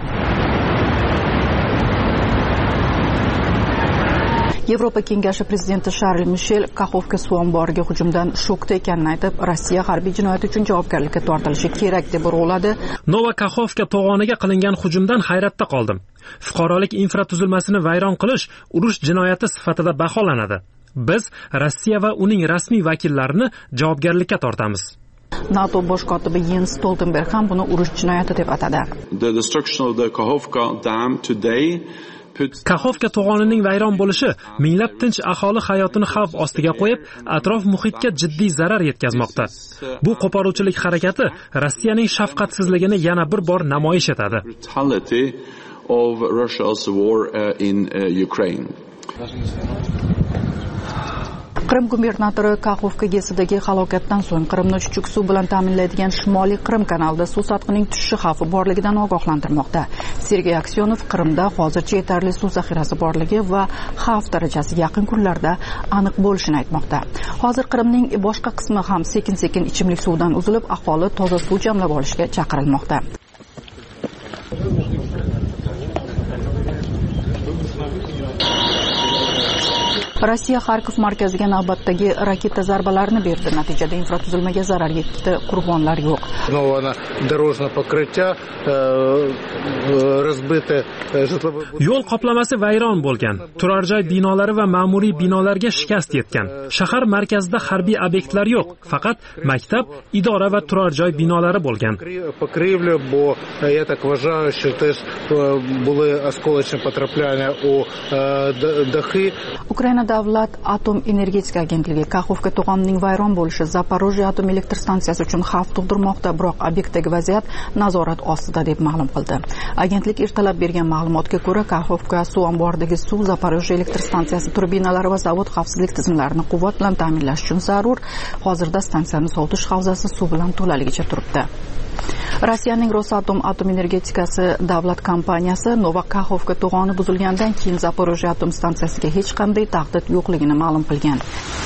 Yevropa Kengashi prezidenti Sharl Mishel Kakhovka suv omboriga hujumdan shokda ekanini aytib, Rossiya harbiy jinoyat uchun javobgarlikka tortilishi kerak deb urg'uladi. Novokakhovka to'g'oniga qilingan hujumdan hayratda qoldim. Fuqarolik infratuzilmasini vayron qilish urush jinoyati sifatida baholanadi. Biz Rossiya va uning rasmiy vakillarini javobgarlikka tortamiz. NATO bosh kotibi Jens Stoltenberg ham buni urush jinoyati deb atadi. The destruction of the Kakhovka dam today Kakhovka to'g'onining vayron bo'lishi minglab tinch aholi hayotini xavf ostiga qo'yib, atrof muhitga jiddiy zarar yetkazmoqda. Bu qo'poruvchilik harakati Rossiyaning shafqatsizligini yana bir bor namoyish etadi. Qrim gubernatori Kakhovka GESidagi halokatdan so'ng Qrimni chuchuk suv bilan ta'minlaydigan Shimoliy Qrim kanalida suv sathining tushishi xavfi borligidan ogohlantirmoqda. Sergey Aksyonov Qrimda hozircha yetarli suv zaxirasi borligi va xavf darajasi yaqin kunlarda aniq bo'lishini aytmoqda. Hozir Qrimning boshqa qismi ham sekin-sekin ichimlik suvdan uzilib, aholi toza suv jamlab olishga chaqirilmoqda. Rossiya Xarkov markaziga navbatdagi raketa zarbalarini berdi. Natijada infratuzilmaga zarar yetdi, qurbonlar yo'q. Yo'l qoplamasi vayron bo'lgan. Turar joy binolari va ma'muriy binolarga shikast yetgan. Shahar markazida harbiy obyektlar yo'q, faqat maktab, idora va turar joy binolari bo'lgan. Ukraina davlat atom energetika agentligi Kaxovka to'g'onining vayron bo'lishi Zaporojye atom elektr stansiyasi uchun xavf tug'dirmoqda, biroq obyektdagi vaziyat nazorat ostida deb ma'lum qildi. Agentlik ertalab bergan ma'lumotga ko'ra, Kaxovka suv omboridagi suv Zaporojye elektr stansiyasi turbinalari va zavod xavfsizlik tizimlarini quvvat bilan ta'minlash uchun zarur. Hozirda stansiyani sovutish havzasi suv bilan to'laligicha turibdi. Rossiyaning Rosatom atom energetikasi davlat kompaniyasi Novak Kaxovka to'g'oni buzilgandan keyin Zaporojye atom stansiyasiga hech qanday tahdid yo'qligini ma'lum qilgan.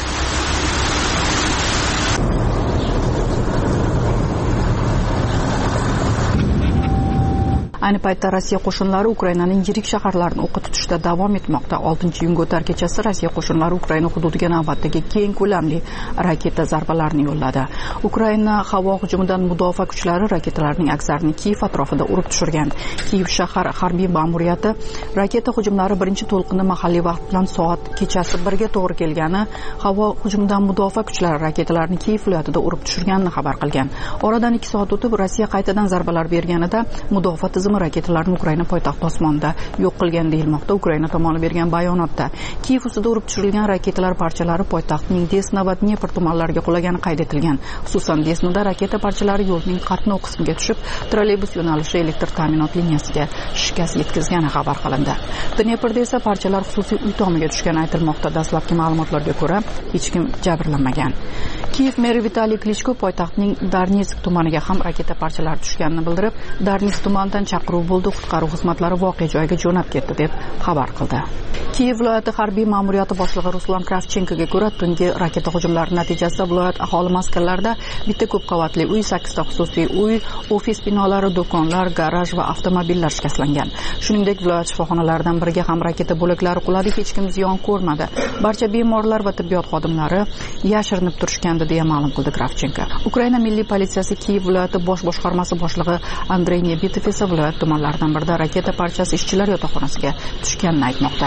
Ayni paytda Rossiya qo'shinlari Ukrainaning yirik shaharlarini o'qqa tutishda davom etmoqda. 6-iyun o'tar kechasi Rossiya qo'shinlari Ukraina hududiga navbatdagi keng ko'lamli raketa zarbalarini yo'lladi. Ukraina havo hujumidan mudofaa kuchlari raketalarning aksarini Kiyev atrofida urib tushirgan. Kiyev shahar harbiy ma'muriyati raketa hujumlari birinchi to'lqini mahalliy vaqt bilan soat kechasi 1 ga to'g'ri kelgani, havo hujumidan mudofaa kuchlari raketalarni Kiyev viloyatida urib tushirganini xabar qilgan. Oradan 2 soat o'tib Rossiya qaytadan zarbalar berganida mudofaa tizimi raketalarni Ukraina poytaxti osmonida yo'q qilgan deyilmoqda. Ukraina tomoni bergan bayonotda Kiyev ustida urib tushirilgan raketalar parchalari poytaxtning Desna va Dnepr tumanlariga qulagani qayd etilgan. Xususan Desnada raketa parchalari yo'lning qatnov qismiga tushib, trolleybus yo'nalishi elektr ta'minot liniyasiga shikast yetkazgani xabar qilindi. Dneprda esa parchalar xususiy uy tomiga tushgani aytilmoqda. Dastlabki ma'lumotlarga ko'ra, hech kim jabrlanmagan. Kiyev meri Vitaliy Klichko poytaxtning Darnetsk tumaniga ham raketa parchalari tushganini bildirib, Darnetsk tumanidan chaqiruv bo'ldi, qutqaruv xizmatlari voqea joyiga jo'nab ketdi deb xabar qildi. Kiyev viloyati harbiy ma'muriyati boshlig'i Ruslan Kravchenkoga ko'ra, tungi raketa hujumlari natijasida viloyat aholi maskanlarida bitta ko'p qavatli uy, 8 ta xususiy uy, ofis binolari, do'konlar, garaj va avtomobillar shikastlangan. Shuningdek, viloyat shifoxonalaridan biriga ham raketa bo'laklari quladi, hech kim ziyon ko'rmadi. Barcha bemorlar va tibbiyot xodimlari yashirinib turishgandi deya ma'lum qildi Kravchenko. Ukraina milliy politsiyasi Kiyev viloyati bosh boshqarmasi boshlig'i Andrey Nebitov esa viloyat tumanlaridan birida raketa parchasi ishchilar yotoqxonasiga tushganini aytmoqda.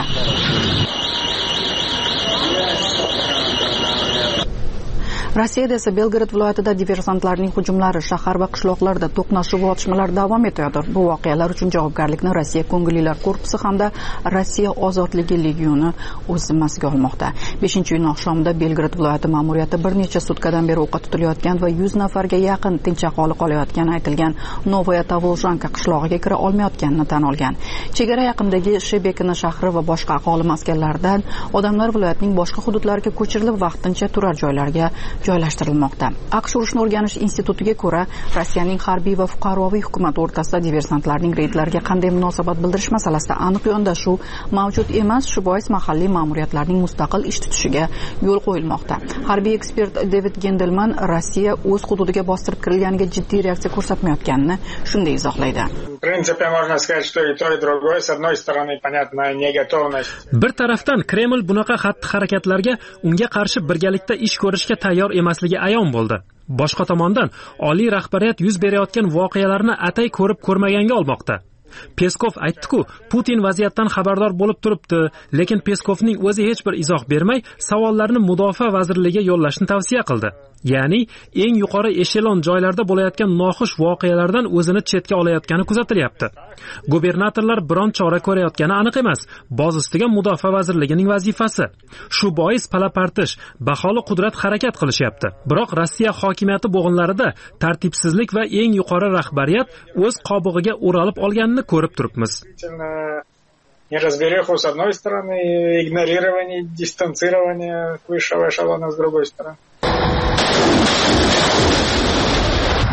Rossiyada esa Belgrad viloyatida diversantlarning hujumlari, shahar va qishloqlarda to'qnashuv va otishmalar davom etadi. Bu voqealar uchun javobgarlikni Rossiya ko'ngillilar korpusi hamda Rossiya ozodligi legioni o'z zimmasiga olmoqda. 5-iyun oqshomida Belgrad viloyati ma'muriyati bir necha sutkadan beri o'qqa tutilayotgan va 100 nafarga yaqin tinch aholi qolayotgani aytilgan Novaya Tavljanka qishlog'iga kira olmayotganini tan olgan. Chegara yaqinidagi Shebekina shahri va boshqa aholi maskanlaridan odamlar viloyatning boshqa hududlariga ko'chirilib, vaqtincha turar joylarga joylashtirilmoqda. AQSh urushni o'rganish institutiga ko'ra, Rossiyaning harbiy va fuqaroviy hukumat o'rtasida diversantlarning reydlariga qanday munosabat bildirish masalasida aniq yondashuv mavjud emas. Shu bois mahalliy ma'muriyatlarning mustaqil ish tutishiga yo'l qo'yilmoqda. Harbiy ekspert David Gendelman Rossiya o'z hududiga bostirib kirilganiga jiddiy reaksiya ko'rsatmayotganini shunday izohlaydi. Bir tarafdan Kreml bunaqa xatti-harakatlarga unga qarshi birgalikda ish ko'rishga tayyor emasligi ayon bo'ldi. Boshqa tomondan oliy rahbariyat yuz berayotgan voqealarni atay ko'rib ko'rmaganga olmoqda. Peskov aytdi-ku, Putin vaziyatdan xabardor bo'lib turibdi, lekin Peskovning o'zi hech bir izoh bermay, savollarni mudofaa vazirligiga yo'llashni tavsiya qildi. Ya'ni eng yuqori eshelon joylarda bo'layotgan noxush voqealardan o'zini chetga olayotgani kuzatilyapti. Gubernatorlar biron chora ko'rayotgani aniq emas. Boz ustiga mudofaa vazirligining vazifasi. Shu bois palapartish, baholi qudrat harakat qilishyapti. Biroq Rossiya hokimiyati bo'g'inlarida tartibsizlik va eng yuqori rahbariyat o'z qobig'iga o'ralib olganini ko'rib turibmiz. Неразбериху с одной стороны, игнорирование, дистанцирование высшего эшелона с другой стороны.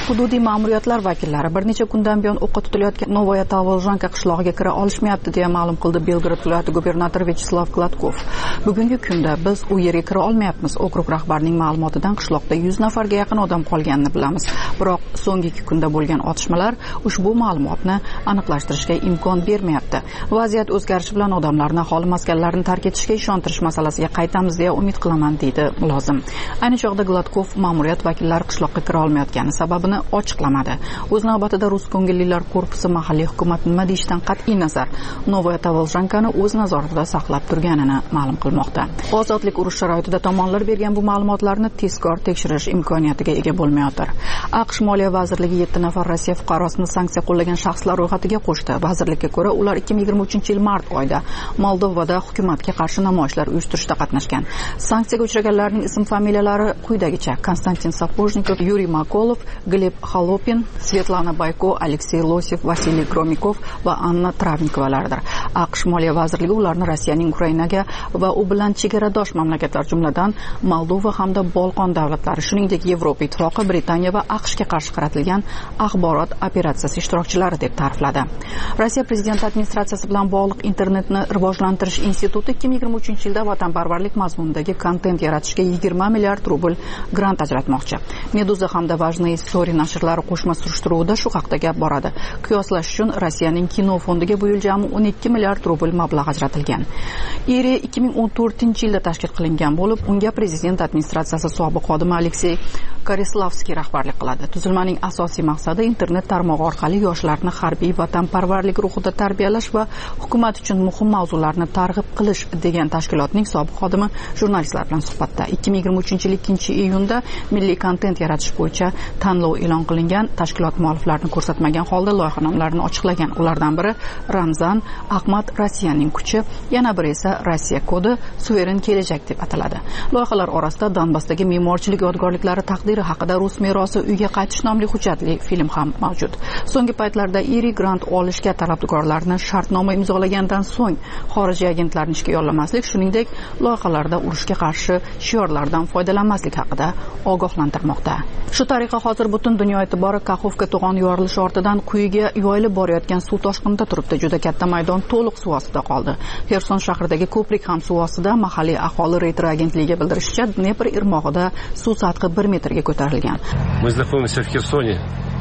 Hududiy ma'muriyatlar vakillari bir necha kundan buyon o'qqa tutilayotgan Novaya Tavaljanka qishlog'iga kira olishmayapti deya ma'lum qildi Belgrad viloyati gubernatori Vyacheslav Gladkov. Bugungi kunda biz u yerga kira olmayapmiz. Okrug rahbarining ma'lumotidan qishloqda 100 nafarga yaqin odam qolganini bilamiz. Biroq so'nggi 2 kunda bo'lgan otishmalar ushbu ma'lumotni aniqlashtirishga imkon bermayapti. Vaziyat o'zgarishi bilan odamlarni aholi maskanlarini tark etishga ishontirish masalasiga qaytamiz deya umid qilaman deydi mulozim. Ayni chog'da Gladkov ma'muriyat vakillari qishloqqa kira olmayotgani sababini ochiqlamadi. O'z navbatida Rus ko'ngillilar korpusi mahalliy hukumat nima deyishdan qat'iy nazar Novaya Tavaljankani o'z nazoratida saqlab turganini ma'lum qilmoqda. Ozodlik urush sharoitida tomonlar bergan bu ma'lumotlarni tezkor tekshirish imkoniyatiga ega bo'lmayotir. AQSh Moliya vazirligi 7 nafar Rossiya fuqarosini sanksiya qo'llagan shaxslar ro'yxatiga qo'shdi. Vazirlikka ko'ra, ular 2023-yil mart oyida Moldovada hukumatga qarshi namoyishlar uyushtirishda qatnashgan. Sanksiyaga uchraganlarning ism-familiyalari quyidagicha: Konstantin Sapojnikov, Yuriy Makolov, Gleb Xalopin, Svetlana Bayko, Aleksey Losev, Vasiliy Gromikov va Anna Travnikovalardir. AQSh Moliya vazirligi ularni Rossiyaning Ukrainaga va u bilan chegaradosh mamlakatlar jumladan Moldova hamda Bolqon davlatlari, shuningdek Yevropa Ittifoqi, Britaniya va AQShga qarshi qaratilgan axborot operatsiyasi ishtirokchilari deb ta'rifladi. Rossiya prezidenti administratsiyasi bilan bog'liq internetni rivojlantirish instituti 2023-yilda vatanparvarlik mazmunidagi kontent yaratishga 20 milliard rubl grant ajratmoqchi. Meduza hamda Vajniy Story nashrlari qo'shma surishtiruvida shu haqda gap boradi. Qiyoslash uchun Rossiyaning kino fondiga bu yil jami 12 milliard rubl mablag' ajratilgan. IRI 2014-yilda tashkil qilingan bo'lib, unga prezident administratsiyasi sobiq xodimi Aleksey Korislavskiy rahbarlik qiladi. Tuzilmaning asosiy maqsadi internet tarmog'i orqali yoshlarni harbiy vatanparvarlik ruhida tarbiyalash va hukumat uchun muhim mavzularni targ'ib qilish degan tashkilotning sobiq xodimi jurnalistlar bilan suhbatda 2023-yil 2-iyunda milliy kontent yaratish bo'yicha tanlov e'lon qilingan. Tashkilot mualliflarini ko'rsatmagan holda loyiha nomlarini ochiqlagan. Ulardan biri Ramzan Ahmad Rossiyaning kuchi, yana biri esa Rossiya kodi suveren kelajak deb ataladi. Loyihalar orasida Donbassdagi me'morchilik yodgorliklari taqdiri haqida Rus merosi uyga qaytish nomli hujjatli film ham mavjud. So'nggi paytlarda IRI grant olishga talabgorlarni shartnoma imzolagandan so'ng xorijiy agentlarni ishga yollamaslik, shuningdek loyihalarda urushga qarshi shiorlardan foydalanmaslik haqida ogohlantirmoqda. Shu tariqa hozir butun dunyo e'tibori Kaxovka to'g'oni yorilishi ortidan quyiga yoyilib borayotgan suv toshqinida turibdi. Juda katta maydon to'liq suv ostida qoldi. Xerson shahridagi ko'prik ham suv ostida. Mahalliy aholi Reuters agentligiga bildirishicha, Dnepr irmog'ida suv sathi 1 metrga ko'tarilgan. Мы находимся в Херсоне.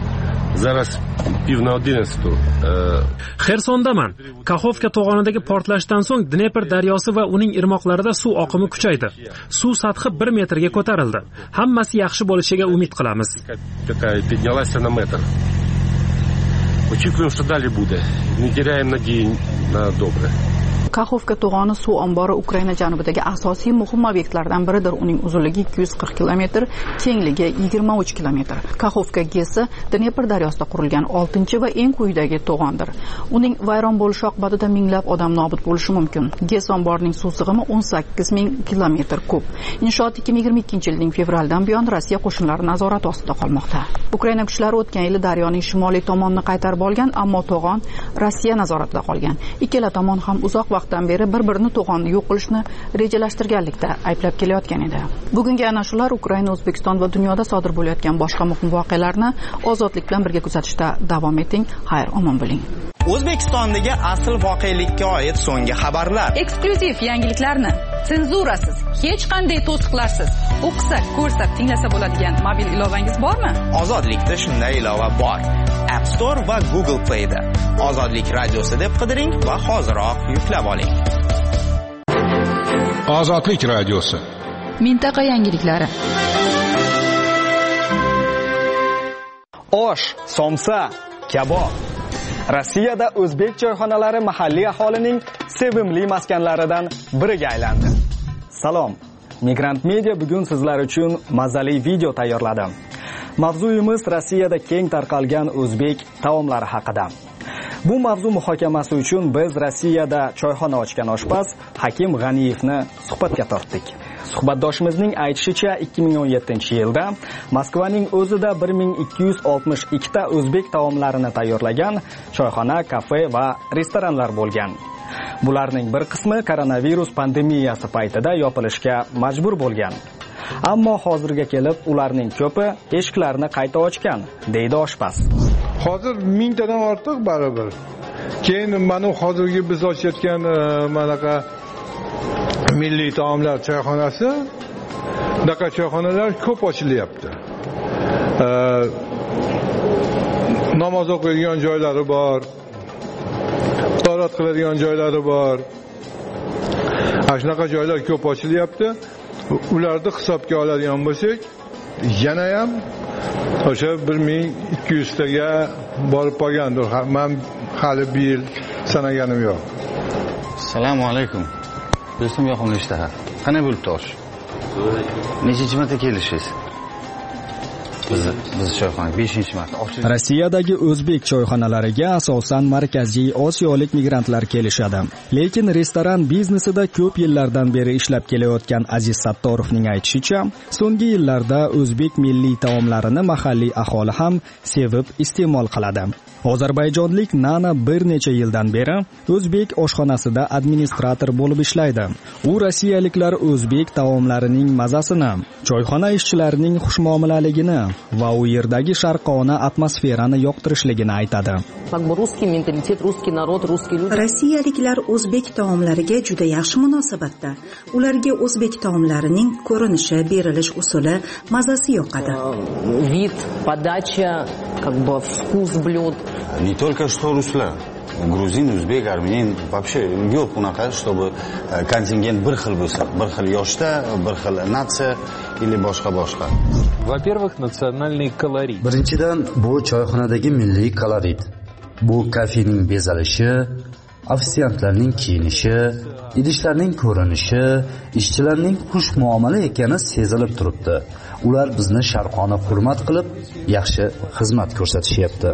Zaraz piv na 11. Xersondaman. Kaxovka to'g'onidagi portlashdan so'ng Dnepr daryosi va uning irmoqlarida suv oqimi kuchaydi. Suv sathi 1 metrga ko'tarildi. Hammasi yaxshi bo'lishiga umid qilamiz. Поднялась на метр. Очікуємо, що далі буде. Не теряємо надії на добре. Kaxovka to'g'oni suv ombori Ukraina janubidagi asosiy muhim obyektlardan biridir. Uning uzunligi 240 km, kengligi 23 km. Kaxovka GESi Dnepr daryosida qurilgan 6-chi va eng quyidagi to'g'ondir. Uning vayron bo'lishi oqibatida minglab odam nobud bo'lishi mumkin. GES omborining suv sig'imi 18,000 km3. Inshoot 2022-yilning fevraldan buyon Rossiya qo'shinlari nazorati ostida qolmoqda. Ukraina kuchlari o'tgan yili daryoning shimoliy tomonini qaytarib olgan, ammo to'g'on Rossiya nazoratida qolgan. Ikkala tomon ham uzoq vaqtdan beri bir-birini to'g'onni yo'q qilishni rejalashtirganlikda ayblab kelayotgan edi. Bugungi ana shular Ukraina, O'zbekiston va dunyoda sodir bo'layotgan boshqa muhim voqealarni ozodlik bilan birga kuzatishda davom eting. Xayr, omon bo'ling. O'zbekistondagi asl voqelikka oid so'nggi xabarlar, eksklyuziv yangiliklarni senzurasiz, hech qanday to'siqlarsiz o'qisa, ko'rsa, tinglasa bo'ladigan mobil ilovangiz bormi? Ozodlikda shunday ilova bor. App Store va Google Play da Ozodlik radiosi deb qidiring va hoziroq yuklab oling. Ozodlik radiosi. Mintaqa yangiliklari. Osh, somsa, kabob. Rossiyada o'zbek choyxonalari mahalliy aholining sevimli maskanlaridan biriga aylandi. Salom. Migrant Media bugun sizlar uchun mazali video tayyorladi. Mavzuyimiz Rossiyada keng tarqalgan o'zbek taomlari haqida. Bu mavzu muhokamasi uchun biz Rossiyada choyxona ochgan oshpaz Hakim G'aniyevni suhbatga tortdik. Suhbatdoshimizning aytishicha, 2017-yilda Moskvaning o'zida 1262 ta o'zbek taomlarini tayyorlagan choyxona, kafe va restoranlar bo'lgan. Bularning bir qismi koronavirus pandemiyasi paytida yopilishga majbur bo'lgan. Ammo hozirga kelib ularning ko'pi eshiklarni qayta ochgan, deydi oshpaz. Hozir 1000 tadan ortiq baribir. Keyin mana hozirgi biz ochayotgan manaqa milliy taomlar choyxonasi, bunaqa choyxonalar ko'p ochilyapti. Namoz o'qiydigan joylari bor, iftorot qiladigan joylari bor. Shunaqa joylar ko'p ochilyapti. Ularni hisobga oladigan bo'lsak, yana ham o'sha 1200 taga borib qolgandir. Men hali bir yil sanaganim yo'q. Assalomu alaykum. Do'stim yoqimli ishtaha. Qanday bo'libdi osh? Nechinchi marta kelishingiz? Biz choyxona 5-marta. Rossiyadagi o'zbek choyxonalariga asosan Markaziy Osiyolik migrantlar kelishadi. Lekin restoran biznesida ko'p yillardan beri ishlab kelayotgan Aziz Sattorovning aytishicha, so'nggi yillarda o'zbek milliy taomlarini mahalliy aholi ham sevib iste'mol qiladi. Ozarbayjonlik Nana bir necha yildan beri o'zbek oshxonasida administrator bo'lib ishlaydi. U rossiyaliklar o'zbek taomlarining mazasini, choyxona ishchilarining xushmuomalaligini va u yerdagi sharqona atmosferani yoqtirishligini aytadi. Rossiyaliklar o'zbek taomlariga juda yaxshi munosabatda. Ularga o'zbek taomlarining ko'rinishi, berilish usuli, mazasi yoqadi. Вид, подача, вкус блюд. Не только что ruslar, gruzin, o'zbek, armen, вообще yo'q unaqa, чтобы kontingent bir xil bo'lsa, bir xil yoshda, bir xil natsiya или boshqa. Во-первых, национальный колорит. Birinchidan, bu choyxonadagi milliy kolorit. Bu kafening bezalishi, ofisiantlarning kiyinishi, idishlarning ko'rinishi, ishchilarning xush muomala ekani sezilib turibdi. Ular bizni sharqona hurmat qilib, yaxshi xizmat ko'rsatishyapti.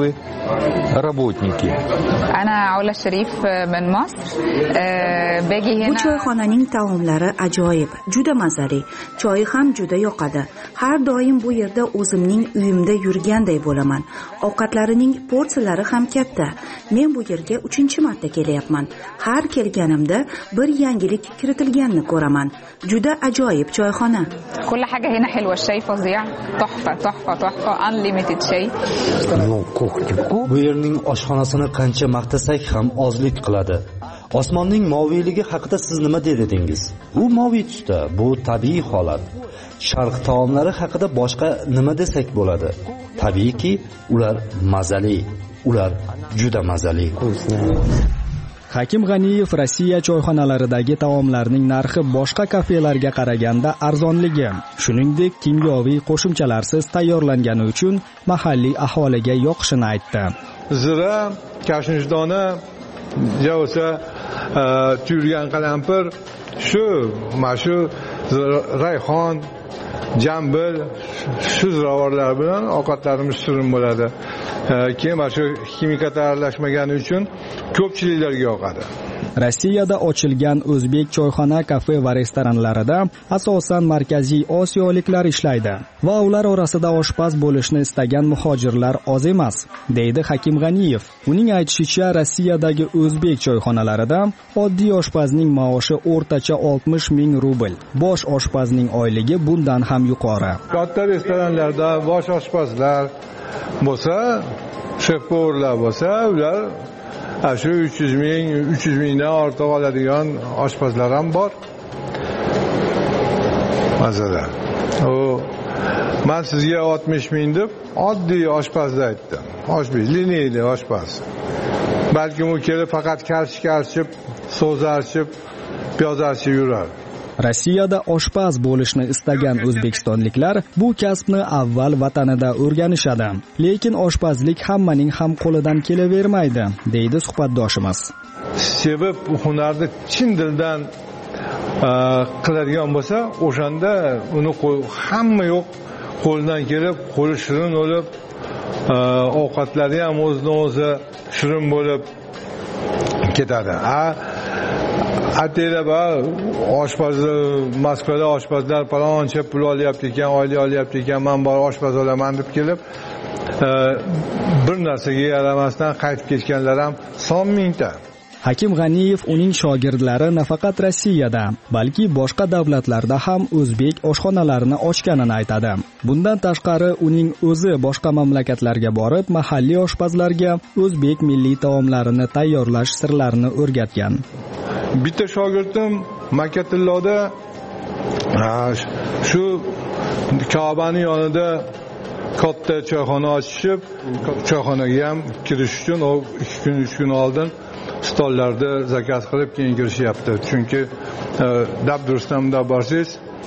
Ana Aula Sharif min Masr. Bu choyxonaning taomlari ajoyib, juda mazali. Choyi ham juda yoqadi. Har doim bu yerda o'zimning uyimda yurganday bo'laman. Ovqatlarining porsiyalari ham katta. Men bu yerga 3-marta kelyapman. Har kelganimda bir yangilik kiritilganini ko'raman. Juda ajoyib choyxona. كل حاجة هنا حلوة الشاي فظيع تحفة unlimited شاي. Bu yerning oshxonasini qancha maqtasak ham ozlik qiladi. Osmonning moviyligi haqida siz nima dedingiz? U moviy tusda, bu tabiiy holat. Sharq taomlari haqida boshqa nima desak bo'ladi? Tabiiyki, ular mazali. Ular juda mazali. Hakim G'aniyev Rossiya choyxonalaridagi taomlarning narxi boshqa kafelarga qaraganda arzonligi, shuningdek kimyoviy qo'shimchalarsiz tayyorlangani uchun mahalliy aholiga yoqishini aytdi. Zira, kashnushdona, bo'lsa tuyulgan qalampir, shu rayhon, jambil, shu ziravorlar bilan ovqatlarimiz shirin bo'ladi. Keyin shu kimikalar aralashmagani uchun ko'pchiliklarga yoqadi. Rossiyada ochilgan o'zbek choyxona, kafe va restoranlarida asosan Markaziy Osiyoliklar ishlaydi va ular orasida oshpaz bo'lishni istagan muhojirlar oz emas, deydi Hakim G'aniyev. Uning aytishicha, Rossiyadagi o'zbek choyxonalarida oddiy oshpazning maoshi o'rtacha 60 ming rubl. Bosh oshpazning oyligi bundan ham yuqori. Katta restoranlarda bosh oshpazlar bo'lsa, shef-povurlar bo'lsa, ular shu 300 mingdan ortiq oladigan oshpazlar ham bor. Masalan, men sizga 60 ming deb oddiy oshpazni aytdim. Oshpaz, lineyli oshpaz. Balki u kelib faqat karchib, so'z archib, piyoz archib yurar. Rossiyada oshpaz bo'lishni istagan o'zbekistonliklar bu kasbni avval vatanida o'rganishadi. Lekin oshpazlik hammaning ham qo'lidan kelavermaydi, deydi suhbatdoshimiz. Sevib hunarni chin dildan qiladigan bo'lsa, o'shanda uni hamma yo'q qo'ldan kelib, qo'li shirin bo'lib, ovqatlari ham o'zidan-o'zi shirin bo'lib ketadi. Atela oshpazni Moskvada oshpazlar paloncha pul olyapti ekan, oylik olyapti ekan, men bor oshpaz olaman deb kelib, bir narsaga yaramasdan qaytib ketganlar ham son mingta. Hakim G'aniyev uning shogirdlari nafaqat Rossiyada, balki boshqa davlatlarda ham o'zbek oshxonalarini ochganini aytadi. Bundan tashqari uning o'zi boshqa mamlakatlarga borib, mahalliy oshpazlarga o'zbek milliy taomlarini tayyorlash sirlarini o'rgatgan. Bitta shogirdim Makkatilloda shu Ka'baning yonida katta choyxona ochishib, choyxonaga ham kirish uchun 2 kun 3 kun oldin stollarda zakaz qilib keyin kirishyapti. Chunki dabdurustamda borsangiz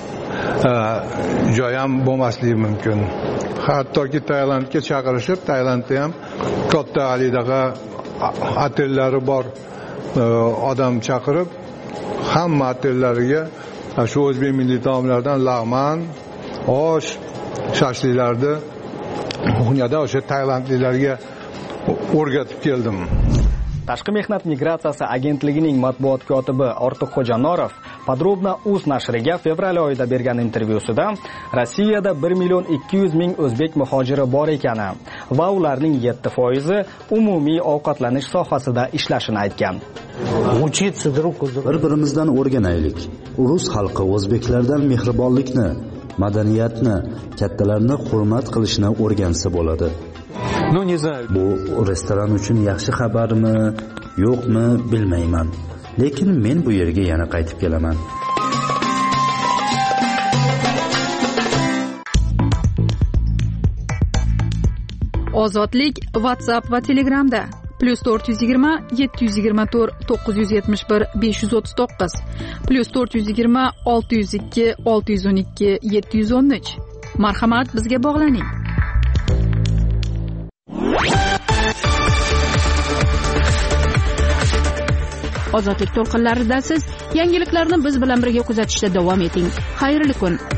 joy ham bo'lmasligi mumkin. Hattoki Tailandga chaqirishib, Tailandda ham katta alidaga otellari bor odam chaqirib, hamma otellariga shu o'zbek milliy taomlaridan lag'man, osh, shashliklarni kuxnyada o'sha tailandliklarga o'rgatib keldim. Tashqi mehnat migratsiyasi agentligining matbuot kotibi Ortiqxo'ja Norov Podrobno.uz nashriga fevral oyida bergan intervyusida Rossiyada 1.200.000 o'zbek muhojiri bor ekani va ularning 7% umumiy ovqatlanish sohasida ishlashini aytgan. Bir-birimizdan o'rganaylik. Rus xalqi o'zbeklardan mehribonlikni, madaniyatni, kattalarni hurmat qilishni o'rgansa bo'ladi. Bu restoran uchun yaxshi xabarmi, yo'qmi bilmayman. Lekin men bu yerga yana qaytib kelaman. Ozodlik WhatsApp va Telegramda +420 724 971 539 +420 602 612 713. Marhamat, bizga bog'laning. Ozodlik to'lqinlarida siz yangiliklarni biz bilan birga kuzatishda davom eting. Xayrli kun.